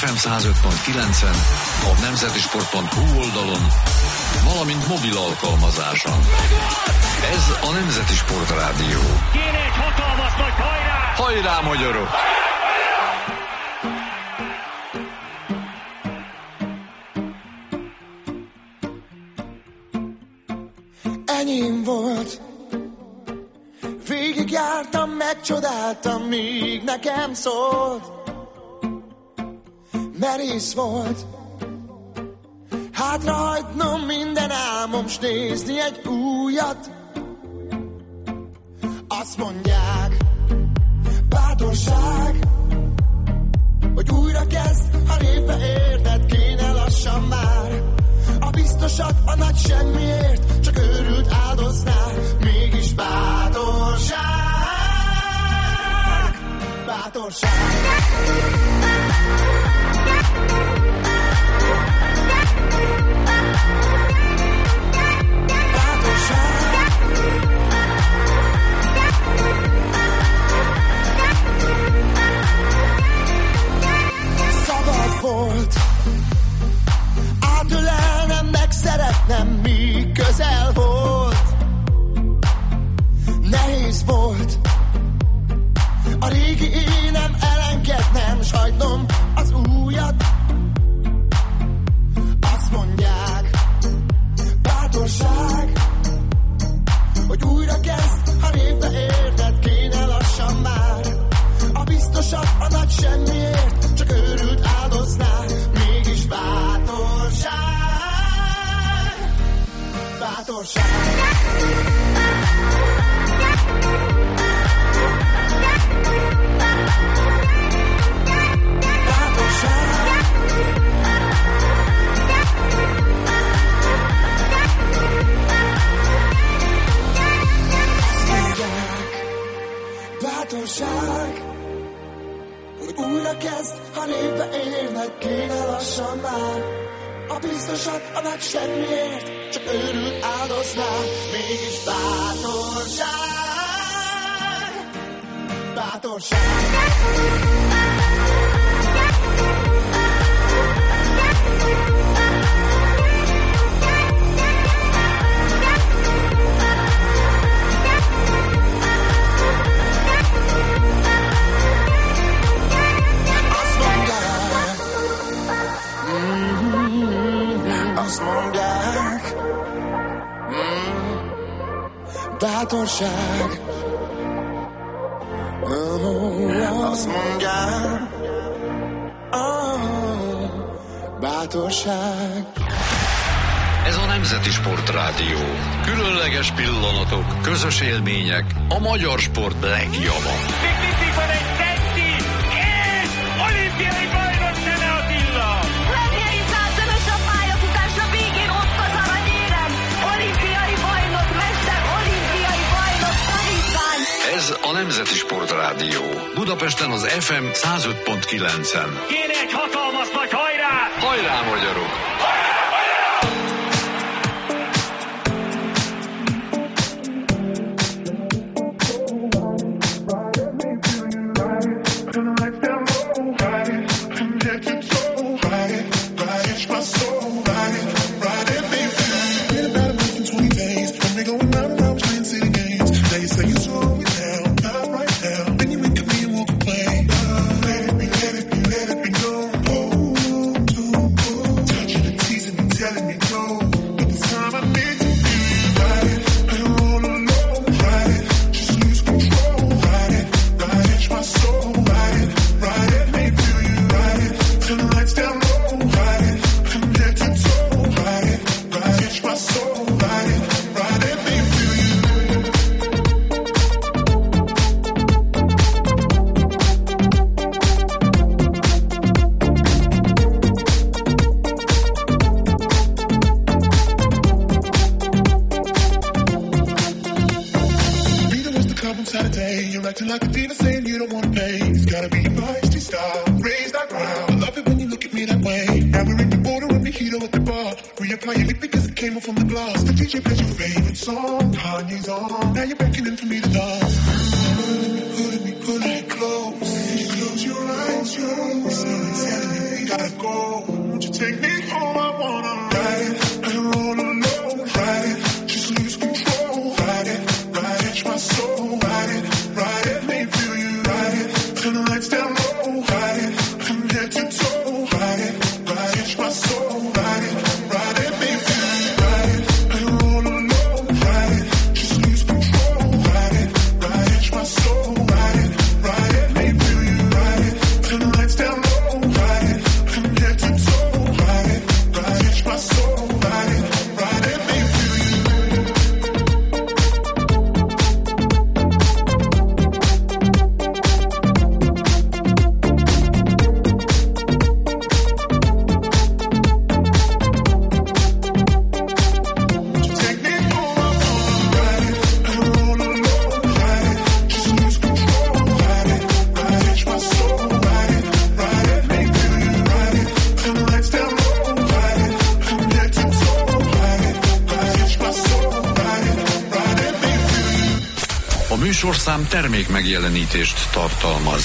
FM 105.9-en, a nemzetisport.hu oldalon, valamint mobil alkalmazáson. Ez a Nemzeti Sport Rádió. Kéne egy hatalmas nagy hajrá! Hajrá, magyarok! Enyém volt, végigjártam, megcsodáltam, míg nekem szólt. Merész volt, hátrahagynom minden álmom, s nézni egy újat. Azt mondják, bátorság, hogy újra kezd, ha névbe érted, kéne lassan már. A biztosat a nagy semmiért, csak őrült áldoznál, mégis bátorság, bátorság. Szabad volt átölelnem, megszeretnem, míg közel volt. Nehéz volt a régi énem elengednem, s hagynom az újat. Azt mondják, bátorság, hogy újra kezd, ha névbe érted, kéne lassan már. A biztosat a nagy semmiért, csak őrült áldoznál, mégis bátorság, bátorság. Bátorság, hogy újra kezd, ha névbe érned, kéne lassan már. A biztosat a nagy semmiért, csak őrült áldoznál, mégis bátorság, bátorság. Azt mondják, bátorság, azt mondják, bátorság. Ez a Nemzeti Sport Rádió. Különleges pillanatok, közös élmények, a magyar sport legjava. Még mindig van egy Tenti, és olimpiai bajnok Szene Attila! Lengyel századös a pályafutás, a végén ott az aranyérem. Olimpiai bajnok, mester, olimpiai bajnok, tanítvány. Ez a Nemzeti Sport Rádió. Budapesten az FM 105.9-en. Kéne egy hatalmas nagy hajrá! Hajrá, magyarok! acting like a diva saying you don't want to pay. It's gotta be your feisty style, raise that ground. I love it when you look at me that way. Now we're in the border and the heat at the bar. Reapply your lip because it came off from the glass. The DJ plays your favorite song, Kanye's on. Now you're beckoning for me to dance. Pull me close. You close your eyes, you're slowly telling me gotta go. Won't you take me home? I wanna ride it and roll alone. Ride it, just lose control. Ride it, catch my soul. Ride it, make me feel you. Ride it, turn the lights down low. Ride it, from head to toe. Ride it, catch my soul. Ride it, make me feel you. Ride it and roll alone. Ride it, just lose control. Ride it, catch my soul. Ride it, make me feel you. Ride it, turn the lights down low. Ride it, from head to toe. Ride it, catch my soul. Ride it, make me feel you. Take me home, I wanna ride it and roll alone. Ride it, just lose control. Ride it, catch my soul. Ride it, make me feel you. Ride it, turn the lights down low. Ride it, from head to toe. Ride it, catch my soul. Ride it, make me feel you. A műsorszám termék megjelenítést tartalmaz.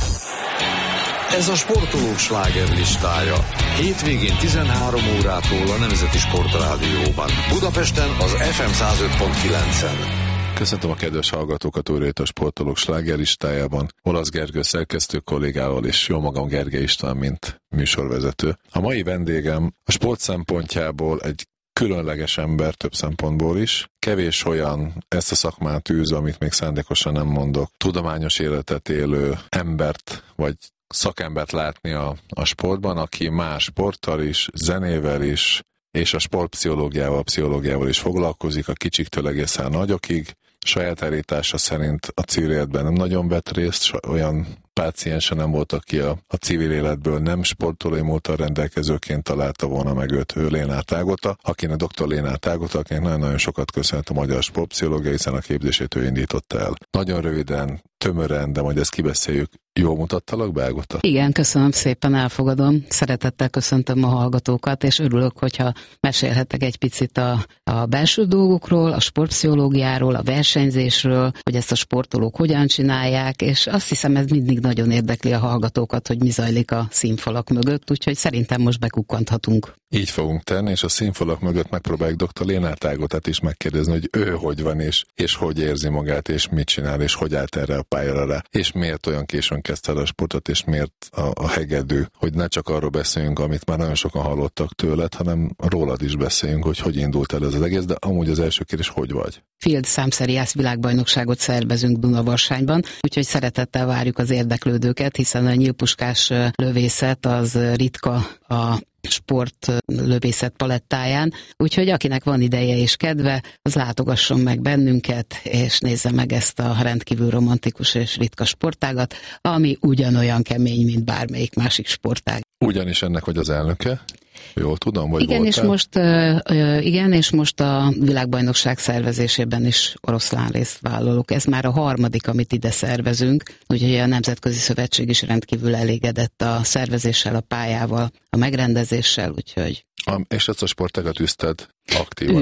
Ez a sportolók slágerlistája. Hétvégén 13 órától a Nemzeti Sportrádióban. Budapesten az FM 105.9-en. Köszöntöm a kedves hallgatókat újra itt a Sportolók slágerlistájában. Olasz Gergő szerkesztő kollégával és jó magam Gergely István, mint műsorvezető. A mai vendégem a sport szempontjából egy különleges ember több szempontból is. Kevés olyan ezt a szakmát űz, amit még szándékosan nem mondok, tudományos életet élő embert, vagy szakembert látni a sportban, aki más sporttal is, zenével is, és a sportpszichológiával is foglalkozik, a kicsiktől egészen nagyokig. Saját állítása szerint a civil életben nem nagyon vett részt, olyan páciense nem volt, aki a civil életből nem sportolói múlttal rendelkezőként találta volna meg őt, ő Lénárd Ágota, akinek dr. Lénárd Ágota, akinek nagyon-nagyon sokat köszönhet a magyar sportpszichológia, hiszen a képzését ő indította el. Nagyon röviden, tömören, de majd ezt kibeszéljük. Jól mutattalak be, Ágota? Igen, köszönöm szépen, elfogadom. Szeretettel köszöntöm a hallgatókat, és örülök, hogyha mesélhetek egy picit a belső dolgokról, a sportpszichológiáról, a versenyzésről, hogy ezt a sportolók hogyan csinálják, és azt hiszem, ez mindig nagyon érdekli a hallgatókat, hogy mi zajlik a színfalak mögött, úgyhogy szerintem most bekukkanthatunk. Így fogunk tenni, és a színfalak mögött megpróbáljuk dr. Lénárd Ágotát is megkérdezni, hogy ő hogy van, és hogy érzi magát, és mit csinál, és hogy állt erre a pályára rá, és miért olyan későn kezdte el a sportot, és miért a hegedű, hogy ne csak arról beszéljünk, amit már nagyon sokan hallottak tőled, hanem rólad is beszéljünk, hogy indult el ez az egész, de amúgy az első kérdés, hogy vagy? Field számszeriász világbajnokságot szervezünk Dunavarságban, úgyhogy szeretettel várjuk az érdeklődőket, hiszen a nyílpuskás lövészet az ritka a sportlövészet palettáján, úgyhogy akinek van ideje és kedve, az látogasson meg bennünket, és nézze meg ezt a rendkívül romantikus és ritka sportágat, ami ugyanolyan kemény, mint bármelyik másik sportág. Ugyanis ennek vagy az elnöke? Jól tudom, vagy igen, voltál? És most a világbajnokság szervezésében is oroszlán részt vállalok. Ez már a harmadik, amit ide szervezünk, úgyhogy a Nemzetközi Szövetség is rendkívül elégedett a szervezéssel, a pályával, a megrendezéssel, úgyhogy... És ezt a sportágat űzted aktívan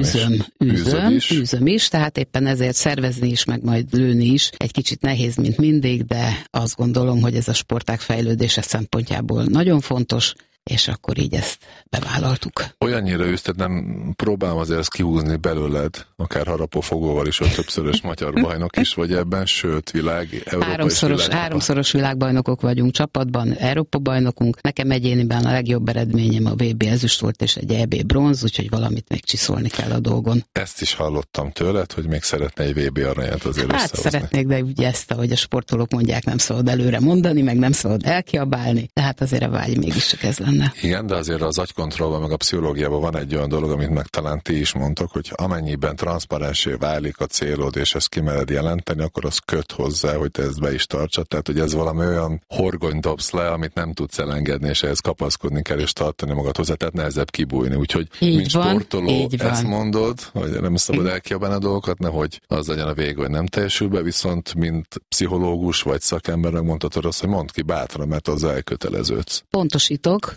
Űzöm is, tehát éppen ezért szervezni is, meg majd lőni is. Egy kicsit nehéz, mint mindig, de azt gondolom, hogy ez a sportág fejlődése szempontjából nagyon fontos, és akkor így ezt bevállaltuk. Olyannyira üzted, nem próbálom azért ezt kihúzni belőled, akár harapófogóval is, a többszörös magyar bajnok is, vagy ebben, sőt, háromszoros világbajnokok vagyunk csapatban, Európa bajnokunk. Nekem egyéniben a legjobb eredményem a VB ezüst volt, és egy EB bronz, úgyhogy valamit még csiszolni kell a dolgon. Ezt is hallottam tőled, hogy még szeretne egy VB aranyat azért összehozni. Szeretnék, de ugye ezt, ahogy a sportolók mondják, nem szabad előre mondani, meg nem szabad elkiabálni, tehát azért a vágy mégiscsak ez lenne. Igen, de azért az agykontrollban, meg a pszichológiában van egy olyan dolog, amit meg talán ti is mondtok, hogy amennyiben transzparensé válik a célod, és ezt kimered jelenteni, akkor az köt hozzá, hogy te ezt be is tartsad. Tehát, hogy ez valami olyan horgony dobsz le, amit nem tudsz elengedni, és ehhez kapaszkodni kell, és tartani magad hozzá, tehát nehezebb kibújni. Úgyhogy, mint sportoló, ezt mondod, hogy nem szabad elkiabálni a dolgokat, nehogy az legyen a vége, hogy nem teljesül be, viszont mint pszichológus vagy szakember megmondhatod azt, hogy mondd ki bátran, mert az elköteleződsz. Pontosítok,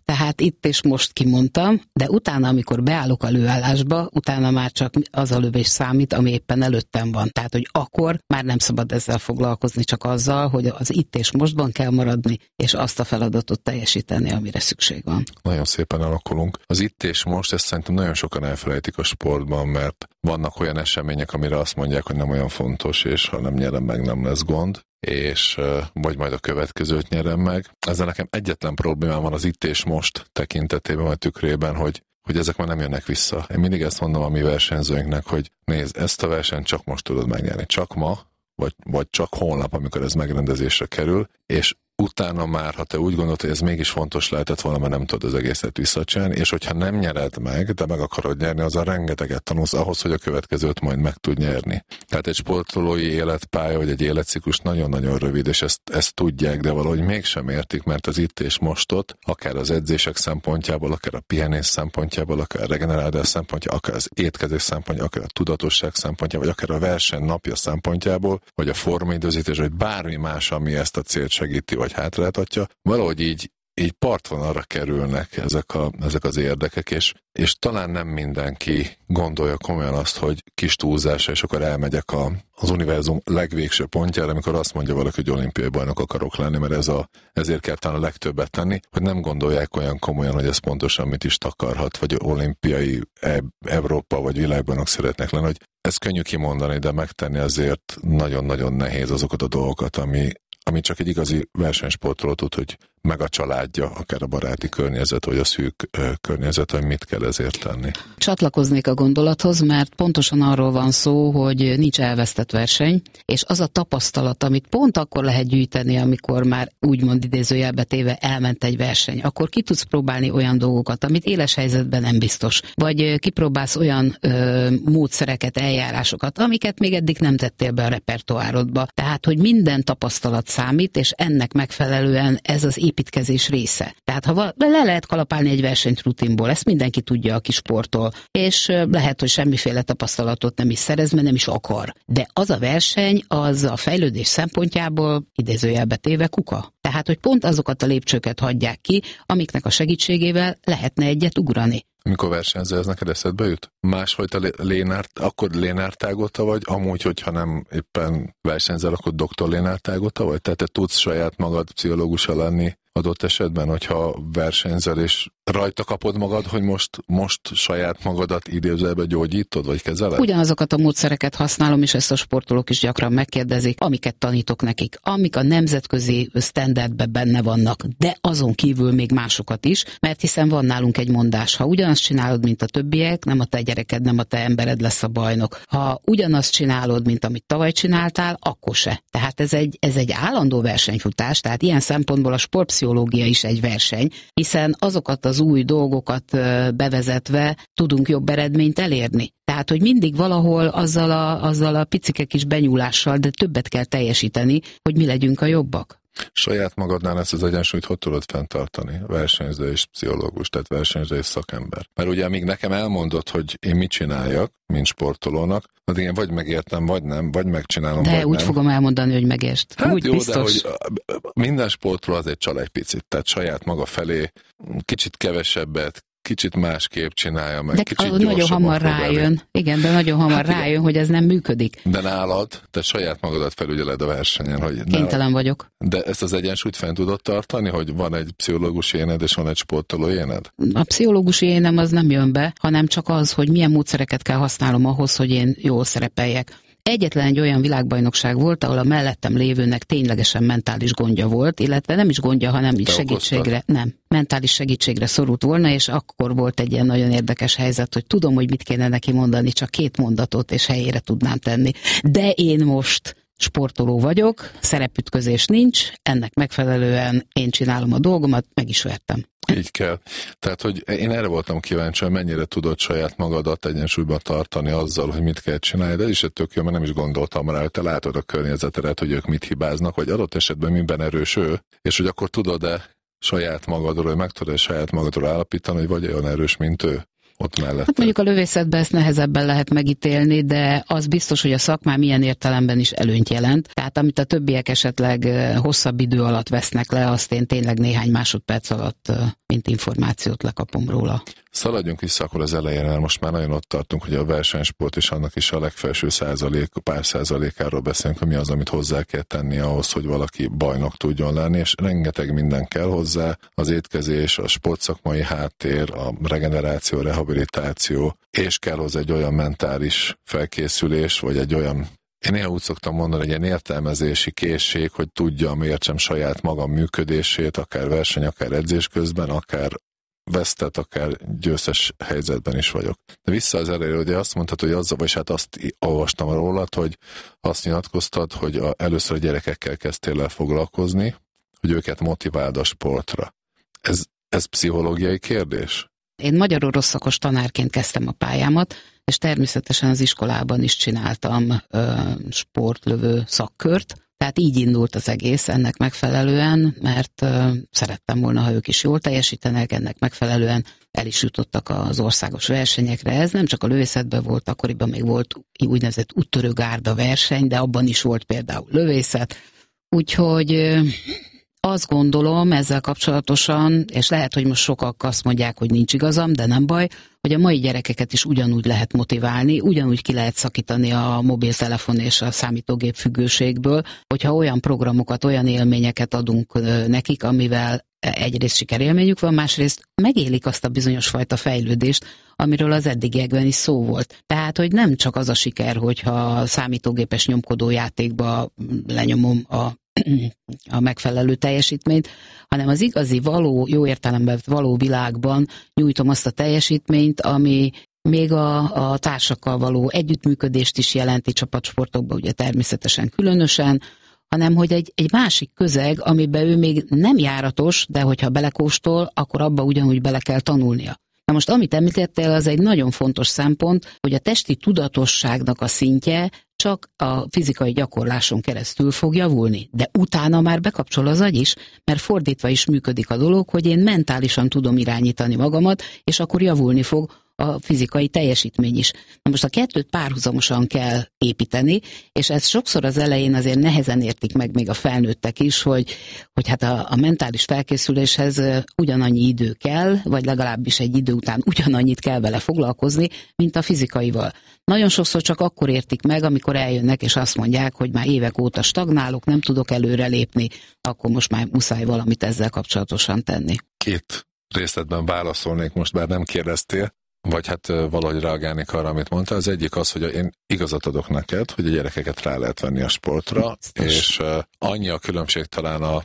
Tehát itt és most kimondtam, de utána, amikor beállok a lőállásba, utána már csak az a lövés számít, ami éppen előttem van. Tehát, hogy akkor már nem szabad ezzel foglalkozni, csak azzal, hogy az itt és mostban kell maradni, és azt a feladatot teljesíteni, amire szükség van. Nagyon szépen alakulunk. Az itt és most, ezt szerintem nagyon sokan elfelejtik a sportban, mert vannak olyan események, amire azt mondják, hogy nem olyan fontos, és ha nem nyerem meg, nem lesz gond, és vagy majd a következőt nyerem meg. Ezzel nekem egyetlen problémám van az itt és most tekintetében, vagy tükrében, hogy ezek már nem jönnek vissza. Én mindig ezt mondom a mi versenyzőinknek, hogy nézd, ezt a versenyt csak most tudod megnyerni, csak ma, vagy csak holnap, amikor ez megrendezésre kerül, és utána már, ha te úgy gondolod, hogy ez mégis fontos lehetett volna, mert nem tudod az egészet visszacsinálni, és hogyha nem nyered meg, de meg akarod nyerni, azzal rengeteget tanulsz ahhoz, hogy a következőt majd meg tud nyerni. Tehát egy sportolói életpálya, vagy egy életciklus nagyon-nagyon rövid, és ezt tudják, de valahogy mégsem értik, mert az itt és mostot, akár az edzések szempontjából, akár a pihenés szempontjából, akár a regenerálás szempontjából, akár az étkezés szempontjából, akár a tudatosság szempontjából, vagy akár a verseny napja szempontjából, vagy a formaidőzítés, vagy bármi más, ami ezt a célt segíti, vagy hátráltatja, valahogy így partvonalra kerülnek ezek az érdekek, és talán nem mindenki gondolja komolyan azt, hogy kis túlzása, és akkor elmegyek az univerzum legvégső pontjára, amikor azt mondja valaki, hogy olimpiai bajnok akarok lenni, mert ezért kell talán a legtöbbet tenni, hogy nem gondolják olyan komolyan, hogy ez pontosan mit is takarhat, vagy olimpiai, Európa vagy világbajnok szeretnek lenni, hogy ez könnyű kimondani, de megtenni azért nagyon-nagyon nehéz azokat a dolgokat, ami csak egy igazi versenysportoló tud, hogy meg a családja, akár a baráti környezet, vagy a szűk környezet, hogy mit kell ezért tenni. Csatlakoznék a gondolathoz, mert pontosan arról van szó, hogy nincs elvesztett verseny, és az a tapasztalat, amit pont akkor lehet gyűjteni, amikor már úgymond idézőjelbe téve elment egy verseny, akkor ki tudsz próbálni olyan dolgokat, amit éles helyzetben nem biztos. Vagy kipróbálsz olyan módszereket, eljárásokat, amiket még eddig nem tettél be a repertoárodba. Tehát, hogy minden tapasztalat számít, és ennek megfelelően ez az építkezés része. Tehát ha le lehet kalapálni egy versenyt rutinból, ezt mindenki tudja, aki sportol, és lehet, hogy semmiféle tapasztalatot nem is szerez, mert nem is akar. De az a verseny, az a fejlődés szempontjából idézőjelbe téve kuka. Tehát, hogy pont azokat a lépcsőket hagyják ki, amiknek a segítségével lehetne egyet ugrani. Amikor versenyzel, ez neked eszedbe jut? Másfajta akkor Lénár Tágota vagy, amúgy, hogyha nem éppen versenyzel, akkor Dr. Lénár Tágota vagy? Tehát te tudsz saját magad pszichológusa lenni adott esetben, hogyha versenyzel, és rajta kapod magad, hogy most saját magadat idézőjelbe gyógyítod, vagy kezeled? Ugyanazokat a módszereket használom, és ezt a sportolók is gyakran megkérdezik, amiket tanítok nekik, amik a nemzetközi standardben benne vannak, de azon kívül még másokat is, mert hiszen van nálunk egy mondás, ha ugyanazt csinálod, mint a többiek, nem a te gyereked, nem a te embered lesz a bajnok. Ha ugyanazt csinálod, mint amit tavaly csináltál, akkor se. Tehát ez egy állandó versenyfutás, tehát ilyen szempontból a sportpszichológia is egy verseny, hiszen azokat az új dolgokat bevezetve tudunk jobb eredményt elérni. Tehát, hogy mindig valahol azzal a picike kis benyúlással, de többet kell teljesíteni, hogy mi legyünk a jobbak. Saját magadnál ezt az egyensúlyt hogy tudod fenntartani? Versenyző és pszichológus, tehát versenyző és szakember. Mert ugye amíg nekem elmondod, hogy én mit csináljak, mint sportolónak, addig én vagy megértem, vagy nem, vagy megcsinálom, de vagy úgy nem. fogom elmondani, hogy megértsd. Hát úgy jó, biztos. de hogy minden sportoló azért csal egy picit, tehát saját maga felé kicsit kevesebbet, kicsit másképp csinálja meg, de kicsit nagyon hamar rájön. Igen, de nagyon hamar rájön, hogy ez nem működik. De nálad, te saját magadat felügyeled a versenyen. Hogy kénytelen vagyok. De ezt az egyensúlyt fenn tudod tartani, hogy van egy pszichológus éned, és van egy sportoló éned? A pszichológus énem az nem jön be, hanem csak az, hogy milyen módszereket kell használnom ahhoz, hogy én jól szerepeljek. Egyetlen egy olyan világbajnokság volt, ahol a mellettem lévőnek ténylegesen mentális gondja volt, illetve nem is gondja, hanem segítségre, mentális segítségre szorult volna, és akkor volt egy ilyen nagyon érdekes helyzet, hogy tudom, hogy mit kéne neki mondani, csak 2 mondatot, és helyére tudnám tenni. De én most sportoló vagyok, szerepütközés nincs, ennek megfelelően én csinálom a dolgomat, meg is vertem. Így kell. Tehát, hogy én erre voltam kíváncsi, hogy mennyire tudod saját magadat egyensúlyban tartani azzal, hogy mit kell csinálni, de ez is egy tök jó, mert nem is gondoltam rá, hogy te látod a környezetedet, hogy ők mit hibáznak, vagy adott esetben miben erős ő, és hogy akkor tudod-e saját magadról, hogy meg tudod saját magadról állapítani, hogy vagy olyan erős, mint ő. ott mellette? Hát mondjuk a lövészetben ezt nehezebben lehet megítélni, de az biztos, hogy a szakmám ilyen értelemben is előnyt jelent. Tehát amit a többiek esetleg hosszabb idő alatt vesznek le, azt én tényleg néhány másodperc alatt, mint információt lekapom róla. Szaladjunk vissza akkor az elején, mert most már nagyon ott tartunk, hogy a versenysport és annak is a legfelső pár százalékáról beszélünk, hogy mi az, amit hozzá kell tenni ahhoz, hogy valaki bajnok tudjon lenni, és rengeteg minden kell hozzá, az étkezés, a sportszakmai háttér, a regeneráció, rehabilitáció, és kell hozzá egy olyan mentális felkészülés, vagy egy olyan, én néha úgy szoktam mondani, egy ilyen értelmezési készség, hogy tudjam, értsem saját magam működését, akár verseny, akár edzés közben, akár vesztett, akár győztes helyzetben is vagyok. De vissza az elejére, ugye azt mondtad, hogy azzal, vagy hát azt olvastam rólad, hogy azt nyilatkoztad, hogy először a gyerekekkel kezdtél el foglalkozni, hogy őket motiváld a sportra. Ez pszichológiai kérdés? Én magyar-orosz szakos tanárként kezdtem a pályámat, és természetesen az iskolában is csináltam sportlövő szakkört, tehát így indult az egész ennek megfelelően, mert szerettem volna, ha ők is jól teljesítenek, ennek megfelelően el is jutottak az országos versenyekre. Ez nem csak a lövészetben volt, akkoriban még volt úgynevezett úttörőgárda verseny, de abban is volt például lövészet. Úgyhogy azt gondolom ezzel kapcsolatosan, és lehet, hogy most sokak azt mondják, hogy nincs igazam, de nem baj, hogy a mai gyerekeket is ugyanúgy lehet motiválni, ugyanúgy ki lehet szakítani a mobiltelefon és a számítógép függőségből, hogyha olyan programokat, olyan élményeket adunk nekik, amivel egyrészt sikerélményük van, másrészt megélik azt a bizonyos fajta fejlődést, amiről az eddigiekben is szó volt. Tehát, hogy nem csak az a siker, hogyha számítógépes nyomkodó játékba lenyomom a megfelelő teljesítményt, hanem az igazi, való, jó értelemben való világban nyújtom azt a teljesítményt, ami még a társakkal való együttműködést is jelenti, csapatsportokban ugye természetesen különösen, hanem hogy egy másik közeg, amiben ő még nem járatos, de hogyha belekóstol, akkor abba ugyanúgy bele kell tanulnia. Na most, amit említettél, az egy nagyon fontos szempont, hogy a testi tudatosságnak a szintje csak a fizikai gyakorláson keresztül fog javulni. De utána már bekapcsol az agy is, mert fordítva is működik a dolog, hogy én mentálisan tudom irányítani magamat, és akkor javulni fog a fizikai teljesítmény is. Na most a kettőt párhuzamosan kell építeni, és ez sokszor az elején azért nehezen értik meg még a felnőttek is, hogy hát a mentális felkészüléshez ugyanannyi idő kell, vagy legalábbis egy idő után ugyanannyit kell vele foglalkozni, mint a fizikaival. Nagyon sokszor csak akkor értik meg, amikor eljönnek és azt mondják, hogy már évek óta stagnálok, nem tudok előrelépni, akkor most már muszáj valamit ezzel kapcsolatosan tenni. Két részletben válaszolnék, most bár nem kérdeztél, vagy hát valahogy reagálnék arra, amit mondtál. Az egyik az, hogy én igazat adok neked, hogy a gyerekeket rá lehet venni a sportra, és annyi a különbség talán a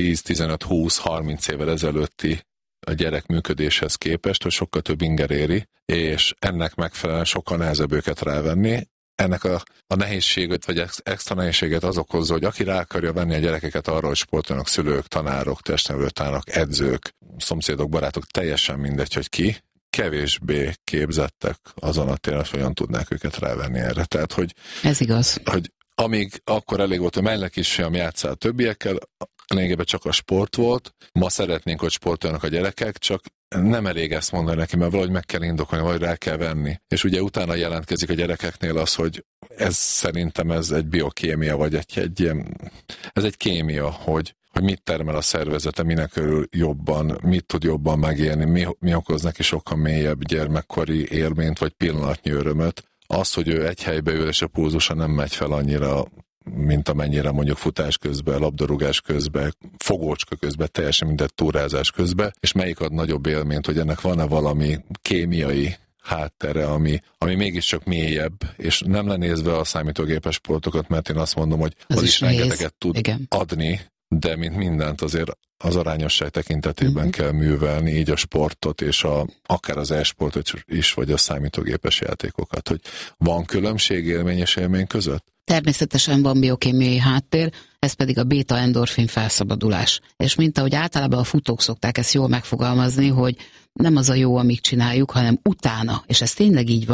10-15-20-30 évvel ezelőtti a gyerek működéshez képest, hogy sokkal több inger éri, és ennek megfelelően sokkal nehezebb őket rávenni. Ennek a nehézséget, vagy extra nehézséget az okozza, hogy aki rá akarja venni a gyerekeket arra, hogy sportolnak, szülők, tanárok, testnevelőtanárok, edzők, szomszédok, barátok, teljesen mindegy, hogy ki, kevésbé képzettek azon a téren, hogy olyan tudnák őket rávenni erre. Tehát, hogy ez igaz. Hogy amíg akkor elég volt, hogy mellek is sem játszál a többiekkel, lényegében csak a sport volt. Ma szeretnénk, hogy sportoljanak a gyerekek, csak nem elég ezt mondani neki, mert valahogy meg kell indokolni, vagy rá kell venni. És ugye utána jelentkezik a gyerekeknél az, hogy ez szerintem ez egy biokémia, vagy egy ilyen, ez egy kémia, hogy mit termel a szervezete, minek örül jobban, mit tud jobban megélni, mi okoz neki sokkal mélyebb gyermekkori élményt, vagy pillanatnyi örömöt. Az, hogy ő egy helybe ül, és a pulzusa nem megy fel annyira, mint amennyire mondjuk futás közben, labdarúgás közben, fogócska közben, teljesen mindegy túrázás közben, és melyik ad nagyobb élményt, hogy ennek van-e valami kémiai háttere, ami mégiscsak mélyebb, és nem lenézve a számítógépes sportokat, mert én azt mondom, hogy az is rengeteget tud adni, de mint mindent azért az arányosság tekintetében kell művelni, így a sportot, és akár az e-sportot is, vagy a számítógépes játékokat, hogy van különbség élmény és élmény között? Természetesen van biokémiai háttér, ez pedig a béta-endorfin felszabadulás. És mint ahogy általában a futók szokták ezt jól megfogalmazni, hogy nem az a jó, amíg csináljuk, hanem utána, és ez tényleg így van,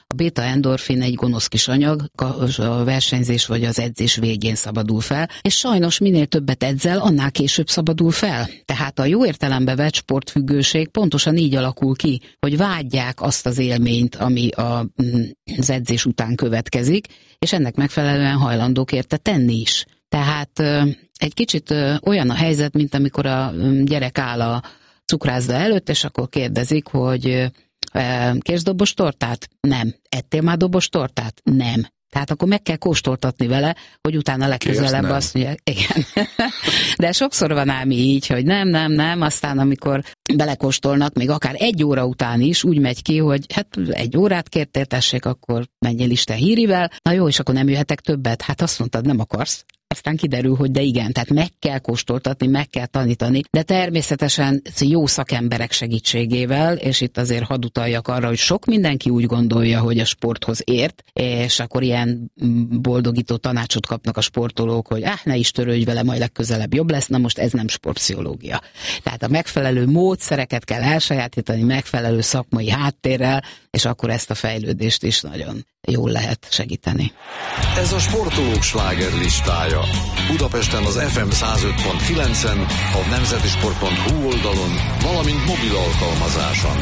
A béta-endorfin egy gonosz kis anyag, a versenyzés vagy az edzés végén szabadul fel, és sajnos minél többet edzel, annál később szabadul fel. Tehát a jó értelembe vett sportfüggőség pontosan így alakul ki, hogy vágyják azt az élményt, ami az edzés után következik, és ennek megfelelően hajlandók érte tenni is. Tehát egy kicsit olyan a helyzet, mint amikor a gyerek áll a cukrászda előtt, és akkor kérdezik, hogy kérsz dobos tortát? Nem. Ettél már dobos tortát? Nem. Tehát akkor meg kell kóstoltatni vele, hogy utána legközelebb azt mondja, igen. De sokszor van ám így, hogy nem, aztán amikor belekóstolnak, még akár 1 óra után is úgy megy ki, hogy hát 1 órát kértél, tessék, akkor menjél Isten hírivel, na jó, és akkor nem jöhetek többet. Hát azt mondtad, nem akarsz. Aztán kiderül, hogy de igen, tehát meg kell kóstoltatni, meg kell tanítani, de természetesen jó szakemberek segítségével, és itt azért hadd utaljak arra, hogy sok mindenki úgy gondolja, hogy a sporthoz ért, és akkor ilyen boldogító tanácsot kapnak a sportolók, hogy ne is törődj vele, majd legközelebb jobb lesz, na most ez nem sportpszichológia. Tehát a megfelelő módszereket kell elsajátítani, megfelelő szakmai háttérrel, és akkor ezt a fejlődést is nagyon jól lehet segíteni. Ez a sportolók slágerlistája. Budapesten az FM 105.9-en, a nemzetisport.hu oldalon, valamint mobil alkalmazáson.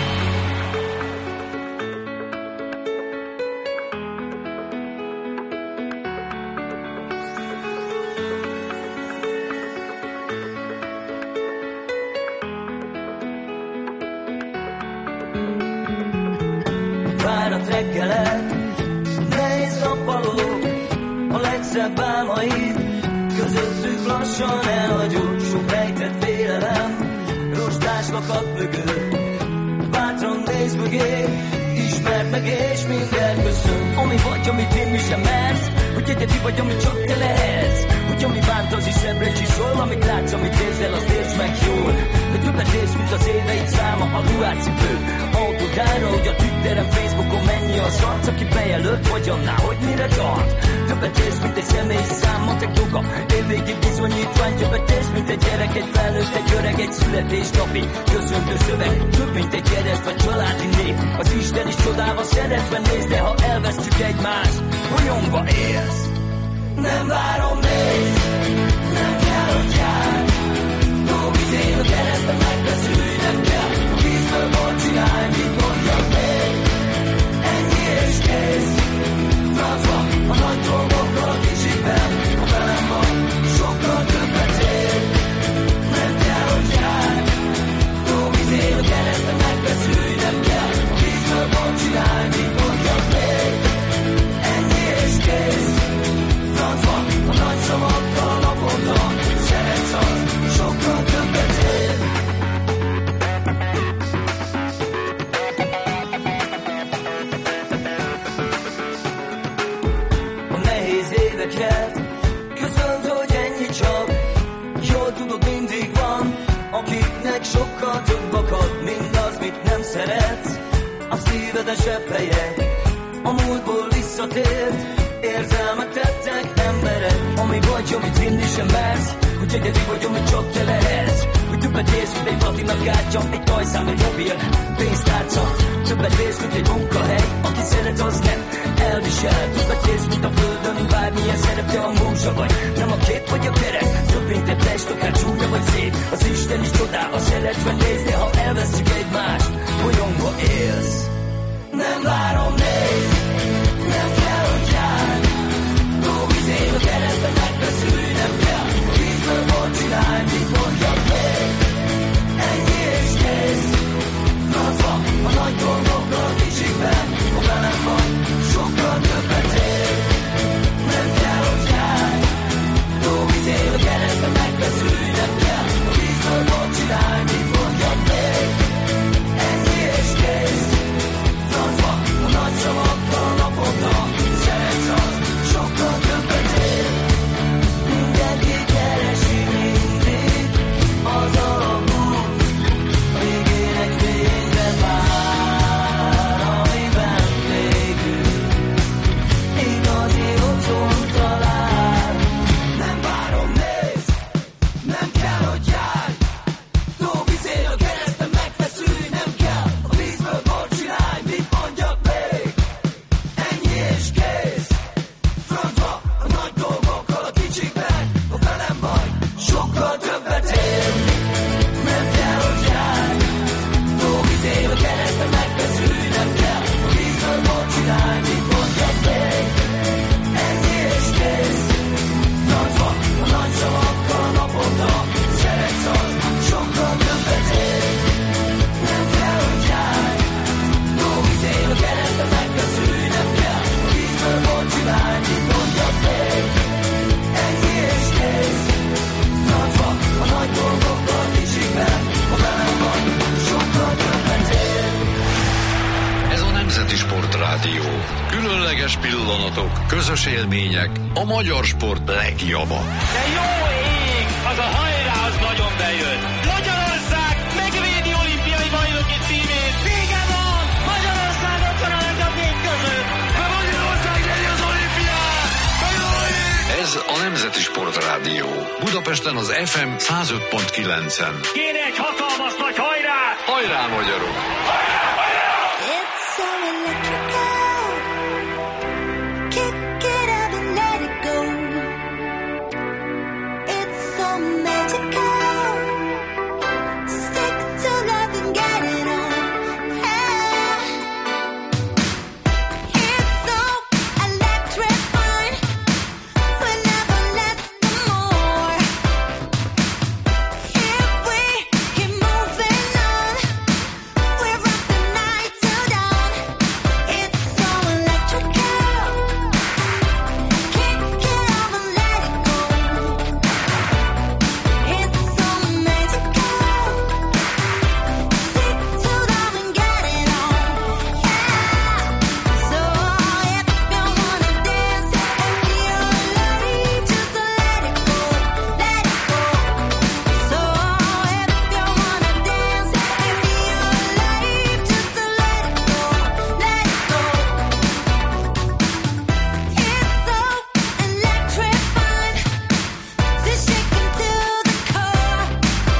Fáradt reggelek, nehéz nappalók, a legszebb álmaid, közöttük lassan elhagyott sok rejtett félelem, rostás lakat mögött. Bátran nézz mögé, ismerd meg és minden köszön. Ami vagy, amit én sem mersz, hogy egyedi vagy, amit csak te lehetsz. Hogy ami bánt, az is szemre csiszol, amit látsz, amit érzel, azt értsd meg jól. De többet érsz, mint az éveid száma, a ruhátcipő, autódára, hogy a Twitteren, Facebookon mennyi az arc, aki bejelölt, vagy annál, hogy mire tart. Többet érsz, mint egy személyi szám, matek doga, évvégi bizonyítvány. Többet érsz, mint egy gyerek, egy felnőtt, egy öreg, egy születésnapi köszöntő szöveg. Több, mint egy kereszt, vagy családi név. Az Isten is csodálva szeretve néz, de ha elvesztjük egymást, bolyongva élsz. Nem várom még, nem kell, hogy jár. Dolgozél a keresztbe, megfeszülj, nem kell. A vízből volt, csinálj, mit mondjak még. Ennyi és kész. Francba, a nagy dolgokról a kicsikben. Ha velem van, sokkal többet ér. Nem kell, hogy jár. Dolgozél a keresztbe, megfeszülj, nem kell. A vízből volt, csinálj, mit mondjak még. Ennyi és kész. Francba, a nagy szavakkal a naponta. Szeretsz az, sokkal többet ér. A nehéz éveket köszönt, hogy ennyi csak. Jól tudod, mindig van, akiknek sokkal több akad, mindaz, mit nem szeretsz. A szíved a zsebhelye, a múltból visszatért. Érzelmek tettek emberek, ami vagy, amit hinni sem mersz. Hogy egyedi vagy, amit csak te lehetsz. Hogy többet érsz, mint egy platina kártya, egy tajszám, egy mobil, pénztárca. Többet érsz, mint egy munkahely, aki szeret, az nem elvisel. Többet érsz, mint a földön, bármilyen szerepte a múzsa vagy. Nem a kép vagy a kerek, több mint egy test, akár csúnya vagy szép. Az Isten is csodálva szeretve néz, de ha elvesztjük egymást, bolyongva élsz. Nem várom még, nem kell, hogy jár. Dolgozél a keresztbe, megfeszülj, nem kell. A vízből volt, csinálj, mit mondjak még. Ennyi és kész. Francba, a nagy dolgokról kicsikben. Ha velem van, sokkal többet ér. Nem kell, hogy jár. Dolgozél a keresztbe, megfeszülj, nem kell. A vízből volt, csinálj, mit mondjak még. Ennyi és kész. Francba, a nagy szó közös élmények, a magyar sport legjava. De jó ég! Az a hajrá, az nagyon bejött! Magyarország megvédi olimpiai bajnoki címét! Vége van! Magyarország ott van a legjobb négy között! De Magyarország nyeri az olimpiát! Ez a Nemzeti Sportrádió. Budapesten az FM 105.9-en. Kéne egy hatalmas nagy hajrát! Hajrá, magyarok! It's so electrical. Kick it up and let it go. It's so magical. Stick to love and get it on. Yeah. It's so electrifying. We'll never let them more. If we keep moving on, we're up the night till dawn. It's so electrical. Kick it up and let it go. It's so magical. Stick to love and get it on. Yeah. So if you wanna dance and feel alive, just let it go. Let it go. So if you wanna dance and feel alive, just let it go. Let it go. It's so electrifying to shake into the core.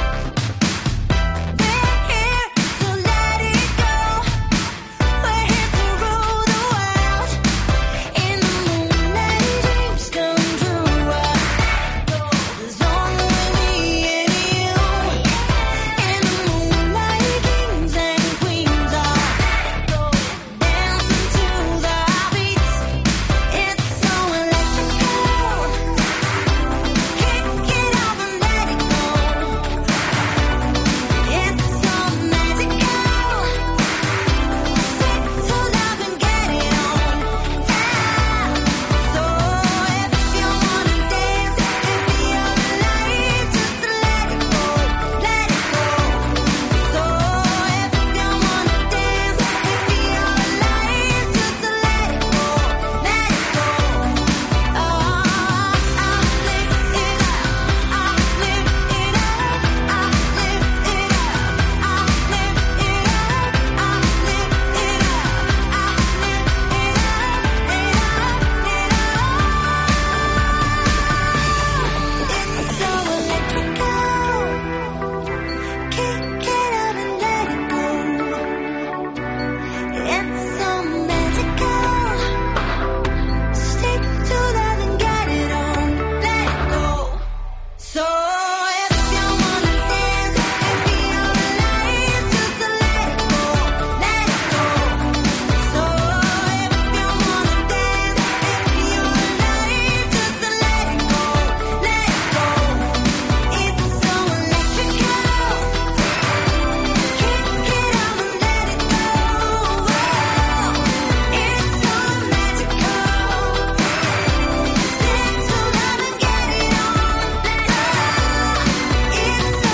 We're here to let it go. We're here to rule the world. In the moonlight, dreams come true. There's only me and you. In the moonlight, kings and queens are dancing to the beats. It's so electrical. Kick it up and let it go. It's so magical. Stick to love and get it on. Yeah. So if you wanna dance and feel alive, just let it go. Let it go. So if you wanna dance and feel alive, just let it go. Let it go. It's so electrical. Kick it up and let it go. It's so magical. Stick to love and get it on. Let it go. So if you wanna dance and feel alive, just let it go. Let it go. So if you wanna dance and feel alive, just let it go. Let it go. It's so electrical. Kick it up and let it go. It's so magical. Stick to love and get it on. It's so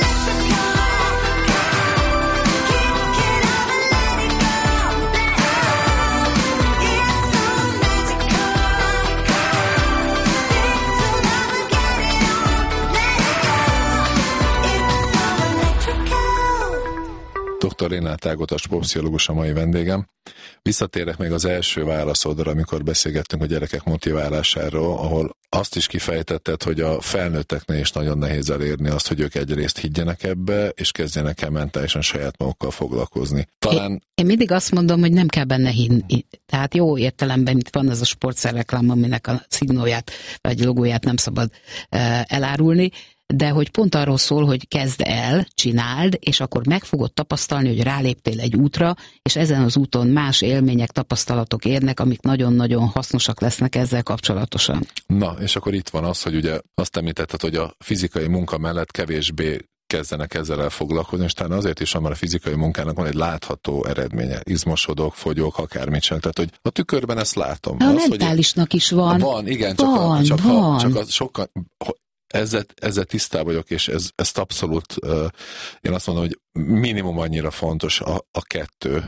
Dr. Rénát Ágota, a sportpszichológus a mai vendégem. Visszatérek még az első válaszodra, amikor beszélgettünk a gyerekek motiválásáról, ahol azt is kifejtetted, hogy a felnőtteknél is nagyon nehéz elérni azt, hogy ők egyrészt higgyenek ebbe, és kezdjenek el mentálisan saját magukkal foglalkozni. Talán... Én mindig azt mondom, hogy nem kell benne hinni. Tehát jó értelemben itt van ez a sportszerreklám, aminek a szignóját vagy logóját nem szabad elárulni, de hogy pont arról szól, hogy kezd el, csináld, és akkor meg fogod tapasztalni, hogy ráléptél egy útra, és ezen az úton más élmények, tapasztalatok érnek, amik nagyon-nagyon hasznosak lesznek ezzel kapcsolatosan. Na, és akkor itt van az, hogy ugye azt említetted, hogy a fizikai munka mellett kevésbé kezdenek ezzel el foglalkozni, és talán azért is van, mert a fizikai munkának van egy látható eredménye. Izmosodok, fogyok, akármit sem. Tehát, hogy a tükörben ezt látom. A mentálisnak is van. Van, igen, csak sokkal... Ezzel tisztában vagyok, és ezt abszolút, én azt mondom, hogy minimum annyira fontos a kettő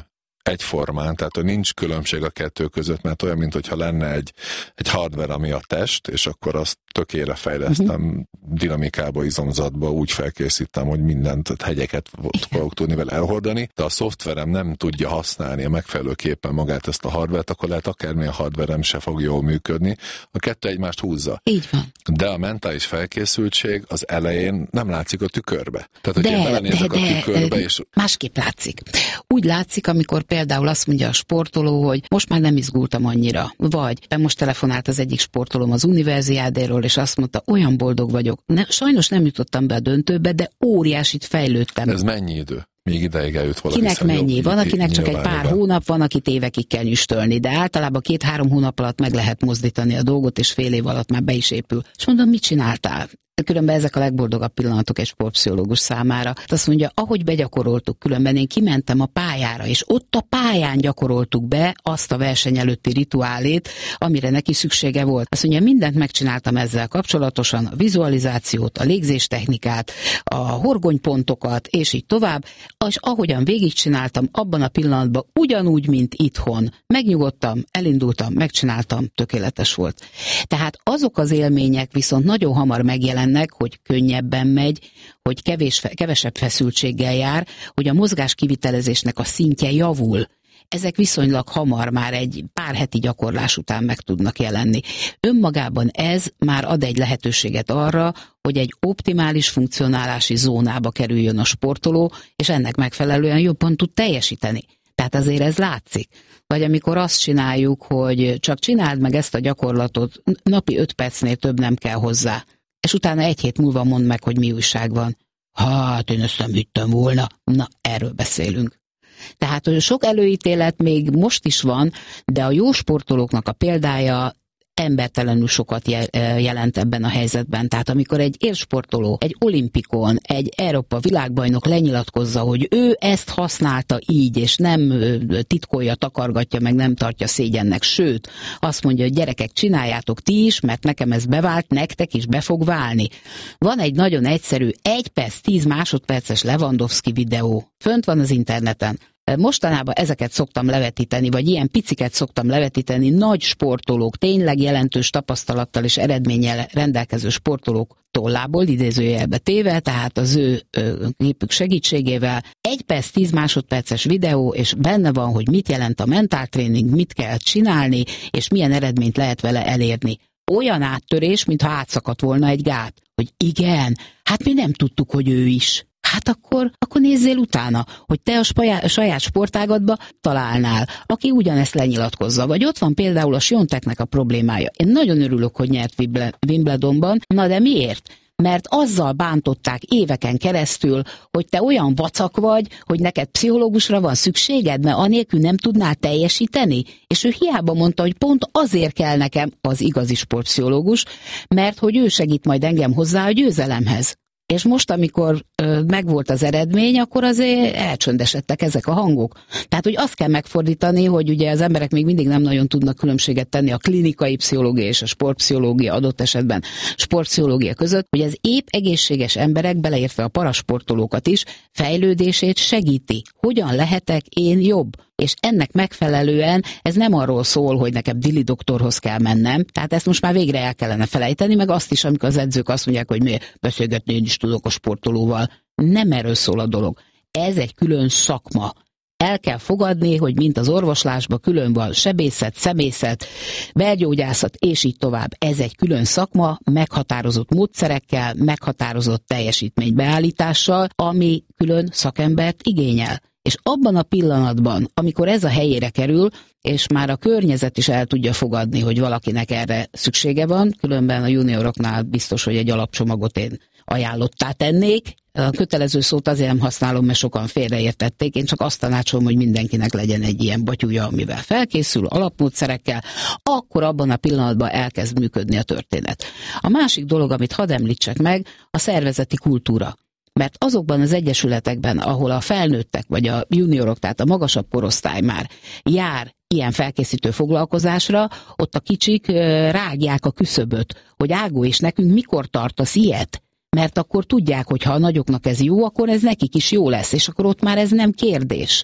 egyformán, tehát nincs különbség a kettő között, mert olyan, mintha lenne egy hardware, ami a test, és akkor azt tökére fejlesztem, dinamikába, izomzatba, úgy felkészítem, hogy mindent, hegyeket fogok tudni vele elhordani, de a szoftverem nem tudja használni a megfelelőképpen magát ezt a hardware-t, akkor lehet akármilyen hardware-em se fog jól működni. A kettő egymást húzza. Így van. De a mentális felkészültség az elején nem látszik a tükörbe. Tehát, hogy én belenézek a tükörbe, és... Másképp látszik. Úgy látszik, amikor például azt mondja a sportoló, hogy most már nem izgultam annyira. Vagy most telefonált az egyik sportolóm az Universiádéról, és azt mondta, olyan boldog vagyok. Sajnos nem jutottam be a döntőbe, de óriásit fejlődtem. Ez mennyi idő? Még ideig eljut valaki. Kinek mennyi? Van, akinek csak egy pár hónap, van, akit évekig kell nyüstölni, de általában 2-3 hónap alatt meg lehet mozdítani a dolgot, és fél év alatt már be is épül. És mondom, mit csináltál? Különben ezek a legboldogabb pillanatok egy sportpszichológus számára. Azt mondja, ahogy begyakoroltuk, különben én kimentem a pályára, és ott a pályán gyakoroltuk be azt a verseny előtti rituálét, amire neki szüksége volt. Azt mondja, mindent megcsináltam ezzel kapcsolatosan, a vizualizációt, a légzéstechnikát, a horgonypontokat, és így tovább, és ahogyan végigcsináltam abban a pillanatban, ugyanúgy, mint itthon. Megnyugodtam, elindultam, megcsináltam, tökéletes volt. Tehát azok az élmények viszont nagyon hamar megjelennek, hogy könnyebben megy, hogy kevesebb feszültséggel jár, hogy a mozgás kivitelezésnek a szintje javul. Ezek viszonylag hamar már egy pár heti gyakorlás után meg tudnak jelenni. Önmagában ez már ad egy lehetőséget arra, hogy egy optimális funkcionálási zónába kerüljön a sportoló, és ennek megfelelően jobban tud teljesíteni. Tehát azért ez látszik. Vagy amikor azt csináljuk, hogy csak csináld meg ezt a gyakorlatot, napi 5 percnél több nem kell hozzá. És utána 1 hét múlva mondd meg, hogy mi újság van. Hát én ezt nem hittem volna. Na, erről beszélünk. Tehát hogy sok előítélet még most is van, de a jó sportolóknak a példája embertelenül sokat jelent ebben a helyzetben. Tehát amikor egy élsportoló, egy olimpikon, egy Európa világbajnok lenyilatkozza, hogy ő ezt használta így, és nem titkolja, takargatja, meg nem tartja szégyennek, sőt, azt mondja, hogy gyerekek, csináljátok ti is, mert nekem ez bevált, nektek is be fog válni. Van egy nagyon egyszerű 1 perc 10 másodperces Lewandowski videó. Fönt van az interneten. Mostanában ezeket szoktam levetíteni, vagy ilyen piciket szoktam levetíteni nagy sportolók, tényleg jelentős tapasztalattal és eredménnyel rendelkező sportolók tollából, idézőjelbe téve, tehát az ő gépük segítségével. 1 perc 10 másodperces videó, és benne van, hogy mit jelent a mentáltréning, mit kell csinálni, és milyen eredményt lehet vele elérni. Olyan áttörés, mintha átszakadt volna egy gát, hogy igen, hát mi nem tudtuk, hogy ő is. Hát akkor nézzél utána, hogy te a saját sportágadba találnál, aki ugyanezt lenyilatkozza. Vagy ott van például a Swiateknek a problémája. Én nagyon örülök, hogy nyert Wimbledonban, na de miért? Mert azzal bántották éveken keresztül, hogy te olyan vacak vagy, hogy neked pszichológusra van szükséged, mert anélkül nem tudnál teljesíteni. És ő hiába mondta, hogy pont azért kell nekem az igazi sportpszichológus, mert hogy ő segít majd engem hozzá a győzelemhez. És most, amikor megvolt az eredmény, akkor azért elcsöndesedtek ezek a hangok. Tehát, hogy azt kell megfordítani, hogy ugye az emberek még mindig nem nagyon tudnak különbséget tenni a klinikai pszichológia és a sportpszichológia, adott esetben sportpszichológia között, hogy az épp egészséges emberek, beleértve a parasportolókat is, fejlődését segíti. Hogyan lehetek én jobb? És ennek megfelelően ez nem arról szól, hogy nekem Dili doktorhoz kell mennem, tehát ezt most már végre el kellene felejteni, meg azt is, amikor az edzők azt mondják, hogy miért beszélgetni én is tudok a sportolóval. Nem erről szól a dolog. Ez egy külön szakma. El kell fogadni, hogy mint az orvoslásban külön van sebészet, szemészet, belgyógyászat, és így tovább. Ez egy külön szakma, meghatározott módszerekkel, meghatározott teljesítménybeállítással, ami külön szakembert igényel. És abban a pillanatban, amikor ez a helyére kerül, és már a környezet is el tudja fogadni, hogy valakinek erre szüksége van, különben a junioroknál biztos, hogy egy alapcsomagot én ajánlottá tennék. A kötelező szót azért nem használom, mert sokan félreértették, én csak azt tanácsolom, hogy mindenkinek legyen egy ilyen batyúja, amivel felkészül, alapmódszerekkel, akkor abban a pillanatban elkezd működni a történet. A másik dolog, amit hadd említsek meg, a szervezeti kultúra. Mert azokban az egyesületekben, ahol a felnőttek vagy a juniorok, tehát a magasabb korosztály már jár ilyen felkészítő foglalkozásra, ott a kicsik rágják a küszöböt, hogy Ágó, és nekünk mikor tartasz ilyet? Mert akkor tudják, hogy ha a nagyoknak ez jó, akkor ez nekik is jó lesz, és akkor ott már ez nem kérdés.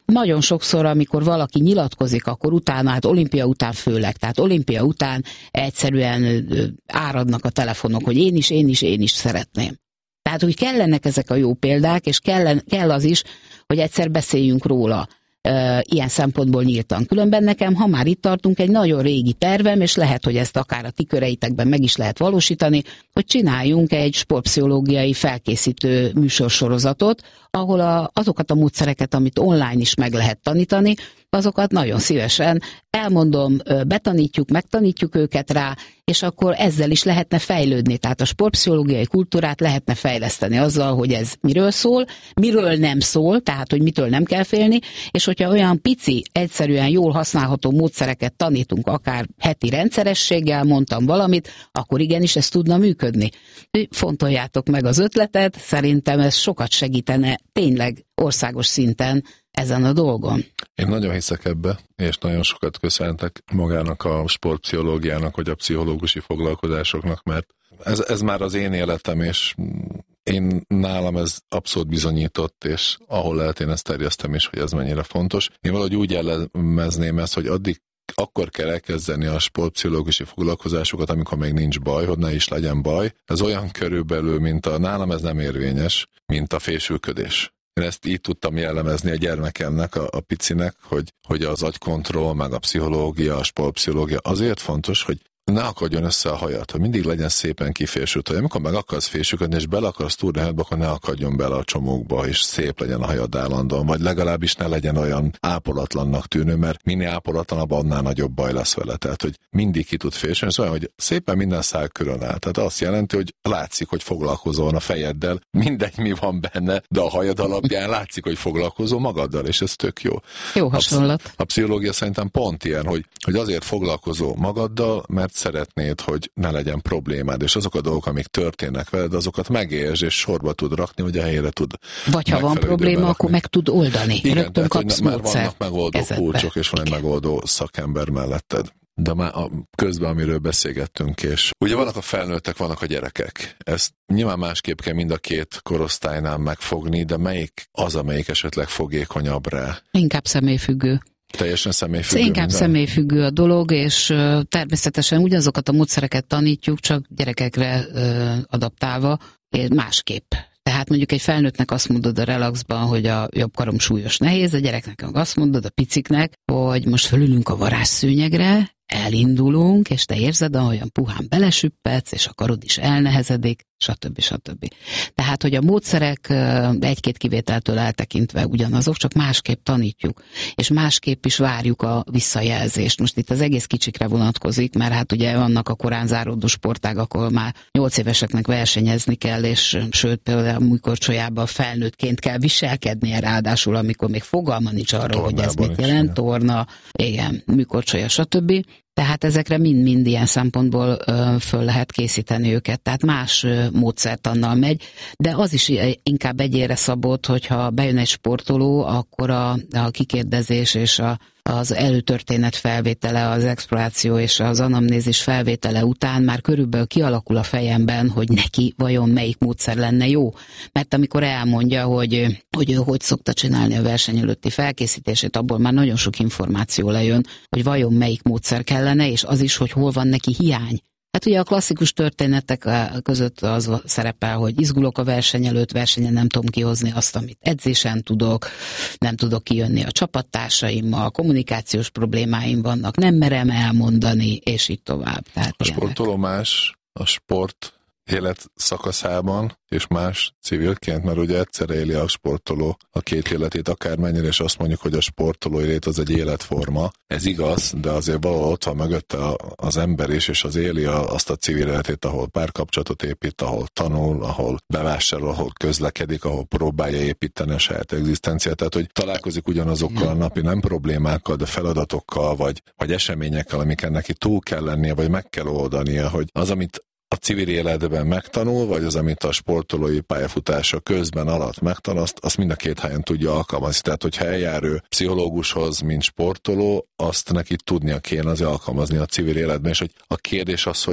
nagyon sokszor, amikor valaki nyilatkozik, akkor utána, hát olimpia után főleg, tehát olimpia után egyszerűen áradnak a telefonok, hogy én is szeretném. Tehát úgy kellenek ezek a jó példák, és kell az is, hogy egyszer beszéljünk róla ilyen szempontból nyíltan. Különben nekem, ha már itt tartunk, egy nagyon régi tervem, és lehet, hogy ezt akár a ti köreitekben meg is lehet valósítani, hogy csináljunk egy sportpszichológiai felkészítő műsorsorozatot, ahol azokat a módszereket, amit online is meg lehet tanítani, azokat nagyon szívesen elmondom, megtanítjuk őket rá, és akkor ezzel is lehetne fejlődni. Tehát a sportpszichológiai kultúrát lehetne fejleszteni azzal, hogy ez miről szól, miről nem szól, tehát hogy mitől nem kell félni, és hogyha olyan pici, egyszerűen jól használható módszereket tanítunk, akár heti rendszerességgel, mondtam valamit, akkor igenis ez tudna működni. Fontoljátok meg az ötletet, szerintem ez sokat segítene tényleg országos szinten ezen a dolgon. Én nagyon hiszek ebbe, és nagyon sokat köszöntek magának a sportpszichológiának, vagy a pszichológusi foglalkozásoknak, mert ez már az én életem, és nálam ez abszolút bizonyított, és ahol lehet, én ezt terjesztem is, hogy ez mennyire fontos. Én valahogy úgy jellemezném ezt, hogy akkor kell elkezdeni a sportpszichológusi foglalkozásokat, amikor még nincs baj, hogy ne is legyen baj. Ez olyan körülbelül, mint nálam ez nem érvényes, mint a fésülködés. Én ezt így tudtam jellemezni a gyermekemnek, a picinek, hogy az agykontroll, meg a pszichológia, a sportpszichológia azért fontos, hogy ne akadjon össze a hajad, hogy mindig legyen szépen kifésült, hogy amikor meg akarsz fésülködni, és bele akarsz túrni a hajadba, akkor ne akadjon bele a csomókba, és szép legyen a hajad állandóan, vagy legalábbis ne legyen olyan ápolatlannak tűnő, mert minél ápolatlanabb, annál nagyobb baj lesz vele. Tehát, hogy mindig ki tud fésülni, szóval, hogy szépen minden szál körön áll. Tehát azt jelenti, hogy látszik, hogy foglalkozol a fejeddel, mindegy mi van benne, de a hajad alapján látszik, hogy foglalkozol magaddal, és ez tök jó. Jó hasonlat. A pszichológia szerintem pont ilyen, hogy azért foglalkozol magaddal, mert szeretnéd, hogy ne legyen problémád, és azok a dolgok, amik történnek veled, azokat megértsd, és sorba tud rakni, hogy a helyre tud. Vagy ha van probléma, akkor meg tud oldani. Igen, rögtön kapsz már vannak módszert megoldó kezedbe. kulcsok, és van egy megoldó szakember melletted. De már közben, amiről beszélgettünk, és ugye vannak a felnőttek, vannak a gyerekek. Ezt nyilván másképp kell mind a két korosztálynál megfogni, de melyik az, amelyik esetleg fogékonyabb rá? Inkább személyfüggő. Teljesen személyfüggő. Inkább személyfüggő a dolog, és természetesen ugyanazokat a módszereket tanítjuk, csak gyerekekre adaptálva, másképp. Tehát mondjuk egy felnőttnek azt mondod a relaxban, hogy a jobb karom súlyos nehéz, a gyereknek azt mondod a piciknek, hogy most fölülünk a varázsszőnyegre, elindulunk, és te érzed, ahogyan puhán belesüppedsz, és a karod is elnehezedik, stb. Tehát, hogy a módszerek egy-két kivételtől eltekintve ugyanazok, csak másképp tanítjuk, és másképp is várjuk a visszajelzést. Most itt az egész kicsikre vonatkozik, mert hát ugye vannak a korán záródó sportágak, ahol már 8 éveseknek versenyezni kell, és sőt, például a műkorcsolyában felnőttként kell viselkednie, ráadásul, amikor még fogalma nincs arról, hogy ez mit jelent, torna, igen, műkorcsolya, stb. Tehát ezekre mind-mind ilyen szempontból föl lehet készíteni őket, tehát más módszertannal megy, de az is inkább egyére szabott, hogyha bejön egy sportoló, akkor a kikérdezés és az előtörténet felvétele, az exploráció és az anamnézis felvétele után már körülbelül kialakul a fejemben, hogy neki vajon melyik módszer lenne jó. Mert amikor elmondja, hogy szokta csinálni a verseny előtti felkészítését, abból már nagyon sok információ lejön, hogy vajon melyik módszer kellene, és az is, hogy hol van neki hiány. Hát ugye a klasszikus történetek között az szerepel, hogy izgulok a verseny előtt, versenyen nem tudom kihozni azt, amit edzésen tudok, nem tudok kijönni a csapattársaimmal, kommunikációs problémáim vannak, nem merem elmondani, és így tovább. Tehát a sportoló más, a sport élet szakaszában, és más civilként, mert ugye egyszerre éli a sportoló a két életét, akármennyire, és azt mondjuk, hogy a sportoló élet az egy életforma. Ez igaz, de azért valahol ott van mögötte az ember is, és az éli azt a civil életét, ahol párkapcsolatot épít, ahol tanul, ahol bevásárol, ahol közlekedik, ahol próbálja építeni a saját egzisztenciát. Tehát, hogy találkozik ugyanazokkal a napi nem problémákkal, de feladatokkal, vagy eseményekkel, amiken neki túl kell lennie, vagy meg kell oldania, hogy az, amit a civil életben megtanul, vagy az, amit a sportolói pályafutása közben alatt megtanul, azt mind a két helyen tudja alkalmazni. Tehát, hogyha eljár ő pszichológushoz, mint sportoló, azt neki tudnia kéne azért alkalmazni a civil életben, és hogy a kérdés az, hogy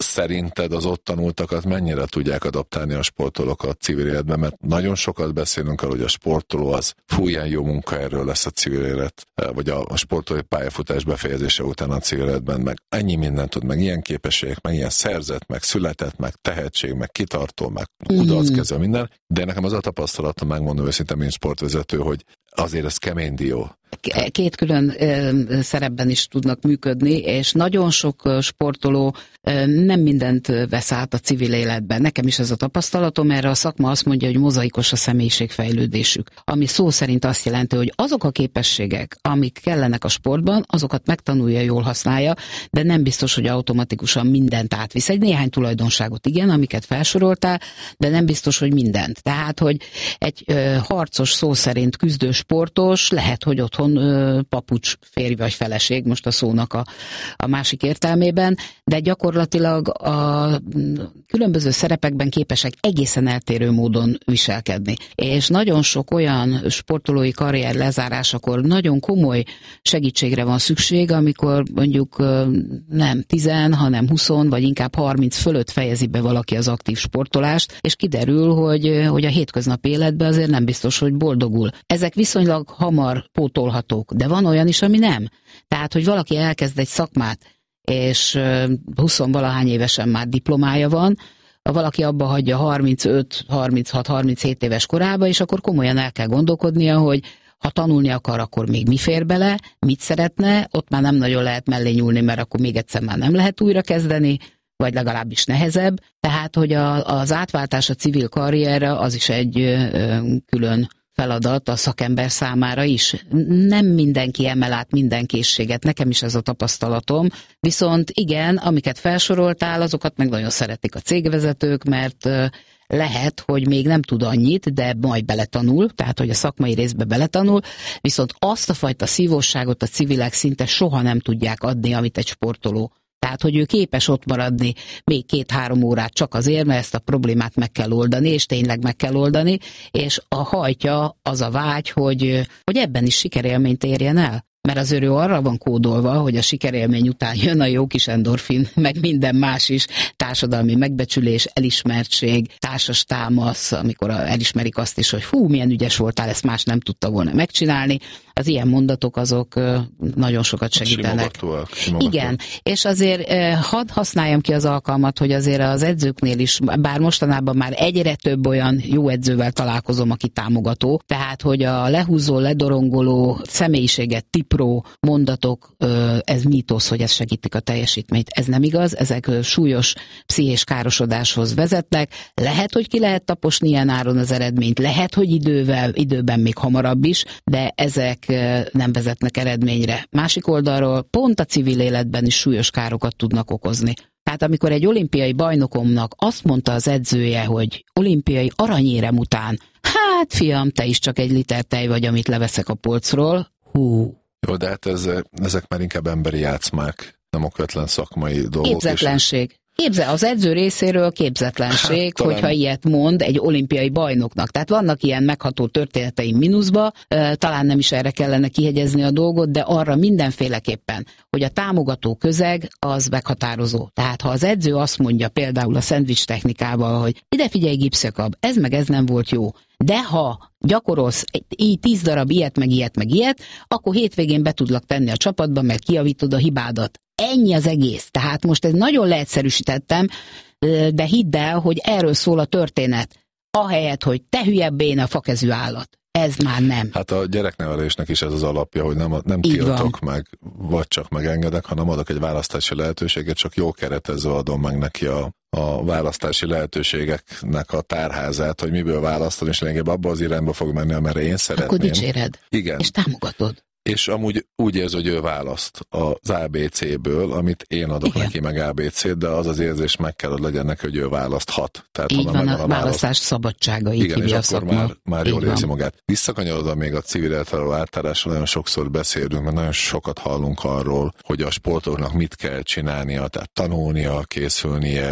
szerinted az ott tanultakat mennyire tudják adaptálni a sportolók a civil életben? Mert nagyon sokat beszélünk arról, hogy a sportoló az ilyen jó munkaerő lesz a civil élet, vagy a sportolói pályafutás befejezése után a civil életben, meg ennyi mindent tud, meg ilyen képességek, meg ilyen szerzett, meg született, meg tehetség, meg kitartó, meg kudarckező, minden. De nekem az a tapasztalatom, megmondom őszintén, mint sportvezető, hogy azért ez kemény dió. Két külön szerepben is tudnak működni, és nagyon sok sportoló nem mindent vesz át a civil életben. Nekem is ez a tapasztalatom, erre a szakma azt mondja, hogy mozaikos a személyiségfejlődésük. Ami szó szerint azt jelenti, hogy azok a képességek, amik kellenek a sportban, azokat megtanulja, jól használja, de nem biztos, hogy automatikusan mindent átvisz. Egy néhány tulajdonságot igen, amiket felsoroltál, de nem biztos, hogy mindent. Tehát, hogy egy harcos, szó szerint küzdő sportos, lehet, hogy otthon papucs férj vagy feleség, most a szónak a másik értelmében, de gyakorlatilag a különböző szerepekben képesek egészen eltérő módon viselkedni. És nagyon sok olyan sportolói karrier lezárásakor nagyon komoly segítségre van szükség, amikor mondjuk nem 10, hanem 20, vagy inkább 30 fölött fejezi be valaki az aktív sportolást, és kiderül, hogy a hétköznapi életben azért nem biztos, hogy boldogul. Ezek viszonylag hamar pótolhatók, de van olyan is, ami nem. Tehát, hogy valaki elkezd egy szakmát, és 20-valahány évesen már diplomája van, valaki abba hagyja 35, 36, 37 éves korába, és akkor komolyan el kell gondolkodnia, hogy ha tanulni akar, akkor még mi fér bele, mit szeretne, ott már nem nagyon lehet mellé nyúlni, mert akkor még egyszer már nem lehet újra kezdeni, vagy legalábbis nehezebb. Tehát, hogy az átváltás a civil karrierre az is egy külön feladat a szakember számára is. Nem mindenki emel át minden készséget, nekem is ez a tapasztalatom, viszont igen, amiket felsoroltál, azokat meg nagyon szeretik a cégvezetők, mert lehet, hogy még nem tud annyit, de majd beletanul, tehát hogy a szakmai részbe beletanul, viszont azt a fajta szívósságot a civilek szinte soha nem tudják adni, amit egy sportoló. Tehát, hogy ő képes ott maradni még 2-3 órát csak azért, mert ezt a problémát meg kell oldani, és tényleg meg kell oldani, és a hajtja az a vágy, hogy ebben is sikerélményt érjen el. Mert az ő arra van kódolva, hogy a sikerélmény után jön a jó kis endorfin, meg minden más is, társadalmi megbecsülés, elismertség, társas támasz, amikor elismerik azt is, hogy hú, milyen ügyes voltál, ezt más nem tudta volna megcsinálni. Az ilyen mondatok azok nagyon sokat segítenek. Simogatóak. Igen, és azért hadd használjam ki az alkalmat, hogy azért az edzőknél is, bár mostanában már egyre több olyan jó edzővel találkozom, aki támogató, tehát hogy a lehúzó, ledorongoló, személyiséget tipró mondatok, ez mítosz, hogy ez segítik a teljesítményt. Ez nem igaz, ezek súlyos pszichés károsodáshoz vezetnek. Lehet, hogy ki lehet taposni ilyen áron az eredményt, lehet, hogy időben még hamarabb is, de ezek nem vezetnek eredményre. Másik oldalról pont a civil életben is súlyos károkat tudnak okozni. Tehát amikor egy olimpiai bajnokomnak azt mondta az edzője, hogy olimpiai aranyérem után, hát fiam, te is csak 1 liter tej vagy, amit leveszek a polcról, hú. Jó, de hát ezek már inkább emberi játszmák, nem okvetlen szakmai dolgok. Képzetlenség. Az edző részéről képzetlenség, hogyha ilyet mond egy olimpiai bajnoknak. Tehát vannak ilyen megható történeteim mínuszba, talán nem is erre kellene kihegyezni a dolgot, de arra mindenféleképpen, hogy a támogató közeg az meghatározó. Tehát ha az edző azt mondja például a szendvics technikával, hogy ide figyelj gipszjakab, ez meg ez nem volt jó, de ha gyakorolsz így 10 darab ilyet, meg ilyet, akkor hétvégén be tudlak tenni a csapatba, mert kijavítod a hibádat. Ennyi az egész. Tehát most ezt nagyon leegyszerűsítettem, de hidd el, hogy erről szól a történet. Ahelyett, hogy te hülye béna fakezű állat. Ez már nem. Hát a gyereknevelésnek is ez az alapja, hogy nem tiltok meg, vagy csak megengedek, hanem adok egy választási lehetőséget, csak jó keretezve adom meg neki a választási lehetőségeknek a tárházát, hogy miből választani, és lényegében abba az irányba fog menni, amerre én szeretném. Akkor dicséred. Igen. És támogatod. És amúgy úgy érzi, hogy ő választ az ABC-ből, amit én adok neki meg ABC-t, de az érzés meg kell, hogy legyen neki, hogy ő választhat. Tehát, így van, a választás szabadsága, így igen, és akkor szakma. már jól érzi magát. Visszakanyarodva még a civil életről átállásról, nagyon sokszor beszélünk, mert nagyon sokat hallunk arról, hogy a sportolóknak mit kell csinálnia, tehát tanulnia, készülnie,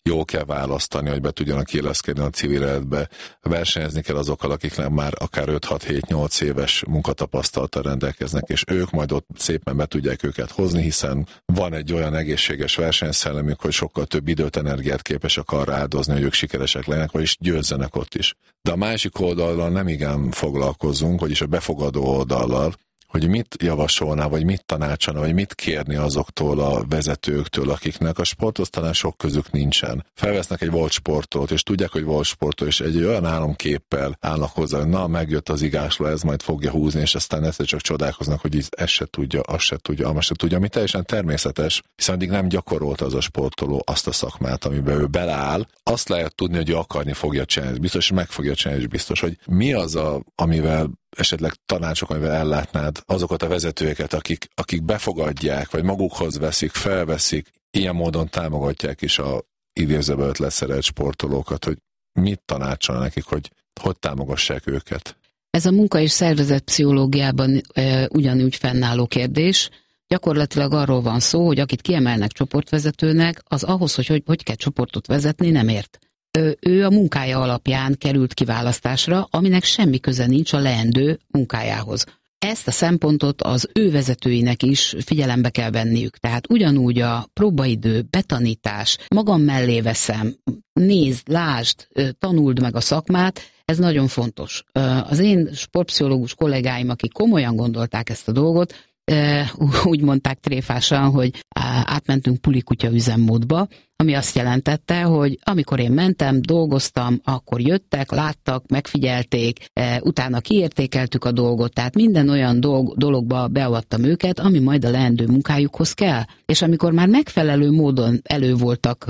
Jól kell választani, hogy be tudjanak illeszkedni a civil életbe. Versenyezni kell azokkal, akiknek már akár 5-6-7-8 éves munkatapasztalattal rendelkeznek, és ők majd ott szépen be tudják őket hozni, hiszen van egy olyan egészséges versenyszellemük, hogy sokkal több időt, energiát képesek arra áldozni, hogy ők sikeresek legyenek, vagyis győzzenek ott is. De a másik oldallal nem igen foglalkozunk, vagyis a befogadó oldallal, hogy mit javasolná, vagy mit tanácsolna, vagy mit kérni azoktól a vezetőktől, akiknek a sporthoz talán sok közük nincsen. Felvesznek egy volt sportot, és tudják, hogy volt sportot, és egy olyan álomképpel állnak hozzá, hogy na, megjött az igásló, ez majd fogja húzni, és aztán egyszer csak csodálkoznak, hogy ez se tudja, azt se tudja, amaz se tudja, ami teljesen természetes, hiszen addig nem gyakorolta az a sportoló azt a szakmát, amiben ő beleáll. Azt lehet tudni, hogy ő akarni fogja csinálni, biztos, hogy meg fogja csinálni, és biztos, hogy mi az, amivel esetleg tanácsok, amivel ellátnád azokat a vezetőket, akik befogadják, vagy magukhoz veszik, felveszik, ilyen módon támogatják is a idézőbe leszerelt sportolókat, hogy mit tanácsolna nekik, hogy támogassák őket. Ez a munka- és szervezetpszichológiában ugyanúgy fennálló kérdés. Gyakorlatilag arról van szó, hogy akit kiemelnek csoportvezetőnek, az ahhoz, hogy kell csoportot vezetni, nem ért. Ő a munkája alapján került kiválasztásra, aminek semmi köze nincs a leendő munkájához. Ezt a szempontot az ő vezetőinek is figyelembe kell venniük. Tehát ugyanúgy a próbaidő, betanítás, magam mellé veszem, nézd, lásd, tanuld meg a szakmát, ez nagyon fontos. Az én sportpszichológus kollégáim, akik komolyan gondolták ezt a dolgot, úgy mondták tréfásan, hogy átmentünk pulikutya üzemmódba, ami azt jelentette, hogy amikor én mentem, dolgoztam, akkor jöttek, láttak, megfigyelték, utána kiértékeltük a dolgot, tehát minden olyan dologba beavattam őket, ami majd a leendő munkájukhoz kell. És amikor már megfelelő módon elő voltak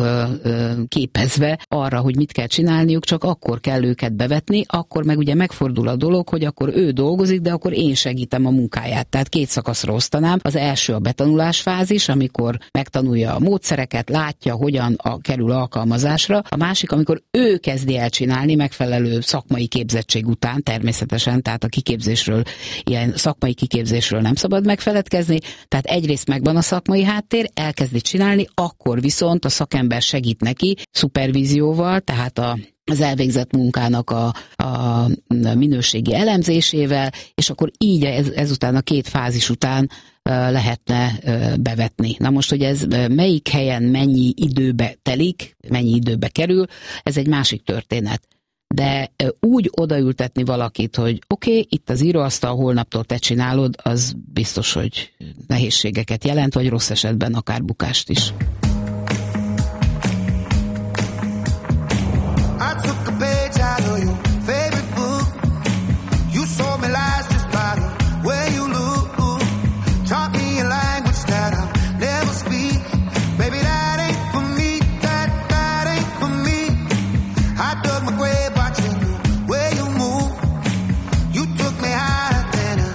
képezve arra, hogy mit kell csinálniuk, csak akkor kell őket bevetni, akkor meg ugye megfordul a dolog, hogy akkor ő dolgozik, de akkor én segítem a munkáját. Tehát 2 szakaszra osztanám. Az első a betanulás fázis, amikor megtanulja a módszereket, látja, hogyan kerül alkalmazásra. A másik, amikor ő kezdi el csinálni megfelelő szakmai képzettség után, természetesen, tehát a kiképzésről, ilyen szakmai kiképzésről nem szabad megfeledkezni, tehát egyrészt megvan a szakmai háttér, elkezdi csinálni, akkor viszont a szakember segít neki szupervízióval, tehát az elvégzett munkának a minőségi elemzésével, és akkor így ezután a 2 fázis után lehetne bevetni. Na most, hogy ez melyik helyen mennyi időbe telik, mennyi időbe kerül, ez egy másik történet. De úgy odaültetni valakit, hogy oké, itt az íróasztal, holnaptól te csinálod, az biztos, hogy nehézségeket jelent, vagy rossz esetben akár bukást is.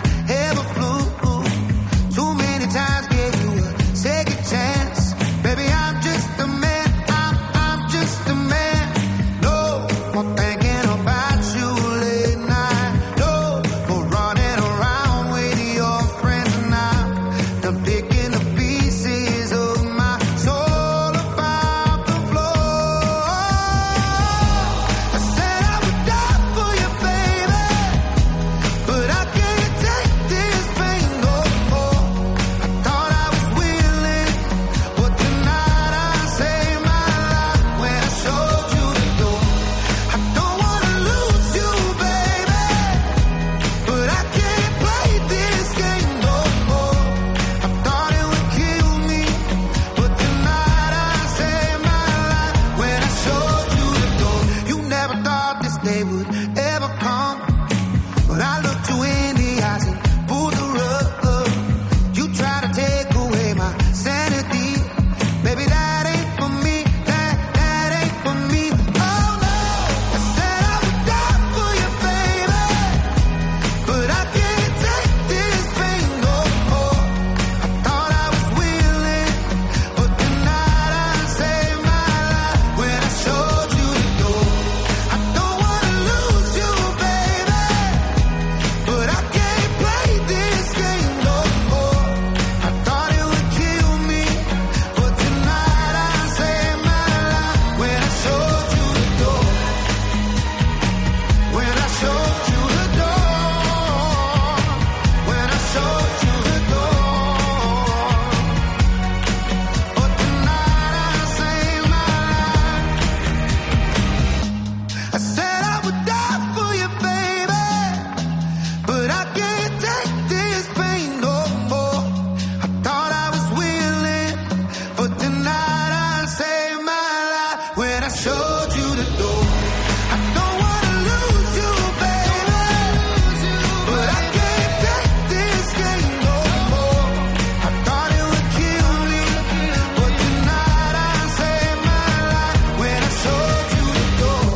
Baby, I showed you the door. I don't wanna lose you, baby, but I can't take this game no more. I thought it would kill me, but tonight I saved my life when I showed you the door.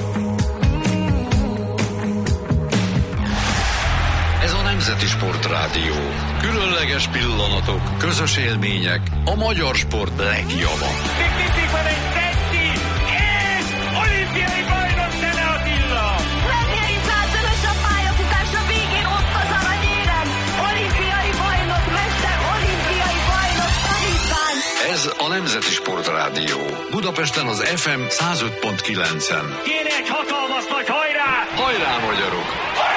Ez a Nemzeti Sportrádió. Különleges pillanatok, közös élmények, a magyar sport legjava. Mindig van egy tetti, és olimpiai bajnok Szene Attila! Legjobb százszörös a pályafutás a végén ott az aranyérem. Olimpiai bajnok, mester, olimpiai bajnok, tanítvány. Ez a Nemzeti Sportrádió. Budapesten az FM 105.9-en. Kéne egy hatalmas nagy hajrá! Hajrá, magyarok!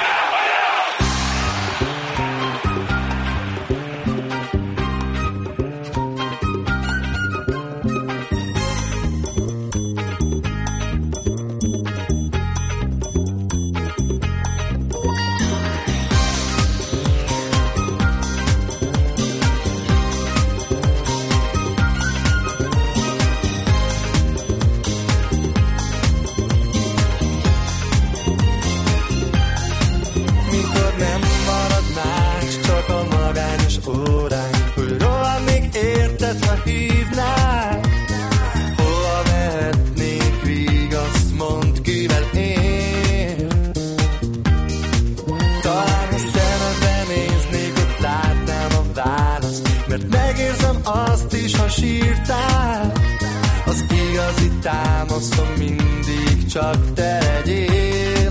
Támaszom mindig csak te legyél.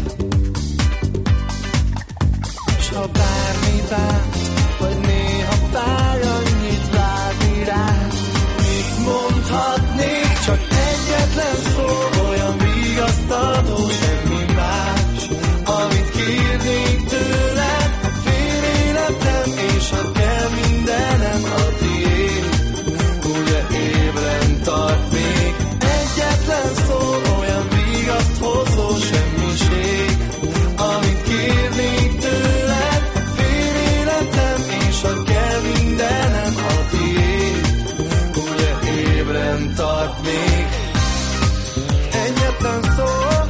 S ha bármi bánt, vagy néha fáj annyit várni rád, mit mondhatnék? Csak egyetlen szó, olyan vigasztaló, semmi más, amit kérnék tőled. A fél életem, és ha kell mindenem a tiéd, ugye ébren tart még. Egyetlen szó, olyan vigaszt hozó semmiség, amit kérnék tőled. Fél életem, és ha kell mindenem a tiéd, ugye ébren tart még. Egyetlen szó.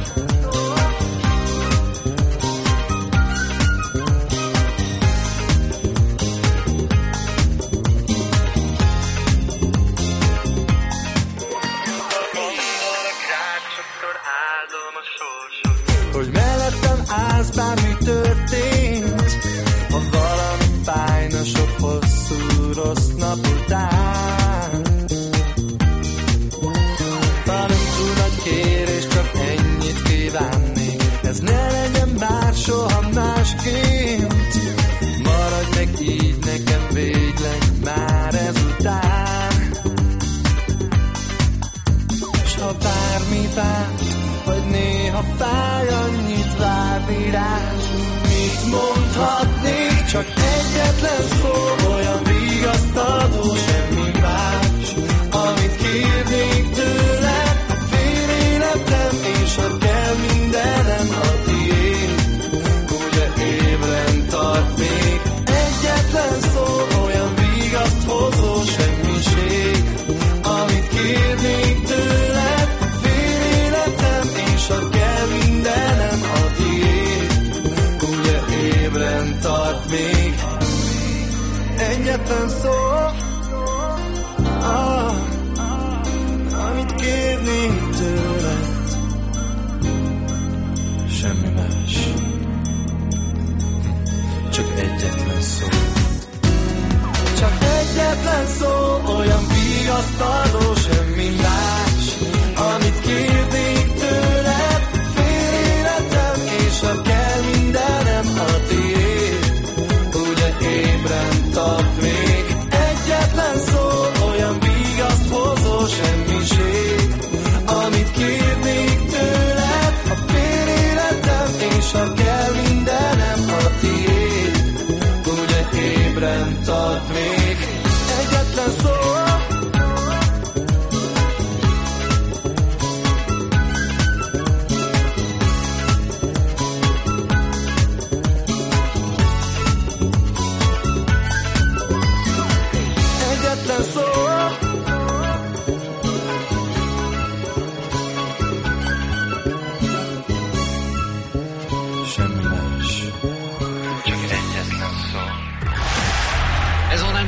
Hogy mellettem állsz, bármi történt, ha valami fájna sok hosszú rossz nap után. Ha nem túl nagy kérés, csak ennyit kívánnék, ez ne legyen már soha másként. Maradj meg így nekem végleg már ezután. S ha bármi bánt, vagy néha fáj annyit várni rád, mit mondhatnék? Csak egyetlen szó, olyan vigasztaló, semmi más, amit kérnék tőled. A fél életem, és ha kell mindenem a tiéd, ugye ébren tart még. Egyetlen szó, olyan vigaszt hozó semmiség, amit kérnék tőled. És ha kell mindenem a tiéd, ugye ébren tart még. Egyetlen szó, amit kérnék tőled, semmi más, csak egyetlen szó. Csak egyetlen szó, olyan vigasztaló, semmi más, amit kérnék tőled. Fél életem, és ha kell mindenem a tiéd, ugye ébren tart még. Egyetlen szó, olyan vigaszt hozó semmiség, amit kérnék tőled. A fél életem, és ha kell mindenem a tiéd, ugye ébren tart még. Egyetlen szó.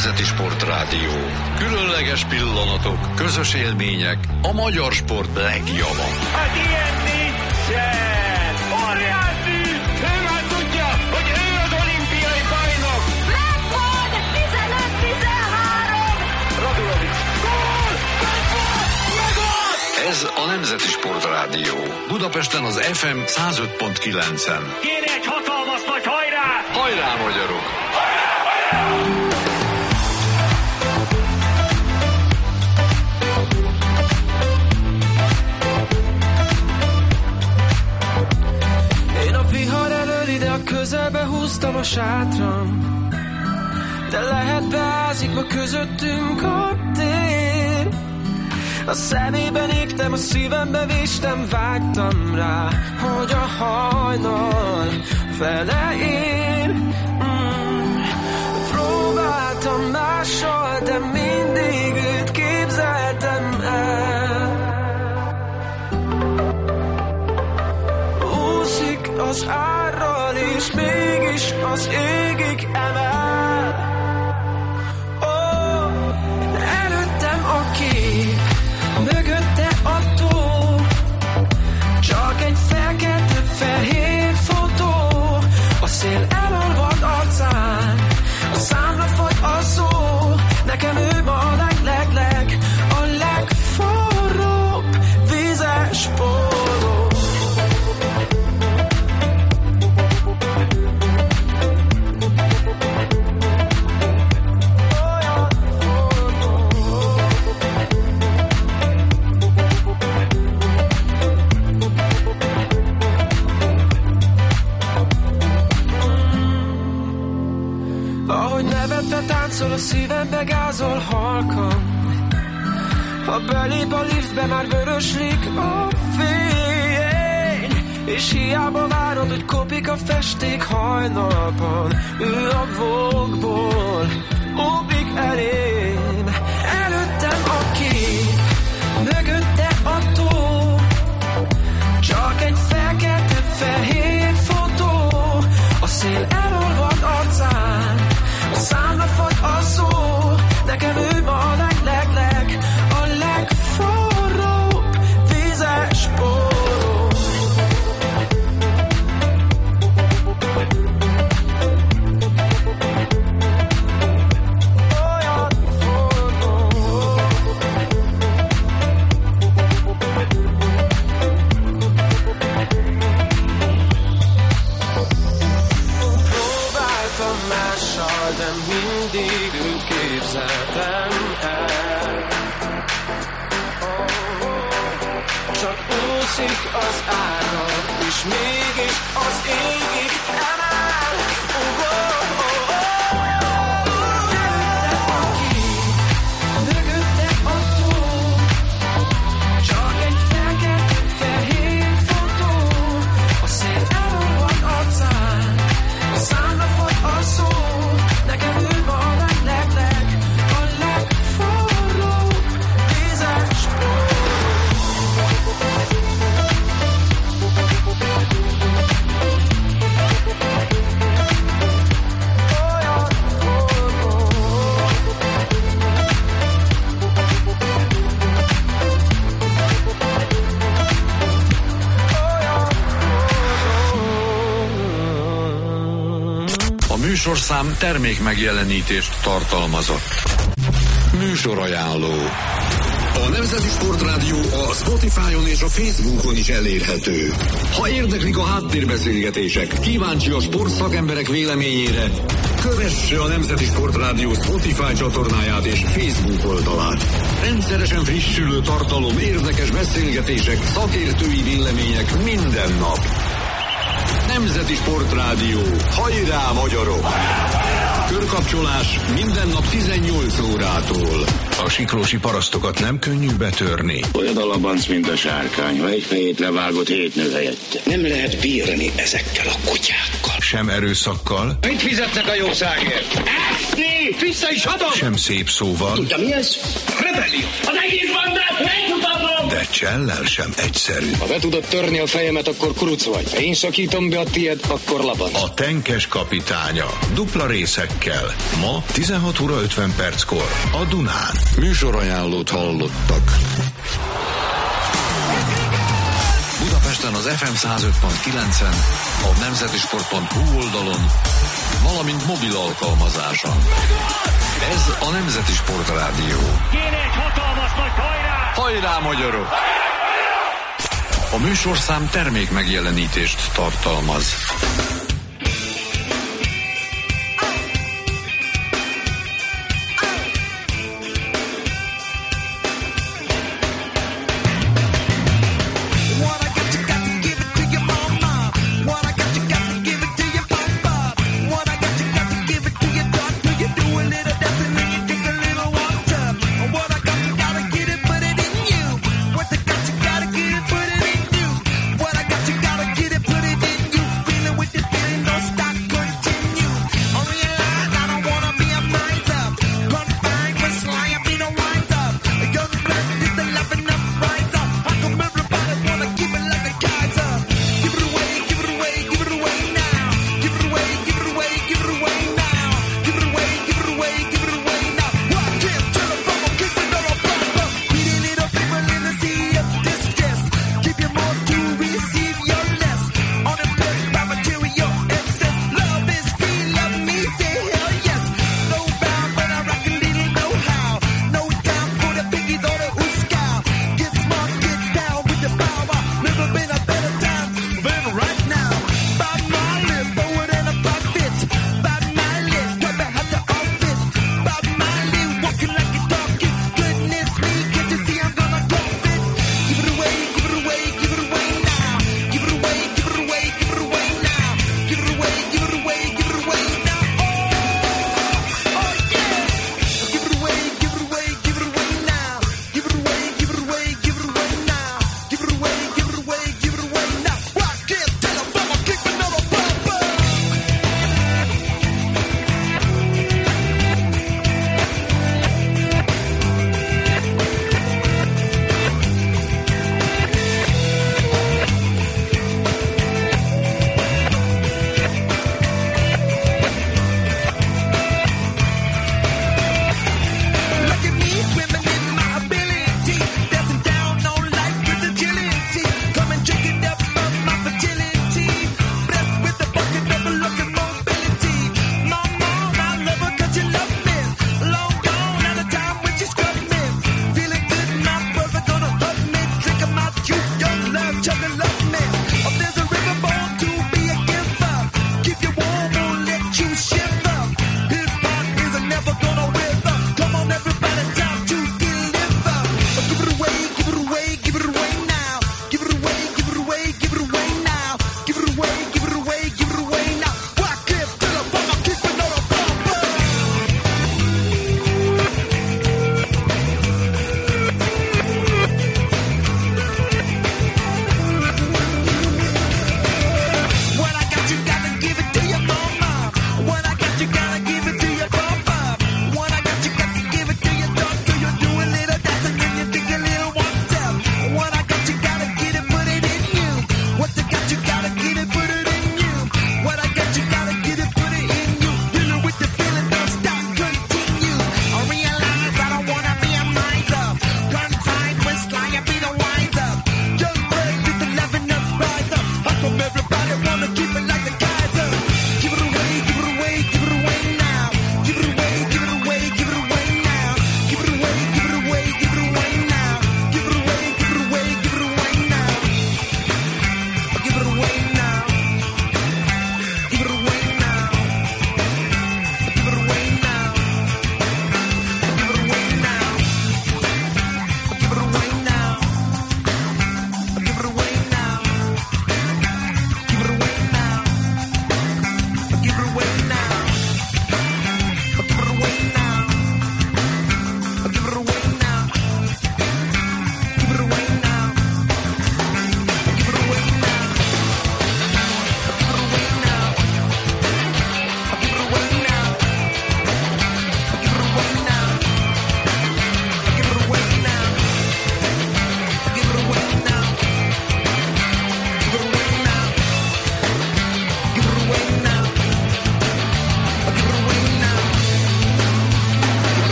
Nemzeti Sportrádió. Különleges pillanatok, közös élmények, a magyar sport legjava. Hát ilyen nincsen! Óriási! Ő már tudja, hogy ő az olimpiai bajnok! Megvan! 15-13! Radulovics! Gól! Megvan! Ez a Nemzeti Sportrádió. Budapesten az FM 105.9-en. Kéri egy hatalmas nagy hajrá! Hajrá, magyarok! Én a vihar elől ide a közelbe húztam a sátram, de lehet beázik ma közöttünk a tér. A szemében égtem, a szívembe véstem, vágytam rá, hogy a hajnal fele ér. Próbáltam mással, de mindig őt képzeltem el. Úszik az árral, és mégis az égig emel. Előttem a kép, mögötte a tó, csak egy fekete-fehér fotó. A szél elolvad arcán, a számla fogy a szó. Nekem ő ma a a legforróbb vízes póló. Ahogy nevetve táncol, a szívembe gázol halkan. Ha belép a liftbe, már vöröslik a fény, és hiába várod, hogy kopik a festék hajnalban. Ő a vókból ugrik elém. Előttem a kép, mögötte a tó, csak egy fekete-fehér fotó. A szél elolvad arcán, a számla fogy a szó. Nekem ő ma a a legforróbb vízes póló. Olyan forró. Próbáltam mással, de mindig őt képzeltem el. Csak úszik az áram, és mégis az égig emel. Előtte a kép, mögötte a tó, csak egy fekete-fehér fotó. A szél elolvad arcán, a számla fogy a szó. Nekem ő ma a legforróbb vízes póló. A műsorszám termék megjelenítést tartalmazott. Műsorajánló. A Nemzeti Sportrádió a Spotify-on és a Facebookon is elérhető. Ha érdeklik a háttérbeszélgetések, kíváncsi a sportszakemberek véleményére, kövesse a Nemzeti Sportrádió Spotify csatornáját és Facebook oldalát. Rendszeresen frissülő tartalom, érdekes beszélgetések, szakértői vélemények minden nap. Nemzeti Sportrádió. Hajrá, magyarok! Körkapcsolás minden nap 18 órától. A siklósi parasztokat nem könnyű betörni. Olyan a labanc, mint a sárkány, ha egy fejét levágott 7 nő helyette. Nem lehet bírni ezekkel a kutyákkal. Sem erőszakkal. Mit fizetnek a jószágért? Eszni! Vissza is adom! Sem szép szóval. Tudja mi ez? Rebellió! Az egész bandát megmutatom! De de csellel sem egyszerű. Ha be tudod törni a fejemet, akkor kuruc vagy. Ha én szakítom be a tiéd, akkor lapad. A Tenkes kapitánya. Dupla részekkel. Ma 16 óra 50 perckor a Dunán. Műsorajánlót hallottak. Budapesten az FM 105.9-en, a nemzetisport.hu oldalon, valamint mobil alkalmazáson. Ez a Nemzeti Sport Rádió. Kéne egy hatalmas nagy hajrá! Hajrá, magyarok! A műsorszám termék megjelenítést tartalmaz.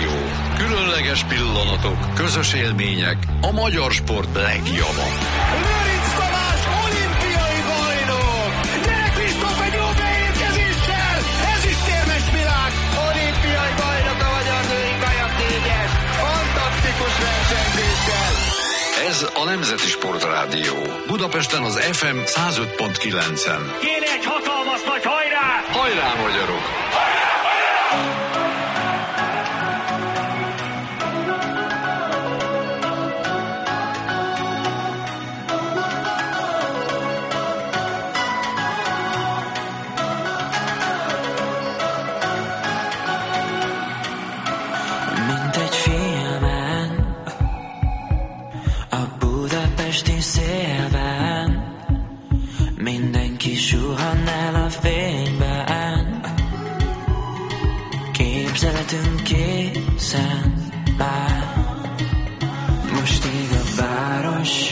Rádió. Különleges pillanatok, közös élmények, a magyar sport legjobbja. Lőrinc Tamás olimpiai bajnok! Gyere Kristóf egy jó beérkezéssel! Ezüstérmes világ! Olimpiai bajnok a magyar női kajaknégyes! Fantasztikus versenyzéssel! Ez a Nemzeti Sportrádió. Budapesten az FM 105.9-en. Kéne egy hatalmas nagy hajrá! Hajrá, magyarok! Mint egy filmen, a budapesti szélben, mindenki suhan el a fényben. Képzeletünk készen áll. Most ég a város,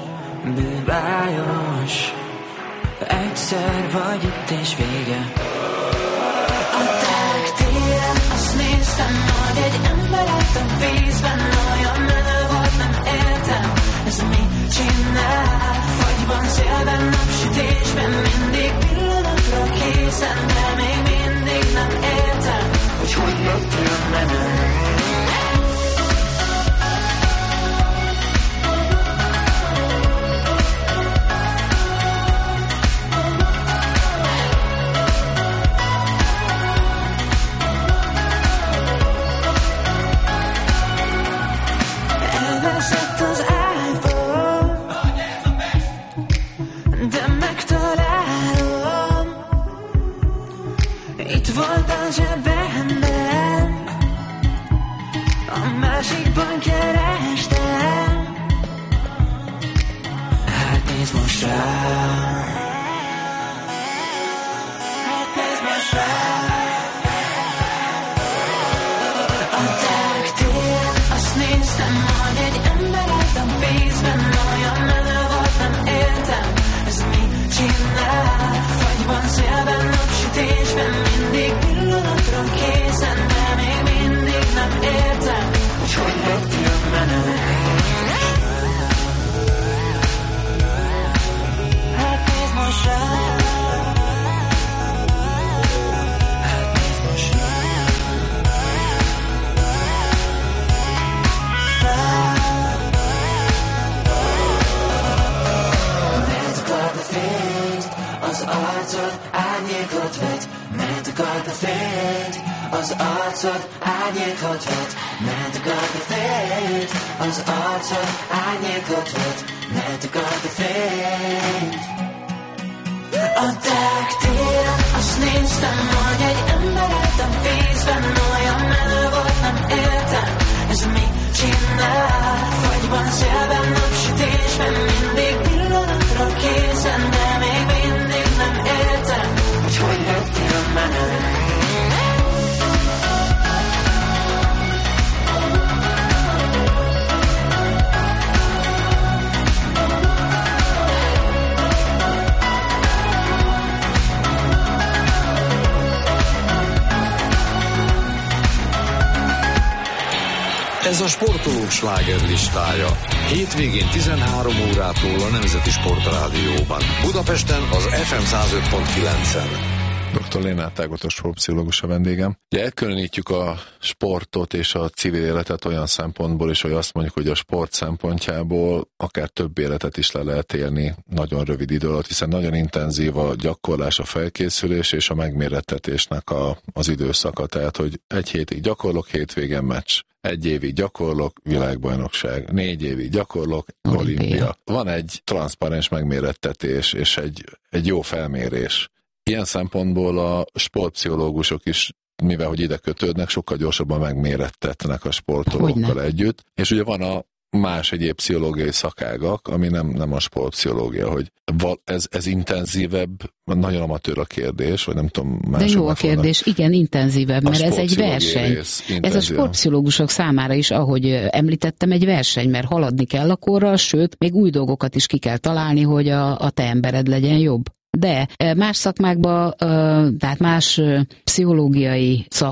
bűvályos. Egyszer vagy itt és vége. A tág téren azt néztem, hogy egy ember állt a vízben. Olyan menő volt, nem értem, ez mit csinál? Fagyban, szélben, napsütésben, mindig pillanatra készen. De még mindig nem értem, hogy hogy lett ilyen menő. Elveszett az ágyból, de megtalálom. Itt volt a zsebemben, a másikban kerestem. Hát nézd most rám, hát nézd most rám. A tágtér, azt néztem, hogy egy ember állt a vízben. Olyan menő volt, nem értem, ez mit csinál? Fagyban, szélben, napsütésben, mindig pillanatra készen. De még mindig nem értem, hogy hogy lett ilyen menő. Hát nézd most rám. Hát nézd most rám. Az arcod árnyékot vet, ment a karda fényt. Az arcod árnyékot vet, ment a karda fényt. Az arcod árnyékot vet, ment a karda fényt. A tágtéren azt néztem, hogy egy ember állt a vízben. Olyan menő volt, nem értem, ez mit csinál? Fagyban, szélben, napsütésben, mindig pillanatra készen. De még mindig nem értem, hogy hogy lett ilyen menő. Ez a sportolók slágerlistája. Hétvégén 13 órától a Nemzeti Sportrádióban. Budapesten az FM 105.9-en. Dr. Lénárd Ágota sportpszichológus a vendégem. Ugye elkülönítjük a sportot és a civil életet olyan szempontból is, hogy azt mondjuk, hogy a sport szempontjából akár több életet is le lehet élni nagyon rövid idő alatt, hiszen nagyon intenzív a gyakorlás, a felkészülés és a megmérettetésnek az időszaka. Tehát, hogy egy hétig gyakorlok, hétvégen meccs. 1 évig gyakorlok, világbajnokság, 4 évig gyakorlok, olimpia. Van egy transzparens megmérettetés és egy jó felmérés. Ilyen szempontból a sportpszichológusok is, mivel hogy ide kötődnek, sokkal gyorsabban megmérettetnek a sportolókkal együtt. És ugye van a más egyéb pszichológiai szakágak, ami nem a sportpszichológia, hogy ez intenzívebb, nagyon amatőr a kérdés, vagy nem tudom, de jó a kérdés, igen, intenzívebb, mert ez egy verseny. Ez a sportpszichológusok számára is, ahogy említettem, egy verseny, mert haladni kell a korral, sőt, még új dolgokat is ki kell találni, hogy a te embered legyen jobb. De más szakmákban, tehát más pszichológiai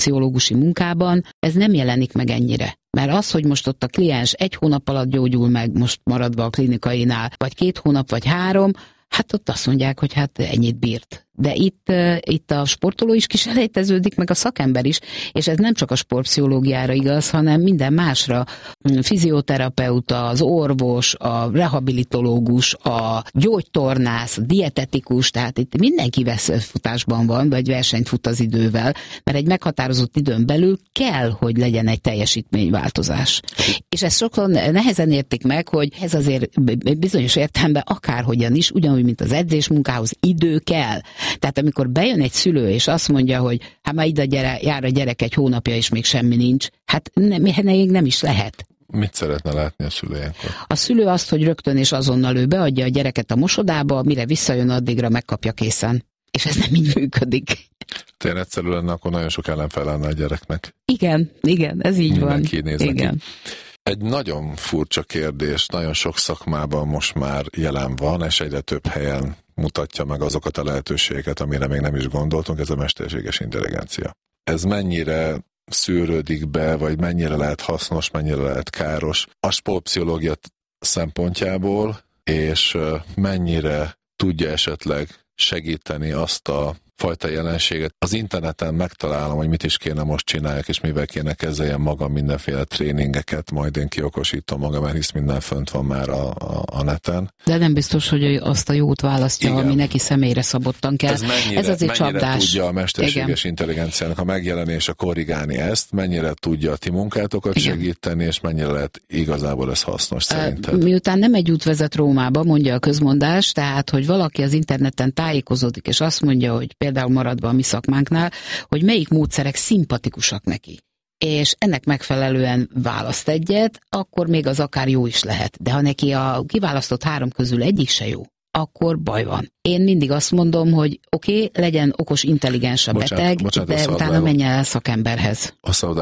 sportpszichológusi munkában ez nem jelenik meg ennyire. Mert az, hogy most ott a kliens 1 hónap alatt gyógyul meg, most maradva a klinikainál, vagy 2 hónap, vagy 3, hát ott azt mondják, hogy hát ennyit bírt. De itt a sportoló is kiselejteződik, meg a szakember is, és ez nem csak a sportpszichológiára igaz, hanem minden másra. Fizioterapeuta, az orvos, a rehabilitológus, a gyógytornász, a dietetikus, tehát itt mindenki futásban van, vagy versenyt fut az idővel, mert egy meghatározott időn belül kell, hogy legyen egy teljesítményváltozás. És ezt sokan nehezen értik meg, hogy ez azért bizonyos értelemben akárhogyan is, ugyanúgy, mint az edzésmunkához idő kell. Tehát amikor bejön egy szülő, és azt mondja, hogy hát már ide jár a gyerek 1 hónapja, és még semmi nincs, hát nem is lehet. Mit szeretne látni a szülő ilyenkor? A szülő azt, hogy rögtön és azonnal ő beadja a gyereket a mosodába, mire visszajön, addigra megkapja készen. És ez nem így működik. Tényleg egyszerű lenne, akkor nagyon sok ellenfel lenne a gyereknek. Igen, ez így mindenki van. Néz igen. Egy nagyon furcsa kérdés, nagyon sok szakmában most már jelen van, és egyre több helyen mutatja meg azokat a lehetőségeket, amire még nem is gondoltunk, ez a mesterséges intelligencia. Ez mennyire szűrődik be, vagy mennyire lehet hasznos, mennyire lehet káros a sportpszichológia szempontjából, és mennyire tudja esetleg segíteni azt a fajta jelenséget. Az interneten megtalálom, hogy mit is kéne most csináljak, és mivel kéne kezeljem magam mindenféle tréningeket, majd én kiokosítom magam, mert hisz minden fönt van már a neten. De nem biztos, hogy azt a jót választja, igen, ami neki személyre szabottan kell. Ez azért csapdás. Tudja a mesterséges intelligenciának a megjelenése korrigálni ezt, mennyire tudja a ti munkátokat segíteni, és mennyire lehet igazából ez hasznos szerinted? Miután nem egy út vezet Rómába, mondja a közmondás, tehát, hogy valaki az interneten tájékozódik, és azt mondja, hogy például maradva a mi szakmánknál, hogy melyik módszerek szimpatikusak neki. És ennek megfelelően választ egyet, akkor még az akár jó is lehet. De ha neki a kiválasztott 3 közül egyik se jó, akkor baj van. Én mindig azt mondom, hogy oké, legyen okos, intelligens a beteg, de utána menjen el szakemberhez.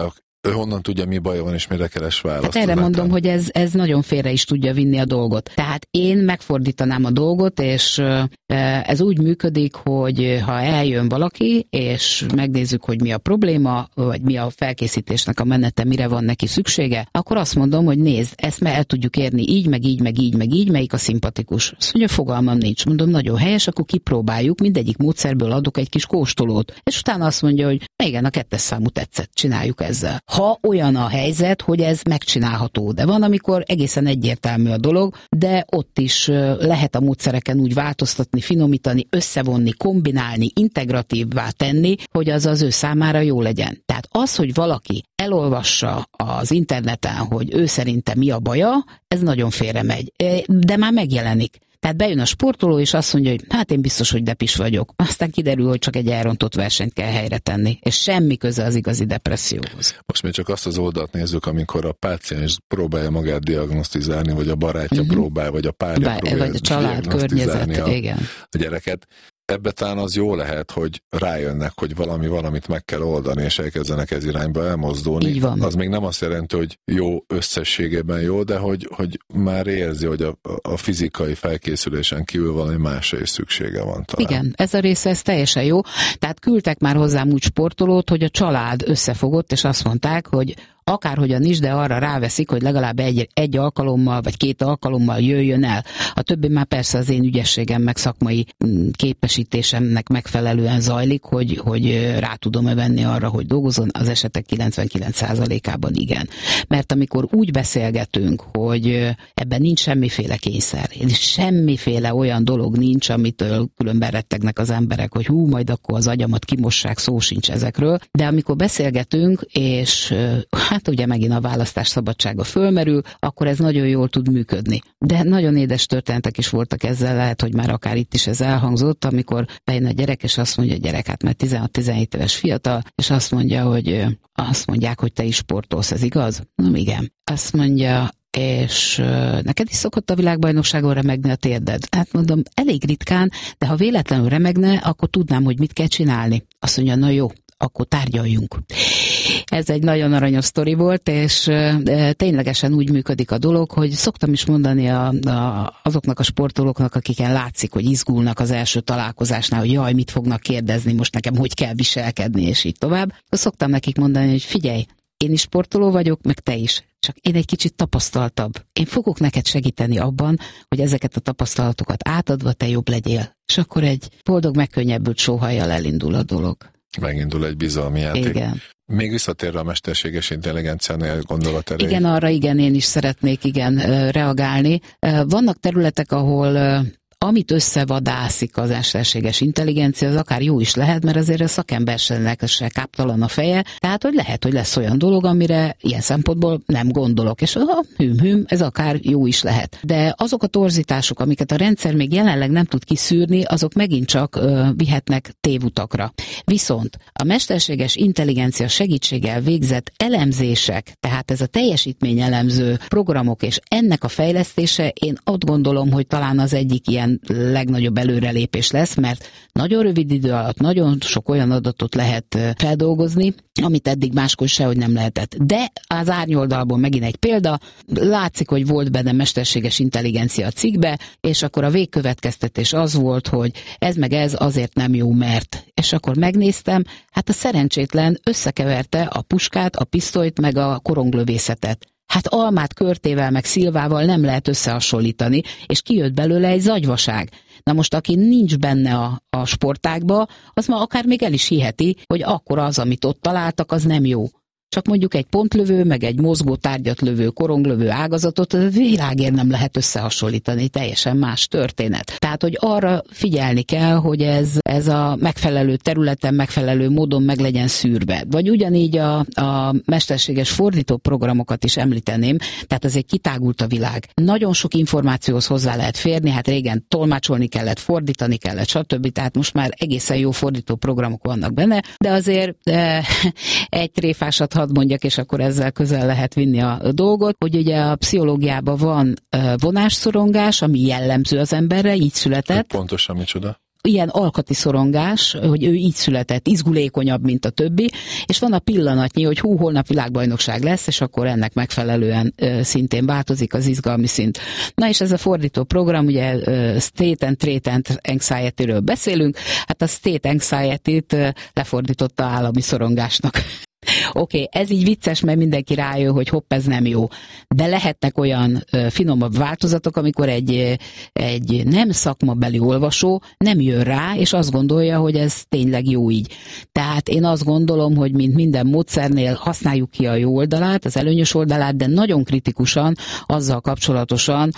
Ő honnan tudja, mi baj van, és mire keres választ? Hát erre mondom, hogy ez nagyon félre is tudja vinni a dolgot. Tehát én megfordítanám a dolgot, és ez úgy működik, hogy ha eljön valaki, és megnézzük, hogy mi a probléma, vagy mi a felkészítésnek a menete, mire van neki szüksége, akkor azt mondom, hogy nézd, ezt el tudjuk érni így, meg így, meg így, meg így, melyik a szimpatikus. Azt mondja, fogalmam nincs. Mondom, nagyon helyes, akkor kipróbáljuk, mindegyik módszerből adok egy kis kóstolót. És utána azt mondja, hogy igen, a 2. számú tetszett, csináljuk ezzel. Ha olyan a helyzet, hogy ez megcsinálható, de van, amikor egészen egyértelmű a dolog, de ott is lehet a módszereken úgy változtatni, finomítani, összevonni, kombinálni, integratívvá tenni, hogy az ő számára jó legyen. Tehát az, hogy valaki elolvassa az interneten, hogy ő szerinte mi a baja, ez nagyon félre megy. De már megjelenik. Tehát bejön a sportoló, és azt mondja, hogy hát én biztos, hogy depis vagyok. Aztán kiderül, hogy csak egy elrontott versenyt kell helyre tenni, és semmi köze az igazi depresszióhoz. Most még csak azt az oldalt nézzük, amikor a páciens próbálja magát diagnosztizálni, vagy a barátja próbál, vagy a párja próbálja vagy a család, környezet, a gyereket. Ebbe talán az jó lehet, hogy rájönnek, hogy valami valamit meg kell oldani, és elkezdenek ez irányba elmozdulni. Így van. Az még nem azt jelenti, hogy jó összességében jó, de hogy már érzi, hogy a fizikai felkészülésen kívül valami másra is szüksége van talán. Igen, ez a része, ez teljesen jó. Tehát küldtek már hozzám úgy sportolót, hogy a család összefogott, és azt mondták, hogy akárhogyan is, de arra ráveszik, hogy legalább egy alkalommal, vagy 2 alkalommal jöjjön el. A többi már persze az én ügyességem, meg szakmai képesítésemnek megfelelően zajlik, hogy rá tudom-e venni arra, hogy dolgozzon, az esetek 99%-ában igen. Mert amikor úgy beszélgetünk, hogy ebben nincs semmiféle kényszer, semmiféle olyan dolog nincs, amitől különben rettegnek az emberek, hogy majd akkor az agyamat kimossák, szó sincs ezekről, de amikor beszélgetünk, és hát ugye megint a választás szabadsága fölmerül, akkor ez nagyon jól tud működni. De nagyon édes történetek is voltak ezzel, lehet, hogy már akár itt is ez elhangzott, amikor bejön a gyerek, és azt mondja, a gyerek, hát már 16-17 éves fiatal, és azt mondják, hogy te is sportolsz, ez igaz? Nem, igen. Azt mondja, és neked is szokott a világbajnokságon remegni a térded? Hát mondom, elég ritkán, de ha véletlenül remegne, akkor tudnám, hogy mit kell csinálni. Azt mondja, na jó, akkor tárgyaljunk. Ez egy nagyon aranyos sztori volt, és ténylegesen úgy működik a dolog, hogy szoktam is mondani azoknak a sportolóknak, akiken látszik, hogy izgulnak az első találkozásnál, hogy jaj, mit fognak kérdezni, most nekem hogy kell viselkedni, és így tovább. Szoktam nekik mondani, hogy figyelj, én is sportoló vagyok, meg te is. Csak én egy kicsit tapasztaltabb. Én fogok neked segíteni abban, hogy ezeket a tapasztalatokat átadva te jobb legyél. És akkor egy boldog, megkönnyebbült sóhajjal elindul a dolog. Megindul egy bizalmi játék. Igen. Még visszatérve a mesterséges intelligenciánél gondolaterejé. Igen, én is szeretnék reagálni. Vannak területek, ahol amit összevadászik az mesterséges intelligencia, az akár jó is lehet, mert azért a szakembernek se káptalan a feje, tehát hogy lehet, hogy lesz olyan dolog, amire ilyen szempontból nem gondolok, és ez akár jó is lehet. De azok a torzítások, amiket a rendszer még jelenleg nem tud kiszűrni, azok megint csak vihetnek tévutakra. Viszont a mesterséges intelligencia segítséggel végzett elemzések, tehát ez a teljesítményelemző programok és ennek a fejlesztése, én azt gondolom, hogy talán az egyik ilyen legnagyobb előrelépés lesz, mert nagyon rövid idő alatt nagyon sok olyan adatot lehet feldolgozni, amit eddig máskor sehogy nem lehetett. De az árnyoldalból megint egy példa, látszik, hogy volt benne mesterséges intelligencia a cikkbe, és akkor a végkövetkeztetés az volt, hogy ez meg ez azért nem jó, mert. És akkor megnéztem, hát a szerencsétlen összekeverte a puskát, a pisztolyt, meg a koronglövészetet. Hát almát körtével meg szilvával nem lehet összehasonlítani, és kijött belőle egy zagyvaság. Na most, aki nincs benne a sportágba, az ma akár még el is hiheti, hogy akkor az, amit ott találtak, az nem jó. Csak mondjuk egy pontlövő, meg egy mozgó tárgyat lövő, koronglövő ágazatot világért nem lehet összehasonlítani, teljesen más történet. Tehát, hogy arra figyelni kell, hogy ez a megfelelő területen, megfelelő módon meg legyen szűrve. Vagy ugyanígy a mesterséges fordító programokat is említeném, tehát ez egy kitágult a világ. Nagyon sok információhoz hozzá lehet férni, hát régen tolmácsolni kellett, fordítani kellett, stb. Tehát most már egészen jó fordító programok vannak benne, de azért egy tréfásat hadd mondjak, és akkor ezzel közel lehet vinni a dolgot, hogy ugye a pszichológiában van vonásszorongás, ami jellemző az emberre, így született. Pontosan micsoda? Ilyen alkati szorongás, hogy ő így született, izgulékonyabb, mint a többi, és van a pillanatnyi, hogy holnap világbajnokság lesz, és akkor ennek megfelelően szintén változik az izgalmi szint. Na és ez a fordító program, ugye state and trait and anxiety-ről beszélünk, hát a state anxiety-t lefordította állami szorongásnak. Oké, ez így vicces, mert mindenki rájön, hogy hopp, ez nem jó. De lehetnek olyan finomabb változatok, amikor egy nem szakmabeli olvasó nem jön rá, és azt gondolja, hogy ez tényleg jó így. Tehát én azt gondolom, hogy mint minden módszernél használjuk ki a jó oldalát, az előnyös oldalát, de nagyon kritikusan azzal kapcsolatosan,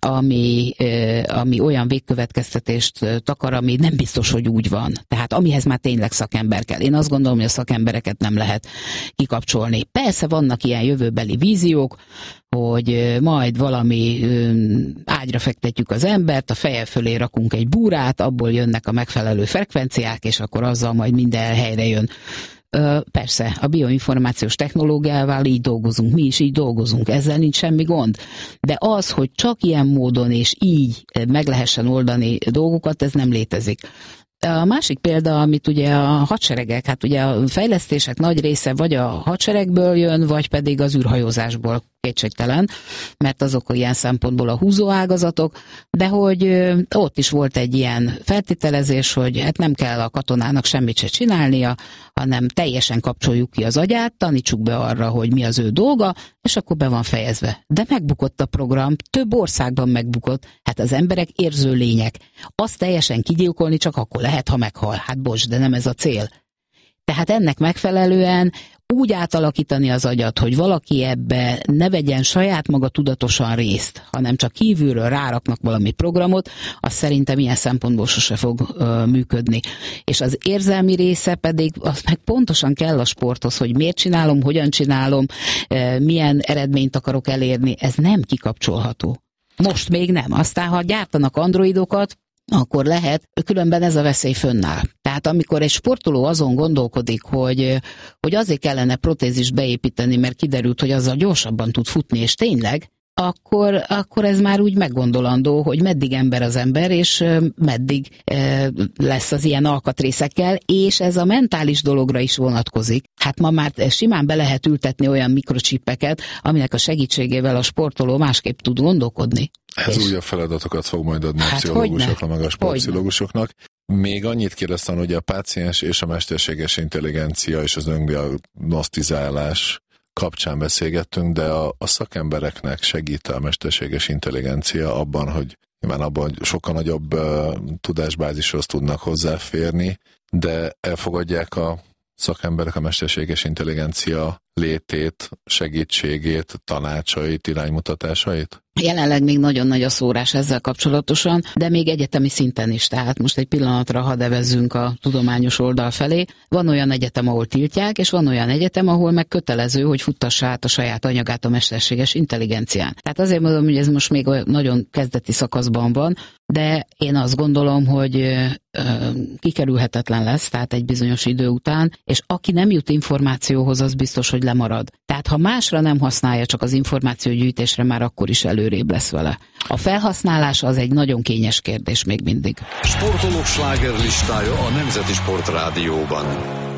ami olyan végkövetkeztetést takar, ami nem biztos, hogy úgy van. Tehát amihez már tényleg szakember kell. Én azt gondolom, hogy a szakembereket nem lehet kikapcsolni. Persze vannak ilyen jövőbeli víziók, hogy majd valami ágyra fektetjük az embert, a feje fölé rakunk egy búrát, abból jönnek a megfelelő frekvenciák, és akkor azzal majd minden helyre jön. Persze, a bioinformációs technológiával így dolgozunk, mi is így dolgozunk, ezzel nincs semmi gond. De az, hogy csak ilyen módon és így meg lehessen oldani dolgokat, ez nem létezik. A másik példa, amit ugye a hadseregek, hát ugye a fejlesztések nagy része vagy a hadseregből jön, vagy pedig az űrhajózásból, kétségtelen, mert azok ilyen szempontból a húzóágazatok, de hogy ott is volt egy ilyen feltételezés, hogy hát nem kell a katonának semmit se csinálnia, hanem teljesen kapcsoljuk ki az agyát, tanítsuk be arra, hogy mi az ő dolga, és akkor be van fejezve. De megbukott a program, több országban megbukott, hát az emberek érző lények. Azt teljesen kigyilkolni csak akkor lehet, ha meghal. Hát bocs, de nem ez a cél. Tehát ennek megfelelően úgy átalakítani az agyat, hogy valaki ebbe ne vegyen saját maga tudatosan részt, hanem csak kívülről ráraknak valami programot, az szerintem ilyen szempontból sose fog működni. És az érzelmi része pedig, az meg pontosan kell a sporthoz, hogy miért csinálom, hogyan csinálom, milyen eredményt akarok elérni, ez nem kikapcsolható. Most még nem. Aztán, ha gyártanak androidokat, akkor lehet, különben ez a veszély fönnáll. Tehát amikor egy sportoló azon gondolkodik, hogy azért kellene protézist beépíteni, mert kiderült, hogy azzal gyorsabban tud futni, és tényleg, akkor ez már úgy meggondolandó, hogy meddig ember az ember, és meddig lesz az ilyen alkatrészekkel, és ez a mentális dologra is vonatkozik. Hát ma már simán be lehet ültetni olyan mikrocsippeket, aminek a segítségével a sportoló másképp tud gondolkodni. Ez újabb feladatokat fog majd adni a pszichológusoknak, meg a sportpszichológusoknak. Még annyit kérdeztem, hogy a páciens és a mesterséges intelligencia és az öndiagnosztizálás kapcsán beszélgettünk, de a szakembereknek segít a mesterséges intelligencia abban, hogy sokkal nagyobb tudásbázishoz tudnak hozzáférni, de elfogadják a szakemberek a mesterséges intelligencia létét, segítségét, tanácsait, iránymutatásait? Jelenleg még nagyon nagy a szórás ezzel kapcsolatosan, de még egyetemi szinten is. Tehát most egy pillanatra hadd evezzünk a tudományos oldal felé. Van olyan egyetem, ahol tiltják, és van olyan egyetem, ahol meg kötelező, hogy futtassa át a saját anyagát a mesterséges intelligencián. Tehát azért mondom, hogy ez most még nagyon kezdeti szakaszban van, de én azt gondolom, hogy kikerülhetetlen lesz, tehát egy bizonyos idő után, és aki nem jut információhoz, az biztos, hogy lemarad. Tehát ha másra nem használja, csak az információgyűjtésre, már akkor is előrébb lesz vele. A felhasználás az egy nagyon kényes kérdés még mindig. Sportolók slágerlistája a Nemzeti Sport Rádióban.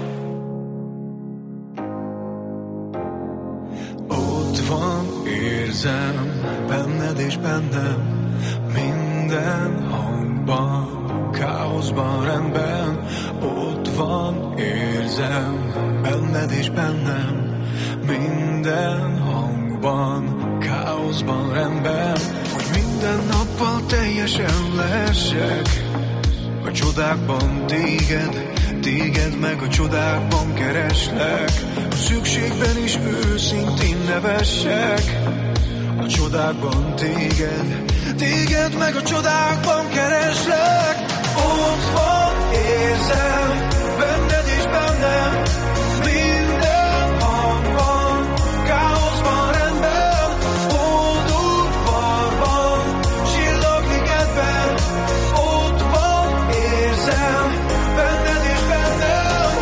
Ott van, érzem, benned és bennem, minden hangban, káoszban, rendben. Ott van, érzem, benned és bennem, minden hangban, káoszban, rendben. Hogy minden nappal teljesen lehessek a csodákban téged meg a csodákban kereslek. A szükségben is őszintén nevessek a csodákban téged meg a csodákban kereslek. Ott van, érzem, benned és bennem, minden hangban, káoszban, rendben, boldog parban, csillagligedben. Ott van, érzem, benned és bennem.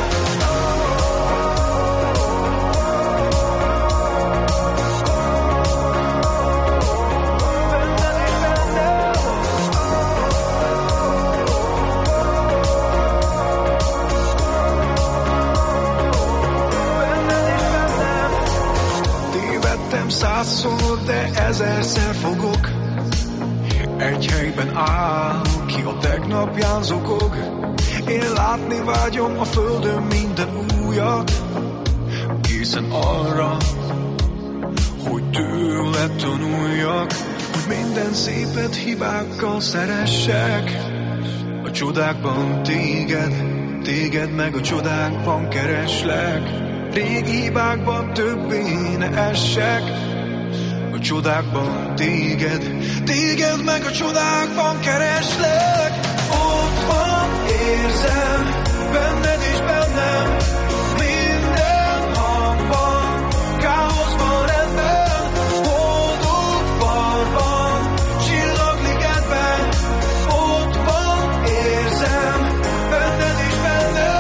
Százszor, de ezerszer fogok. Egy helyben áll, ki a tegnapján zokog. Én látni vágyom a földön minden újat, készen arra, hogy tőle tanuljak, hogy minden szépet hibákkal szeressek. A csodákban téged meg a csodákban kereslek. Régi hibákban többé ne essek. A csodákban téged meg a csodákban kereslek. Ott van, érzem, benned és bennem, minden hangban, káoszban, rendben, boldog parban, csillagligedben. Ott van, érzem, benned és bennem.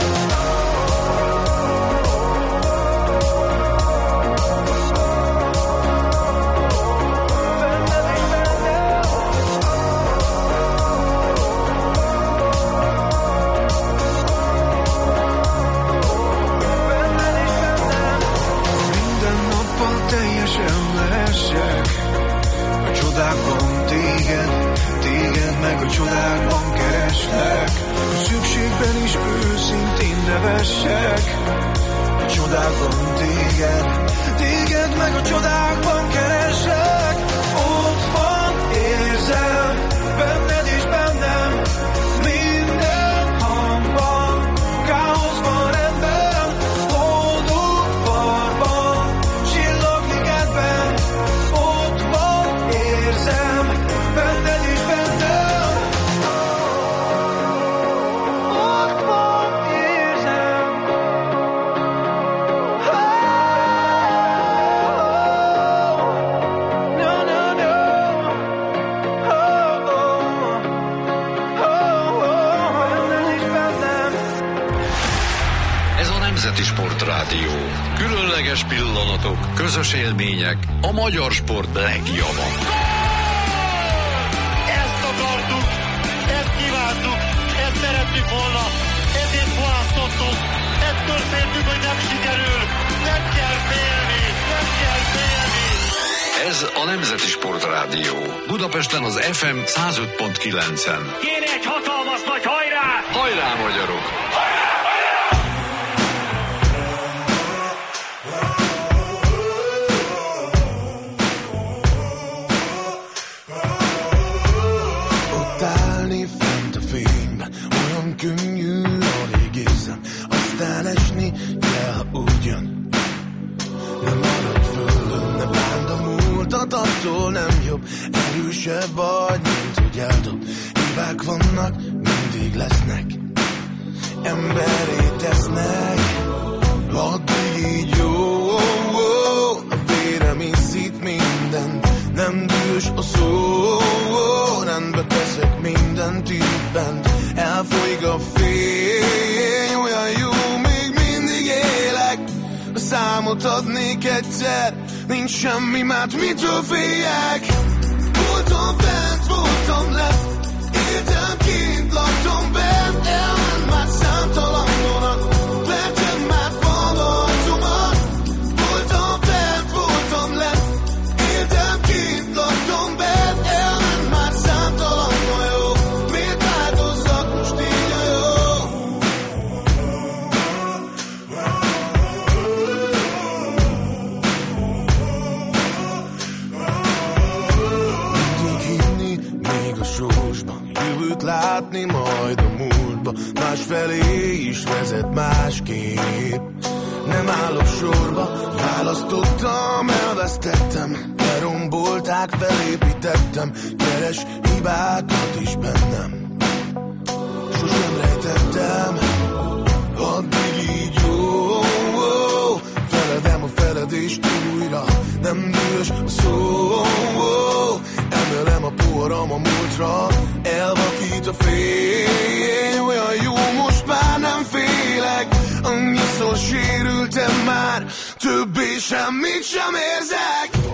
A csodákban téged meg a csodákban kereslek. A szükségben is őszintén nevessek. A csodákban téged meg a csodákban kereslek. Ott van, érzem, benned és bennem, minden hangban, káoszban, rendben, boldog parban, csillagligedben. Ott van, érzem, benned és bennem. Ott van, érzem. Sportrádió. Különleges pillanatok, közös élmények, a magyar sport legjava. Ezt akartuk, ezt kívántuk, ezt szerettük volna, ezért választottuk, ettől féltük, hogy nem sikerül, nem kell félni, nem kell félni. Ez a Nemzeti Sportrádió. Budapesten az FM 105.9-en. Kéne egy hatalmas nagy hajrá! Hajrá, magyarok! Ott állni fent a fényben, olyan könnyű, alig érzem, aztán esni kell, ha úgy jön. Nem maradj földön, ne bánd a múltat, attól nem jobb, erősebb vagy, mint hogy eldob. Hibák vannak, mindig lesznek, emberé tesznek, addig így jó, a vérem iszít mindent, nem dühös a szó, rendbe teszek mindent így bent, elfolyik a fény, olyan jó, még mindig élek, a számot adnék egyszer, nincs semmi más, mitől féljek. Voltam fent, voltam lent, éltem kint, laktam bent, elment már számtalan vonat, vertem már falva arcomat. Voltam fent, voltam lent, éltem kint, laktam bent, elment már számtalan hajó, miért változzak most így a jó? Mindig hinni, még a sorsban, jövőt látni majd a múltba, másfelé is vezet másképp. Nem állok sorba, választottam, elvesztettem, lerombolták, felépítettem, keres hibákat is bennem. Sosem rejtettem, addig így jó, feledem a feledést újra, nem dühös a szó, emelem a poharam a múltra, elvakít a fény, olyan jó, most már nem félek, annyiszor sérültem már, többé semmit sem érzek.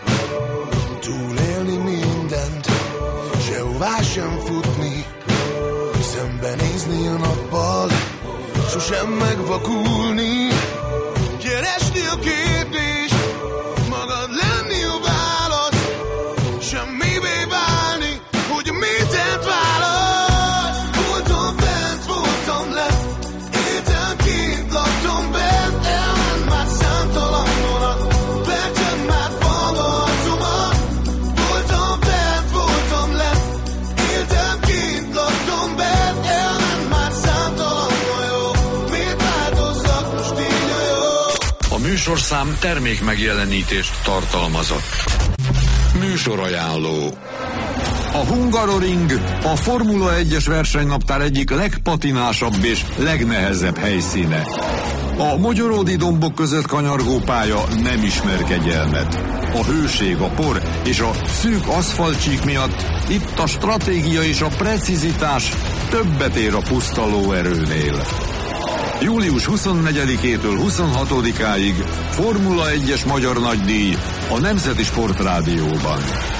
Túlélni mindent, sehová sem futni, szembenézni a nappal, sosem megvakulni, keresni a kérdést, magad lenni a válasz, semmivé válni, hogy mit tett válasz. Voltam fent, voltam lent, éltem kint, laktam bent, elment már számtalan vonat, vertem már falva arcomat. Voltam fent, voltam lent, éltem kint, laktam bent, elment már számtalan hajó, miért változzak most így a jó? A műsorszám termék megjelenítést tartalmazott. Műsorajánló. A Hungaroring a Formula 1-es versenynaptár egyik legpatinásabb és legnehezebb helyszíne. A mogyoródi dombok között kanyargó pálya nem ismer kegyelmet. A hőség, a por és a szűk aszfaltcsík miatt itt a stratégia és a precizitás többet ér a puszta lóerőnél. Július 24-től 26-áig Formula 1-es magyar nagydíj a Nemzeti Sportrádióban.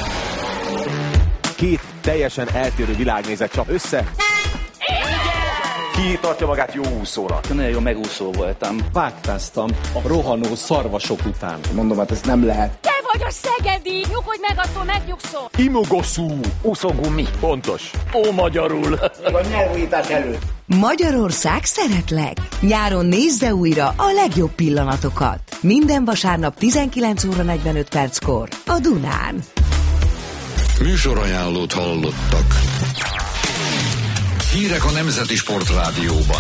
Két teljesen eltérő világnézet csap össze. Ki tartja magát jó úszónak? Nagyon jó megúszó voltam. Vágtáztam a rohanó szarvasok után. Mondom, hát ez nem lehet. Te vagy a szegedi! Nyugodj meg, attól megnyugszol! Imogoszú. Úszógumi. Pontos. Ó, magyarul. A nyelvújítás előtt. Magyarország szeretlek! Nyáron nézze újra a legjobb pillanatokat. Minden vasárnap 19 óra 45 perckor a Dunán. Műsorajánlót hallottak. Hírek a Nemzeti Sportrádióban.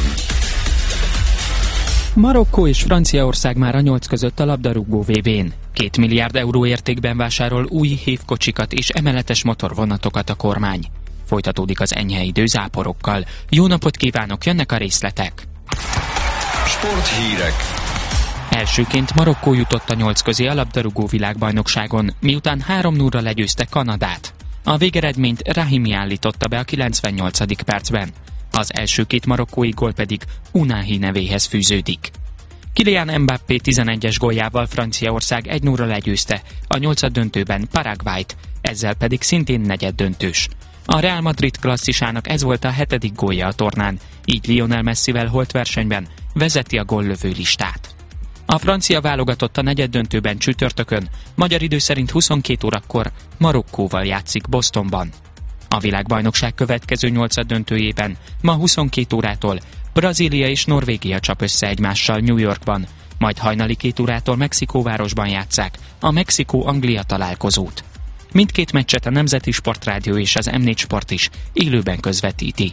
Marokkó és Franciaország már a 8 között a labdarúgó VB-n. 2 milliárd euró értékben vásárol új hévkocsikat és emeletes motorvonatokat a kormány. Folytatódik az enyhe idő záporokkal. Jó napot kívánok, jönnek a részletek. Sporthírek. Elsőként Marokkó jutott a 8 közé a labdarúgó világbajnokságon, miután 3-0-ra legyőzte Kanadát. A végeredményt Rahimi állította be a 98. percben. Az első két marokkói gól pedig Unahi nevéhez fűződik. Kylian Mbappé 11-es góljával Franciaország 1-0-ra legyőzte a 8. döntőben Paraguayt, ezzel pedig szintén negyeddöntős. A Real Madrid klasszisának ez volt a 7. gólja a tornán, így Lionel Messivel holt versenyben vezeti a góllövő listát. A francia válogatott a negyeddöntőben csütörtökön, magyar idő szerint 22 órakor Marokkóval játszik Bostonban. A világbajnokság következő 8. döntőjében ma 22 órától Brazília és Norvégia csap össze egymással New Yorkban, majd hajnali 2 órától Mexikóvárosban játsszák a Mexikó-Anglia találkozót. Mindkét meccset a Nemzeti Sportrádió és az M4 Sport is élőben közvetíti.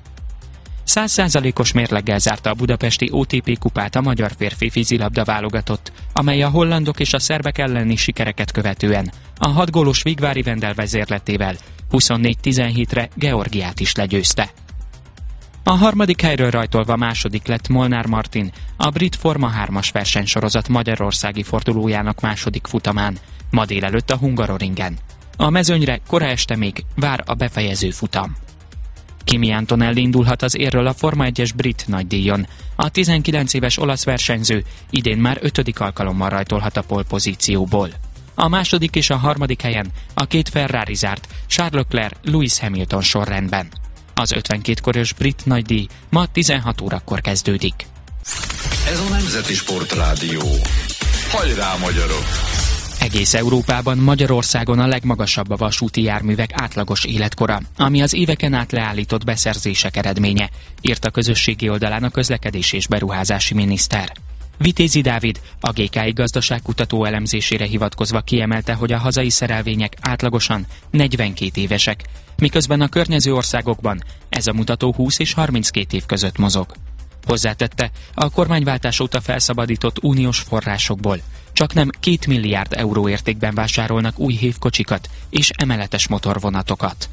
100%-os mérleggel zárta a budapesti OTP kupát a magyar férfi vízilabda válogatott, amely a hollandok és a szerbek elleni sikereket követően a 6 gólos Vigvári Vendel vezérletével 24-17-re Georgiát is legyőzte. A harmadik helyről rajtolva második lett Molnár Martin, a brit Forma 3-as versenysorozat magyarországi fordulójának második futamán, ma délelőtt a Hungaroringen. A mezőnyre kora este még vár a befejező futam. Kimi Antonelli indulhat az érről a Forma 1-es brit nagydíjon. A 19 éves olasz versenyző idén már 5. alkalommal rajtolhat a pole-pozícióból. A második és a harmadik helyen a 2 Ferrari zárt, Charles Leclerc, Lewis Hamilton sorrendben. Az 52 koros brit nagydíj ma 16 órakor kezdődik. Ez a Nemzeti Sportrádió. Hajrá, magyarok! Egész Európában, Magyarországon a legmagasabb a vasúti járművek átlagos életkora, ami az éveken át leállított beszerzések eredménye, írt a közösségi oldalán a közlekedés és beruházási miniszter. Vitézi Dávid a GKI gazdaságkutató elemzésére hivatkozva kiemelte, hogy a hazai szerelvények átlagosan 42 évesek, miközben a környező országokban ez a mutató 20 és 32 év között mozog. Hozzátette, a kormányváltás óta felszabadított uniós forrásokból csaknem 2 milliárd euró értékben vásárolnak új hévkocsikat és emeletes motorvonatokat.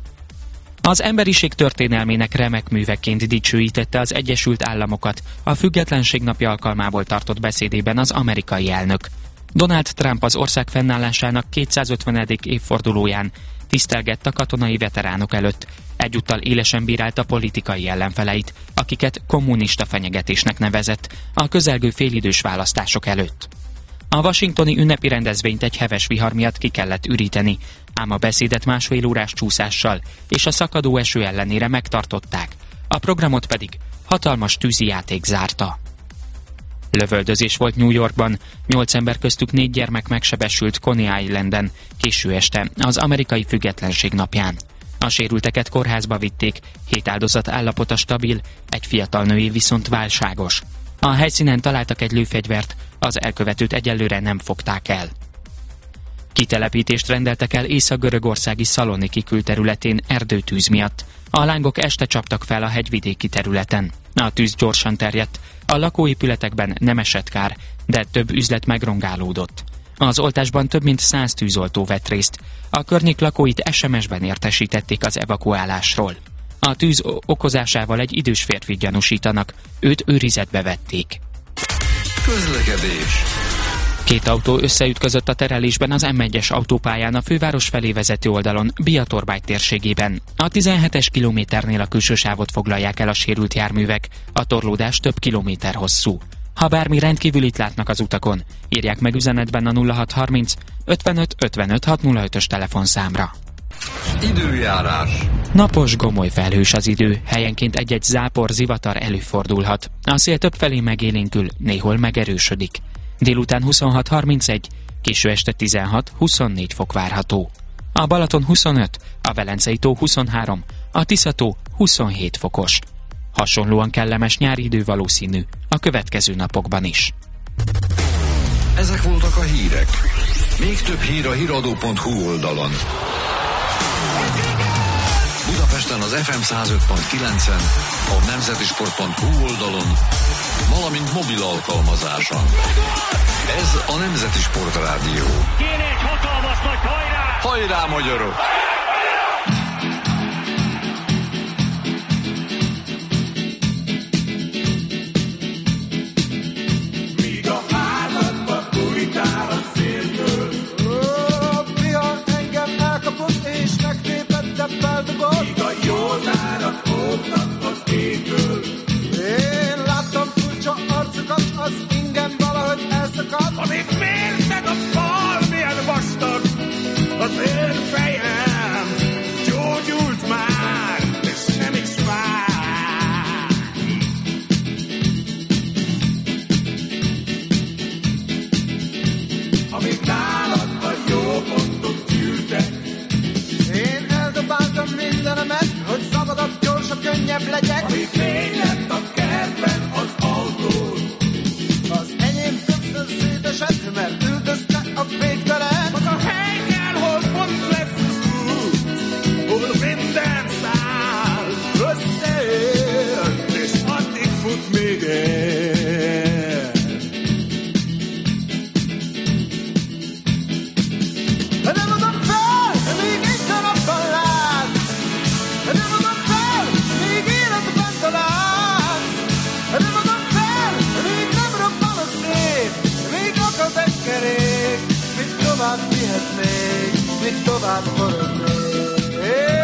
Az emberiség történelmének remek műveként dicsőítette az Egyesült Államokat a Függetlenség napja alkalmából tartott beszédében az amerikai elnök. Donald Trump az ország fennállásának 250. évfordulóján tisztelgett a katonai veteránok előtt, egyúttal élesen bírálta politikai ellenfeleit, akiket kommunista fenyegetésnek nevezett a közelgő félidős választások előtt. A washingtoni ünnepi rendezvényt egy heves vihar miatt ki kellett üríteni, ám a beszédet másfél órás csúszással és a szakadó eső ellenére megtartották, a programot pedig hatalmas tűzijáték zárta. Lövöldözés volt New Yorkban, 8 ember köztük 4 gyermek megsebesült Coney Islanden késő este az amerikai függetlenség napján. A sérülteket kórházba vitték, 7 áldozat állapota stabil, egy fiatal női viszont válságos. A helyszínen találtak egy lőfegyvert, az elkövetőt egyelőre nem fogták el. Kitelepítést rendeltek el észak-görögországi Szaloniki külterületén erdőtűz miatt. A lángok este csaptak fel a hegyvidéki területen. A tűz gyorsan terjedt, a lakóépületekben nem esett kár, de több üzlet megrongálódott. Az oltásban több mint 100 tűzoltó vett részt. A környék lakóit SMS-ben értesítették az evakuálásról. A tűz okozásával egy idős férfit gyanúsítanak, őt őrizetbe vették. Közlekedés. 2 autó összeütközött a terelésben az M1-es autópályán a főváros felé vezető oldalon, Biatorbágy térségében. A 17-es kilométernél a külső sávot foglalják el a sérült járművek, a torlódás több kilométer hosszú. Ha bármi rendkívülit látnak az utakon, írják meg üzenetben a 0630 55 55 605-ös telefonszámra. Időjárás. Napos, gomoly felhős az idő, helyenként egy-egy zápor, zivatar előfordulhat. A szél többfelé megélénkül, néhol megerősödik. Délután 26-31, késő este 16-24 fok várható. A Balaton 25, a Velencei tó 23, a Tisza-tó 27 fokos. Hasonlóan kellemes nyári idő valószínű a következő napokban is. Ezek voltak a hírek. Még több hír a hiradó.hu oldalon. Budapesten az FM 105.9-en, a nemzetisport.hu oldalon, valamint mobil alkalmazáson. Ez a Nemzeti Sportrádió. Kéne egy hatalmas nagy hajrá! Hajrá, magyarok! Míg a házadba bújtál a széltől, Pia engem elkapott és megtépette, feldugott. Míg a józárak óvnak az égből, én láttam furcsa arcokat az amíg nálad a jó pontot gyűjtek. Én eldobáltam mindenemet, hogy szabadabb, gyorsabb, könnyebb legyek. Ami fény lett a kertben az autó, az enyém többször szétesett, mert üldözte a végtelen. Az a hely kell, hol pont lesz az út, hol minden száll összeér, és addig fut még el. Nem adom fel, még egy darabban látsz. Nem adom fel, még életben találsz. Nem adom fel, még nem robbanok szét. Még akad egy kerék, mit tovább vihetnék, mit tovább forognék.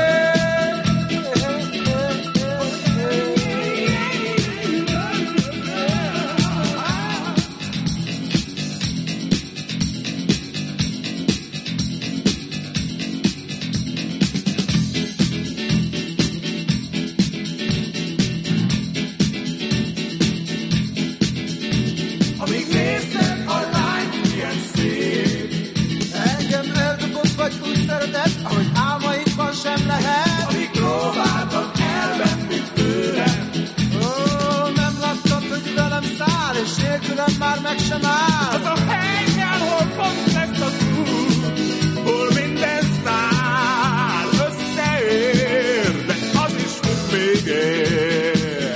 Amíg nézted a lányt, milyen szép, engem eldobott vagy úgy szeretett, ahogy álmaidban sem lehet. Amíg próbáltad elvenni tőlem, ó, nem láttad, hogy velem száll, és nélkülem már meg sem áll. Az a hely kell, hol pont lesz az út, hol minden száll összeér, de az is fut még ér.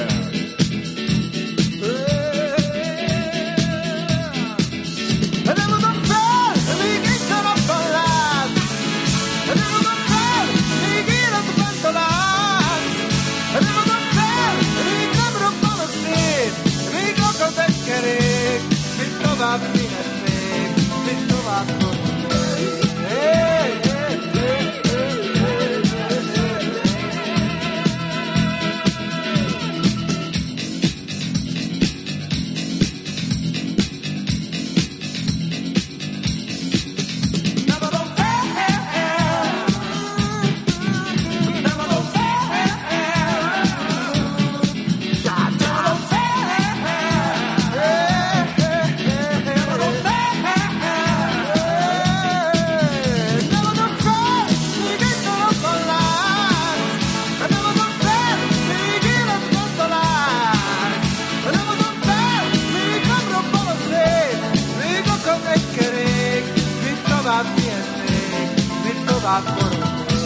Nem adom fel, még egy darabban látsz. Nem adom fel, még életben találsz. Nem adom fel, még nem robbanok szét. Még akad egy kerék, mit tovább vihetnék, mit tovább forognék. Nem adom fel, nem adom fel, nem adom fel, nem adom fel, nem adom fel, még egy darabban látsz. Nem adom fel, még életben találsz. Nem adom fel, még nem robbanok szét. Még akad egy kerék, mit tovább vihetnék, mit tovább forognék.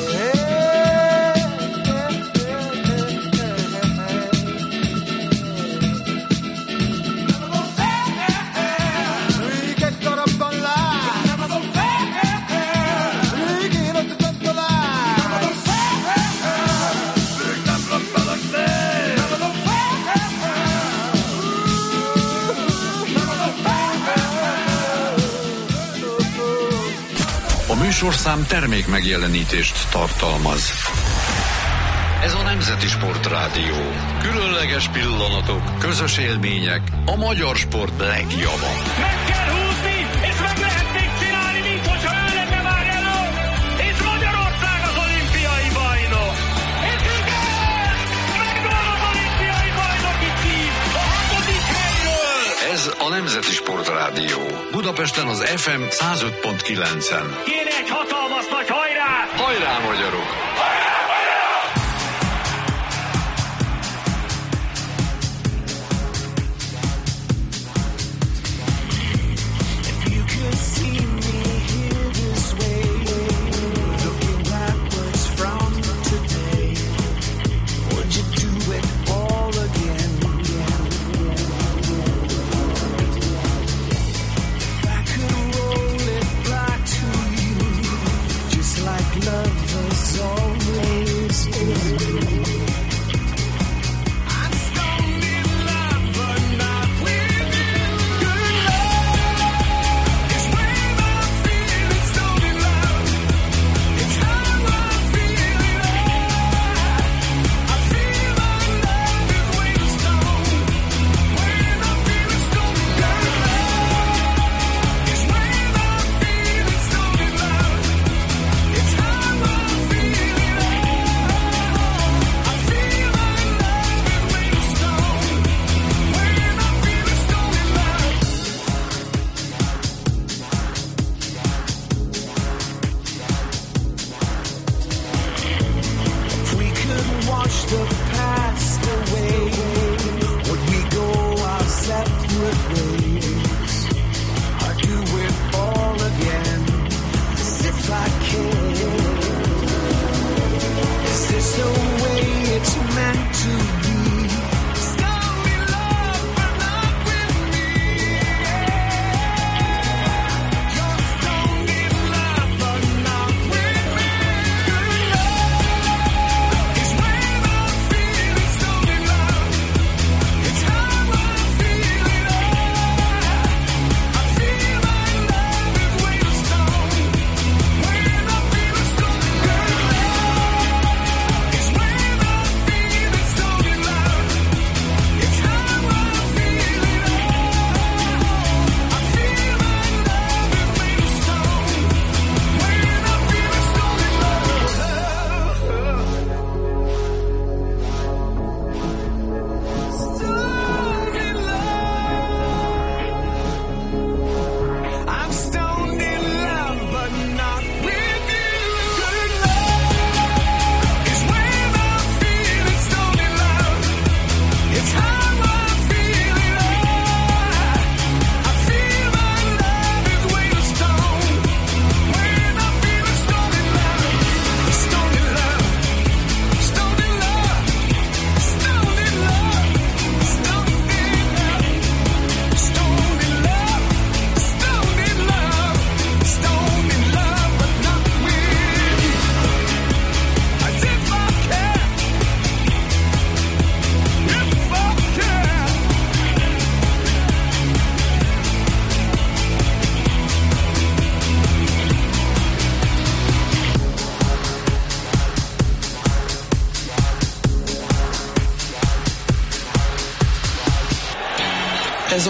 Nem adom fel, még egy darabban látsz. Nem adom fel, még életben találsz. Nem adom fel, még nem robbanok szét. Nem adom fel, nem adom fel. A műsorszám termék megjelenítést tartalmaz. Ez a Nemzeti Sportrádió. Különleges pillanatok, közös élmények, a magyar sport legjava. Meg kell húzni, és meg lehet még csinálni, mint hogyha ő lenne már elő, és Magyarország az olimpiai bajnok. És igen, megvan az olimpiai bajnoki cím, a 6. helyről. Ez a Nemzeti Sportrádió. Budapesten az FM 105.9-en. Kéne egy hatalmas nagy hajrá! Hajrá, magyarok! You could see me here this way, looking backwards from today. Would you do it all again? If I could roll it back to you, just like love was all.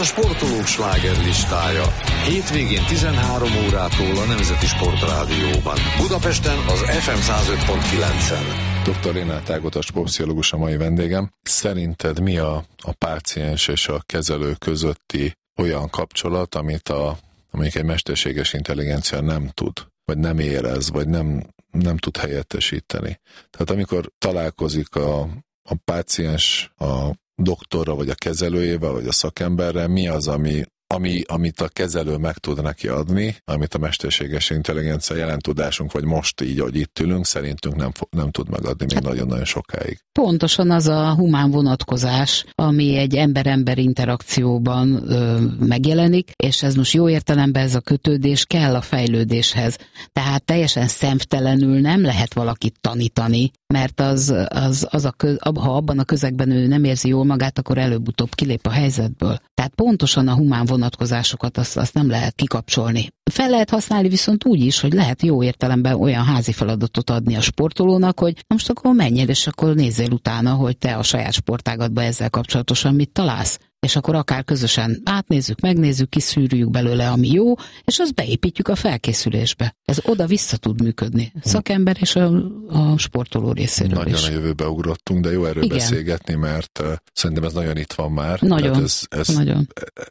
a sportolók slágerlistája. Hétvégén 13 órától a Nemzeti Sportrádióban. Budapesten az FM 105.9-en. Dr. Rénát Ágota, sportpszichológus a mai vendégem. Szerinted mi a páciens és a kezelő közötti olyan kapcsolat, amelyik egy mesterséges intelligencia nem tud, vagy nem érez, vagy nem tud helyettesíteni? Tehát amikor találkozik a páciens a doktorra, vagy a kezelőjével, vagy a szakemberrel, mi az, amit a kezelő meg tud neki adni, amit a mesterséges intelligencia jelen tudásunk, vagy most így, ahogy itt ülünk, szerintünk nem tud megadni még nagyon-nagyon sokáig. Pontosan az a humán vonatkozás, ami egy ember-ember interakcióban megjelenik, és ez most jó értelemben ez a kötődés kell a fejlődéshez. Tehát teljesen szemtelenül nem lehet valakit tanítani, mert ha abban a közegben ő nem érzi jól magát, akkor előbb-utóbb kilép a helyzetből. Tehát pontosan a humán vonatkozásokat azt nem lehet kikapcsolni. Fel lehet használni viszont úgy is, hogy lehet jó értelemben olyan házi feladatot adni a sportolónak, hogy most akkor menjél, és akkor nézzél utána, hogy te a saját sportágatban ezzel kapcsolatosan mit találsz. És akkor akár közösen átnézzük, megnézzük, kiszűrjük belőle, ami jó, és azt beépítjük a felkészülésbe. Ez oda-vissza tud működni. Szakember és a sportoló részéről nagyon is. Nagyon a jövőbe ugrottunk, de jó erről beszélgetni, mert szerintem ez nagyon itt van már. Nagyon, nagyon.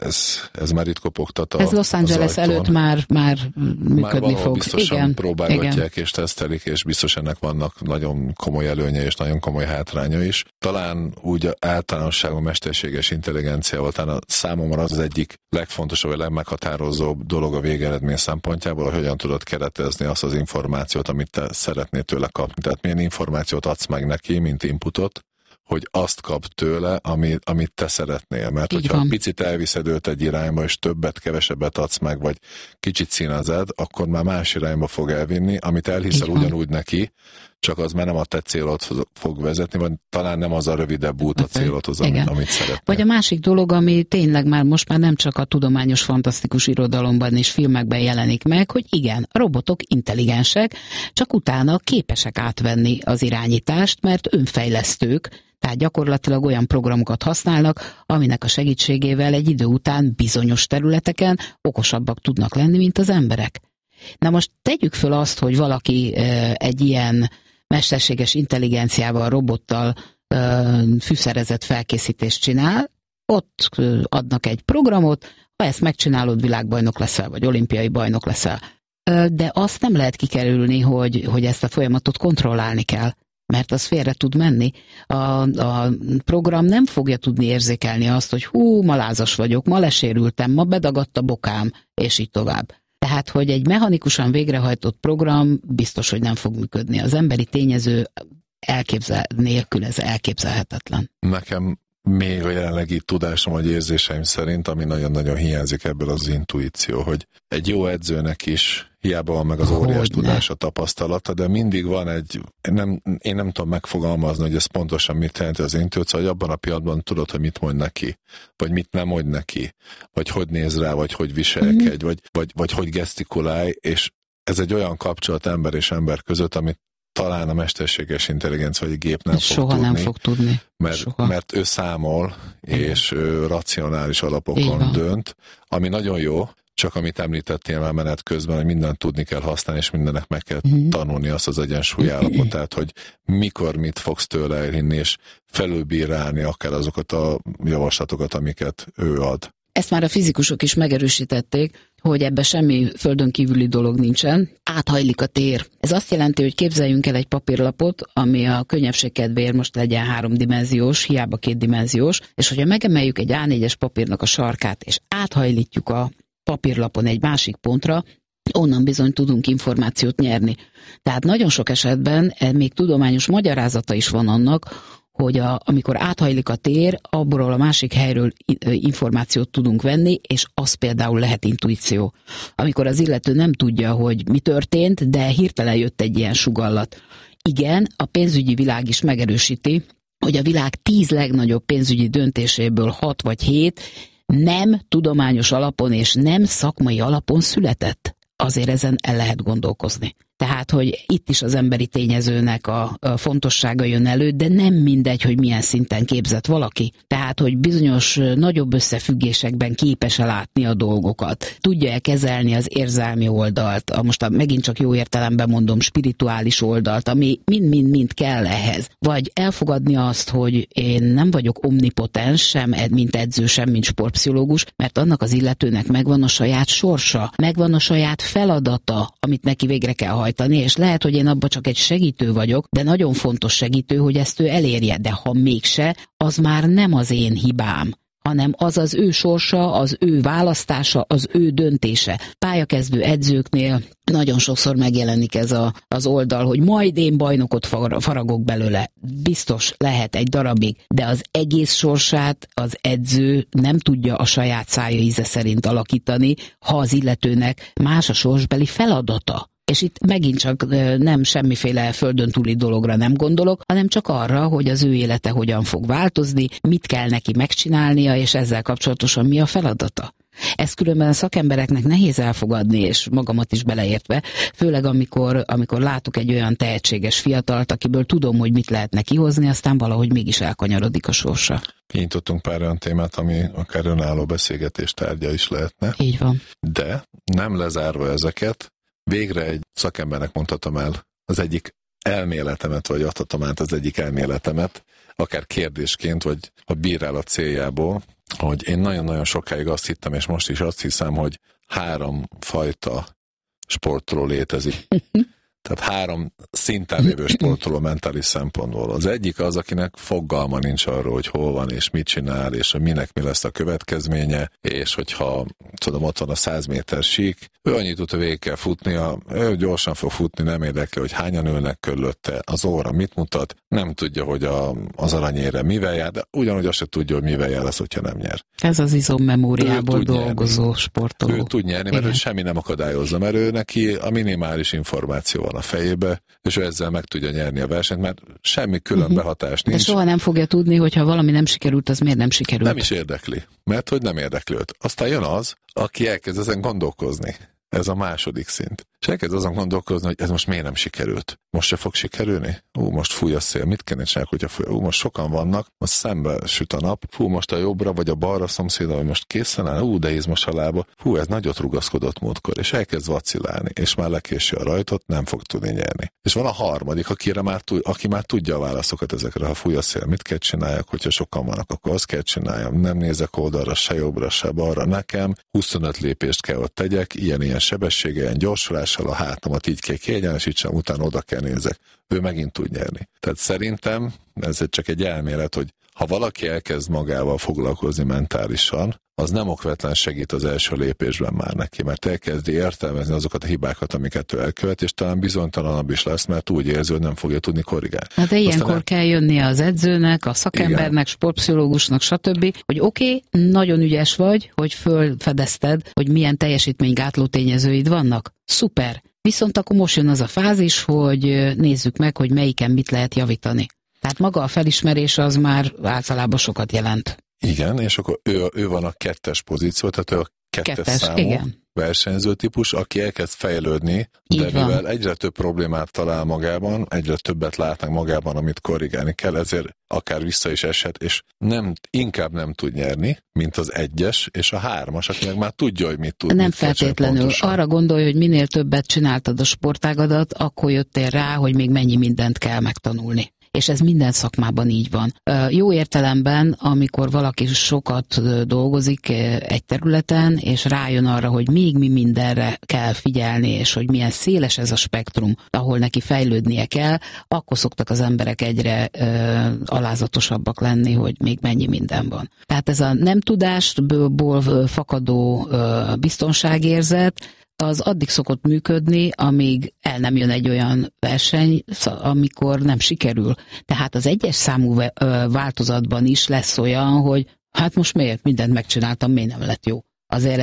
Ez már itt kopogtat ez Los Angeles előtt már működni fog. Biztosan próbálgatják és tesztelik, és biztos ennek vannak nagyon komoly előnye és nagyon komoly hátránya is. Talán úgy általánosságban mesterséges intelligencia talán számomra az egyik legfontosabb, vagy legmeghatározóbb dolog a végeredmény szempontjából, hogy hogyan tudod keretezni azt az információt, amit te szeretnél tőle kapni. Tehát milyen információt adsz meg neki, mint inputot, hogy azt kap tőle, amit te szeretnél. Mert hogyha picit elviszed őt egy irányba, és kevesebbet adsz meg, vagy kicsit színezed, akkor már más irányba fog elvinni, amit elhiszel ugyanúgy neki, csak az már nem a te célodhoz fog vezetni, vagy talán nem az a rövidebb út a célodhoz, amit szeretnél. Vagy a másik dolog, ami tényleg most már nem csak a tudományos, fantasztikus irodalomban és filmekben jelenik meg, hogy igen, a robotok intelligensek, csak utána képesek átvenni az irányítást, mert önfejlesztők, tehát gyakorlatilag olyan programokat használnak, aminek a segítségével egy idő után bizonyos területeken okosabbak tudnak lenni, mint az emberek. Na most tegyük föl azt, hogy valaki egy ilyen mesterséges intelligenciával, robottal fűszerezett felkészítést csinál, ott adnak egy programot, ha ezt megcsinálod, világbajnok leszel, vagy olimpiai bajnok leszel. De azt nem lehet kikerülni, hogy ezt a folyamatot kontrollálni kell, mert az félre tud menni. A program nem fogja tudni érzékelni azt, hogy ma lázas vagyok, ma lesérültem, ma bedagadt a bokám, és így tovább. Tehát, hogy egy mechanikusan végrehajtott program biztos, hogy nem fog működni. Az emberi tényező nélkül ez elképzelhetetlen. Nekem még a jelenlegi tudásom vagy érzéseim szerint, ami nagyon-nagyon hiányzik ebből az intuíció, hogy egy jó edzőnek is hiába van meg az óriás tudása, tapasztalata, de mindig van én nem tudom megfogalmazni, hogy ez pontosan mit jelenti az intuíció, hogy abban a pillanatban tudod, hogy mit mond neki, vagy mit nem mond neki, vagy hogy néz rá, vagy hogy viselkedj, vagy hogy gesztikulálj, és ez egy olyan kapcsolat ember és ember között, amit talán a mesterséges intelligencia vagy a gép nem fog tudni. Mert ő számol, és racionális alapokon dönt, ami nagyon jó, csak amit említettél már menet közben, hogy mindent tudni kell használni, és mindennek meg kell tanulni azt az egyensúlyállapot, tehát hogy mikor mit fogsz tőle elhinni, és felülbírálni akár azokat a javaslatokat, amiket ő ad. Ezt már a fizikusok is megerősítették, hogy ebben semmi földön kívüli dolog nincsen. Áthajlik a tér. Ez azt jelenti, hogy képzeljünk el egy papírlapot, ami a könnyebbség kedvéért most legyen 3-dimenziós, hiába 2-dimenziós, és hogyha megemeljük egy A4-es papírnak a sarkát, és áthajlítjuk a papírlapon egy másik pontra, onnan bizony tudunk információt nyerni. Tehát nagyon sok esetben még tudományos magyarázata is van annak, hogy amikor áthajlik a tér, abból a másik helyről információt tudunk venni, és az például lehet intuíció. Amikor az illető nem tudja, hogy mi történt, de hirtelen jött egy ilyen sugallat. Igen, a pénzügyi világ is megerősíti, hogy a világ 10 legnagyobb pénzügyi döntéséből 6 vagy 7 nem tudományos alapon és nem szakmai alapon született. Azért ezen el lehet gondolkozni. Tehát, hogy itt is az emberi tényezőnek a fontossága jön elő, de nem mindegy, hogy milyen szinten képzett valaki. Tehát, hogy bizonyos nagyobb összefüggésekben képes-e látni a dolgokat. Tudja-e kezelni az érzelmi oldalt, most megint csak jó értelemben mondom, spirituális oldalt, ami mind-mind kell ehhez. Vagy elfogadni azt, hogy én nem vagyok omnipotens, sem mint edző, sem mint sportpszichológus, mert annak az illetőnek megvan a saját sorsa, megvan a saját feladata, amit neki végre kell hajtani, és lehet, hogy én abban csak egy segítő vagyok, de nagyon fontos segítő, hogy ezt ő elérje, de ha mégse, az már nem az én hibám, hanem az az ő sorsa, az ő választása, az ő döntése. Pályakezdő edzőknél nagyon sokszor megjelenik ez az oldal, hogy majd én bajnokot faragok belőle. Biztos lehet egy darabig, de az egész sorsát az edző nem tudja a saját szája íze szerint alakítani, ha az illetőnek más a sorsbeli feladata. És itt megint csak nem semmiféle földön túli dologra nem gondolok, hanem csak arra, hogy az ő élete hogyan fog változni, mit kell neki megcsinálnia, és ezzel kapcsolatosan mi a feladata. Ezt különben a szakembereknek nehéz elfogadni, és magamat is beleértve, főleg amikor látok egy olyan tehetséges fiatalt, akiből tudom, hogy mit lehetne kihozni, aztán valahogy mégis elkanyarodik a sorsa. Kinyitottunk pár olyan témát, ami akár önálló beszélgetés tárgya is lehetne. Így van. De nem lezárva ezeket, végre egy szakembernek mondhatom el az egyik elméletemet, vagy adhatom át az egyik elméletemet, akár kérdésként, vagy a bírálat céljából, hogy én nagyon-nagyon sokáig azt hittem, és most is azt hiszem, hogy 3 fajta sportoló létezik. Tehát 3 szinten lévő sportoló mentális szempontból. Az egyik az, akinek fogalma nincs arról, hogy hol van, és mit csinál, és hogy minek mi lesz a következménye, és hogyha tudom, ott van a 100 méter sík, ő annyit tud, hogy végig kell futnia, ő gyorsan fog futni, nem érdekli, hogy hányan ülnek körülötte, az óra mit mutat, nem tudja, hogy az aranyére mivel jár, de ugyanúgy azt se tudja, hogy mivel jár lesz, hogyha nem nyer. Ez az izommemóriából dolgozó sportoló. Ő tud nyerni, mert ő semmi nem akadályozza, mert ő neki a minimális információ van a fejébe, és ő ezzel meg tudja nyerni a versenyt, mert semmi külön behatás nincs. De soha nem fogja tudni, hogy ha valami nem sikerült, az miért nem sikerült. Nem is érdekli, mert hogy nem érdekli őt. Aztán jön az, aki elkezd ezen gondolkozni. Ez a második szint. És elkezd azon gondolkozni, hogy ez most miért nem sikerült. Most se fog sikerülni? Most fúj a szél, mit kéne csinálni, hogyha fúj? Most sokan vannak, most szembe süt a nap, most a jobbra vagy a balra szomszédra, vagy most készen áll, de izmos a lába, ez nagyot rugaszkodott múltkor, és elkezd vacilálni, és már lekési a rajtot, nem fog tudni nyerni. És van a harmadik, aki már tudja a válaszokat ezekre, ha fúj a szél, mit kell csináljak, hogyha sokan vannak, akkor azt kell csináljam, nem nézek oldalra, se jobbra, se balra, nekem 25 lépést kell ott tegyek, ilyen sebességgel, ilyen gyorsulással a hátamat így kell kiegyenesítsem, utána oda kell nézek. Ő megint tud nyerni. Tehát szerintem ez csak egy elmélet, hogy ha valaki elkezd magával foglalkozni mentálisan, az nem okvetlen segít az első lépésben már neki, mert elkezdi értelmezni azokat a hibákat, amiket ő elkövet, és talán bizonytalanabb is lesz, mert úgy érzi, hogy nem fogja tudni korrigálni. Hát de ilyenkor kell jönnie az edzőnek, a szakembernek, sportpszichológusnak, stb., hogy oké, nagyon ügyes vagy, hogy fölfedezted, hogy milyen teljesítménygátló tényezőid vannak. Szuper. Viszont akkor most jön az a fázis, hogy nézzük meg, hogy melyiken mit lehet javítani. Tehát maga a felismerés az már általában sokat jelent. Igen, és akkor ő van a 2. pozíció, tehát ő a 2. számú versenyző típus, aki elkezd fejlődni, de mivel egyre több problémát talál magában, egyre többet látnak magában, amit korrigálni kell, ezért akár vissza is eshet, és inkább nem tud nyerni, mint az 1-es és a 3-as, aki meg már tudja, hogy mit tud. Nem feltétlenül. Arra gondolj, hogy minél többet csináltad a sportágadat, akkor jöttél rá, hogy még mennyi mindent kell megtanulni. És ez minden szakmában így van. Jó értelemben, amikor valaki sokat dolgozik egy területen, és rájön arra, hogy még mi mindenre kell figyelni, és hogy milyen széles ez a spektrum, ahol neki fejlődnie kell, akkor szoktak az emberek egyre alázatosabbak lenni, hogy még mennyi minden van. Tehát ez a nem tudásból fakadó biztonságérzet, az addig szokott működni, amíg el nem jön egy olyan verseny, amikor nem sikerül. Tehát az 1-es számú változatban is lesz olyan, hogy hát most miért mindent megcsináltam, miért nem lett jó.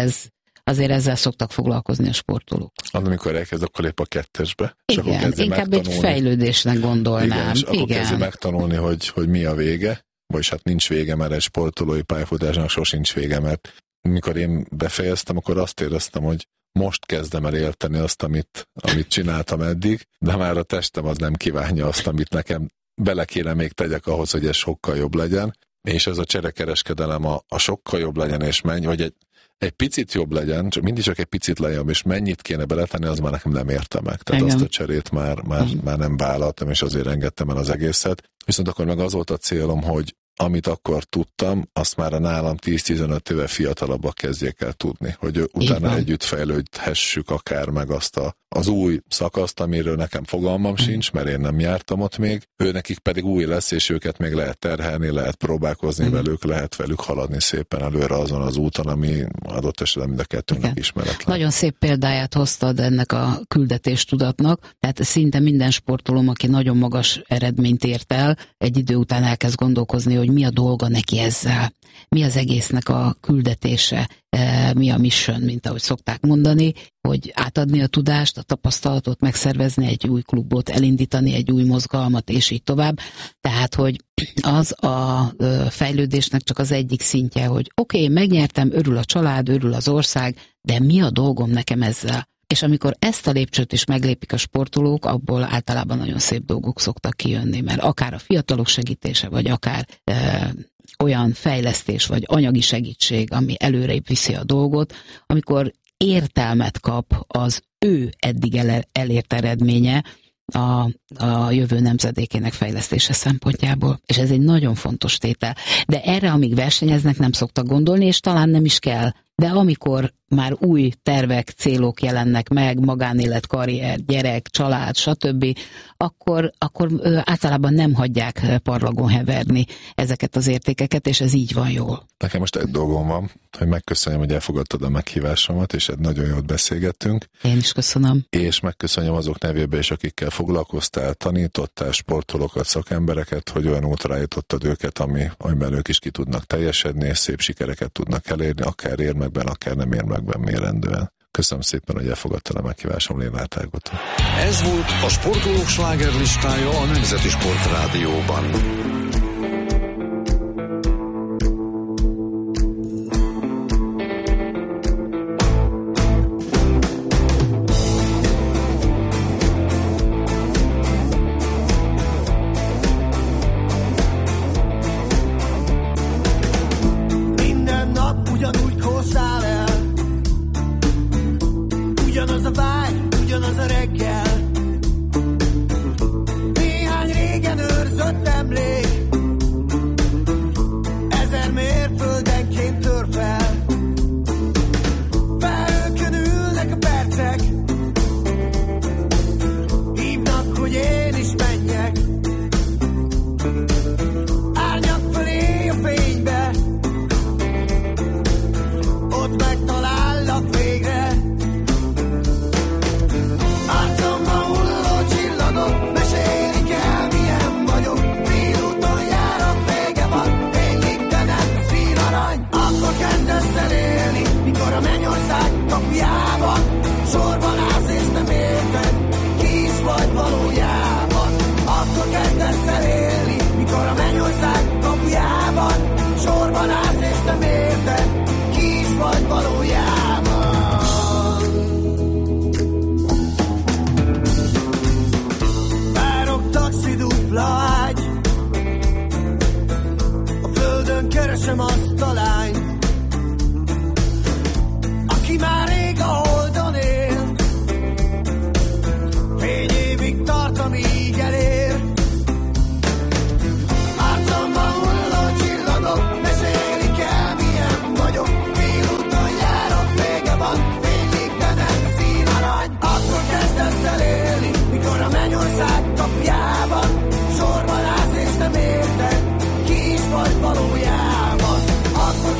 Azért ezzel szoktak foglalkozni a sportolók. Amikor elkezd, akkor lép a 2-esbe. Igen, inkább egy fejlődésnek gondolnám. Igen, és akkor kezdi megtanulni, hogy mi a vége, vagyis hát nincs vége, mert egy sportolói pályafutásnak sosincs vége, mert mikor én befejeztem, akkor azt éreztem, hogy most kezdem el érteni azt, amit csináltam eddig, de már a testem az nem kívánja azt, amit nekem bele kéne még tegyek ahhoz, hogy ez sokkal jobb legyen, és ez a cserekereskedelem a sokkal jobb legyen, és mennyi, hogy egy picit jobb legyen, mindig csak egy picit lejjebb, és mennyit kéne beletenni, az már nekem nem érte meg. Tehát azt a cserét már nem vállaltam, és azért engedtem el az egészet. Viszont akkor meg az volt a célom, hogy amit akkor tudtam, azt már a nálam 10-15 éve fiatalabbak kezdjék el tudni, hogy utána együtt fejlődhessük akár meg azt az új szakaszt, amiről nekem fogalmam sincs, mert én nem jártam ott még, ő nekik pedig új lesz, és őket még lehet terhelni, lehet próbálkozni velük, lehet velük haladni szépen előre azon az úton, ami adott esetben mind a kettőnek ismeretlen. Nagyon szép példáját hoztad ennek a küldetéstudatnak, tehát szinte minden sportolóm, aki nagyon magas eredményt ért el, egy idő után elkezd gondolkozni, hogy mi a dolga neki ezzel, mi az egésznek a küldetése, mi a mission, mint ahogy szokták mondani, hogy átadni a tudást, a tapasztalatot, megszervezni egy új klubot, elindítani egy új mozgalmat, és így tovább. Tehát, hogy az a fejlődésnek csak az egyik szintje, hogy oké, megnyertem, örül a család, örül az ország, de mi a dolgom nekem ezzel? És amikor ezt a lépcsőt is meglépik a sportolók, abból általában nagyon szép dolgok szoktak kijönni, mert akár a fiatalok segítése, vagy akár olyan fejlesztés, vagy anyagi segítség, ami előrébb viszi a dolgot, amikor értelmet kap az ő eddig elért eredménye a jövő nemzedékének fejlesztése szempontjából. És ez egy nagyon fontos tétel. De erre, amíg versenyeznek, nem szoktak gondolni, és talán nem is kell. De amikor már új tervek, célok jelennek meg, magánélet, karrier, gyerek, család, stb., akkor általában nem hagyják parlagon heverni ezeket az értékeket, és ez így van jól. Nekem most egy dolgom van, hogy megköszönjem, hogy elfogadtad a meghívásomat, és egy nagyon jót beszélgettünk. Én is köszönöm. És megköszönjem azok nevében is, akikkel foglalkoztál, tanítottál sportolókat, szakembereket, hogy olyan útra jutottad őket, amiben ők is ki tudnak teljesedni, és szép sikereket tudnak elérni, akár érmekben, akár nem érmekben mérendően. Köszönöm szépen, hogy elfogadtál a meghívásom, Lénárd Ágota. Ez volt a Sportolók slágerlistája a Nemzeti Sportrádióban. Sorban állsz és nem érted, ki is vagy valójában. Akkor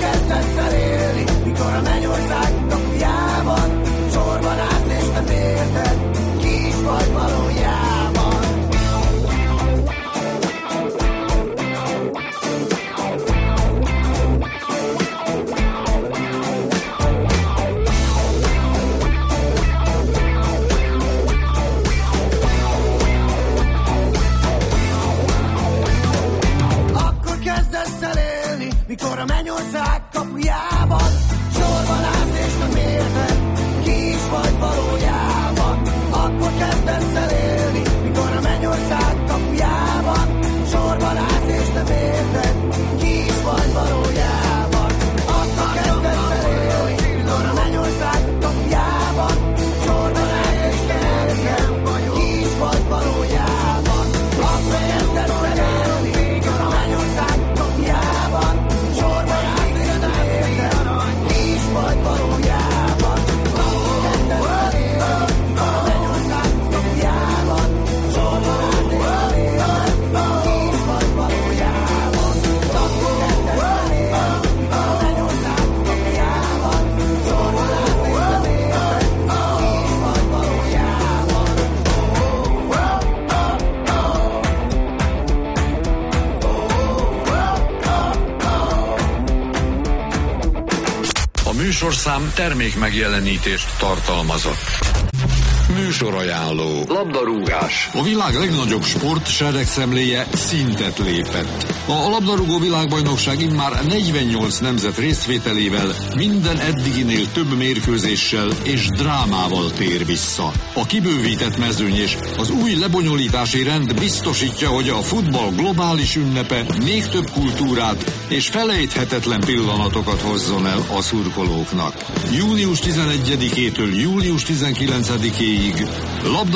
műsorszám termék megjelenítést tartalmazott. Műsorajánló. Labdarúgás. A világ legnagyobb sport seregszemléje szintet lépett. A labdarúgó világbajnokság immár 48 nemzet részvételével minden eddiginél több mérkőzéssel és drámával tér vissza. A kibővített mezőny és az új lebonyolítási rend biztosítja, hogy a futball globális ünnepe még több kultúrát és felejthetetlen pillanatokat hozzon el a szurkolóknak. Június 11-től július 19-ig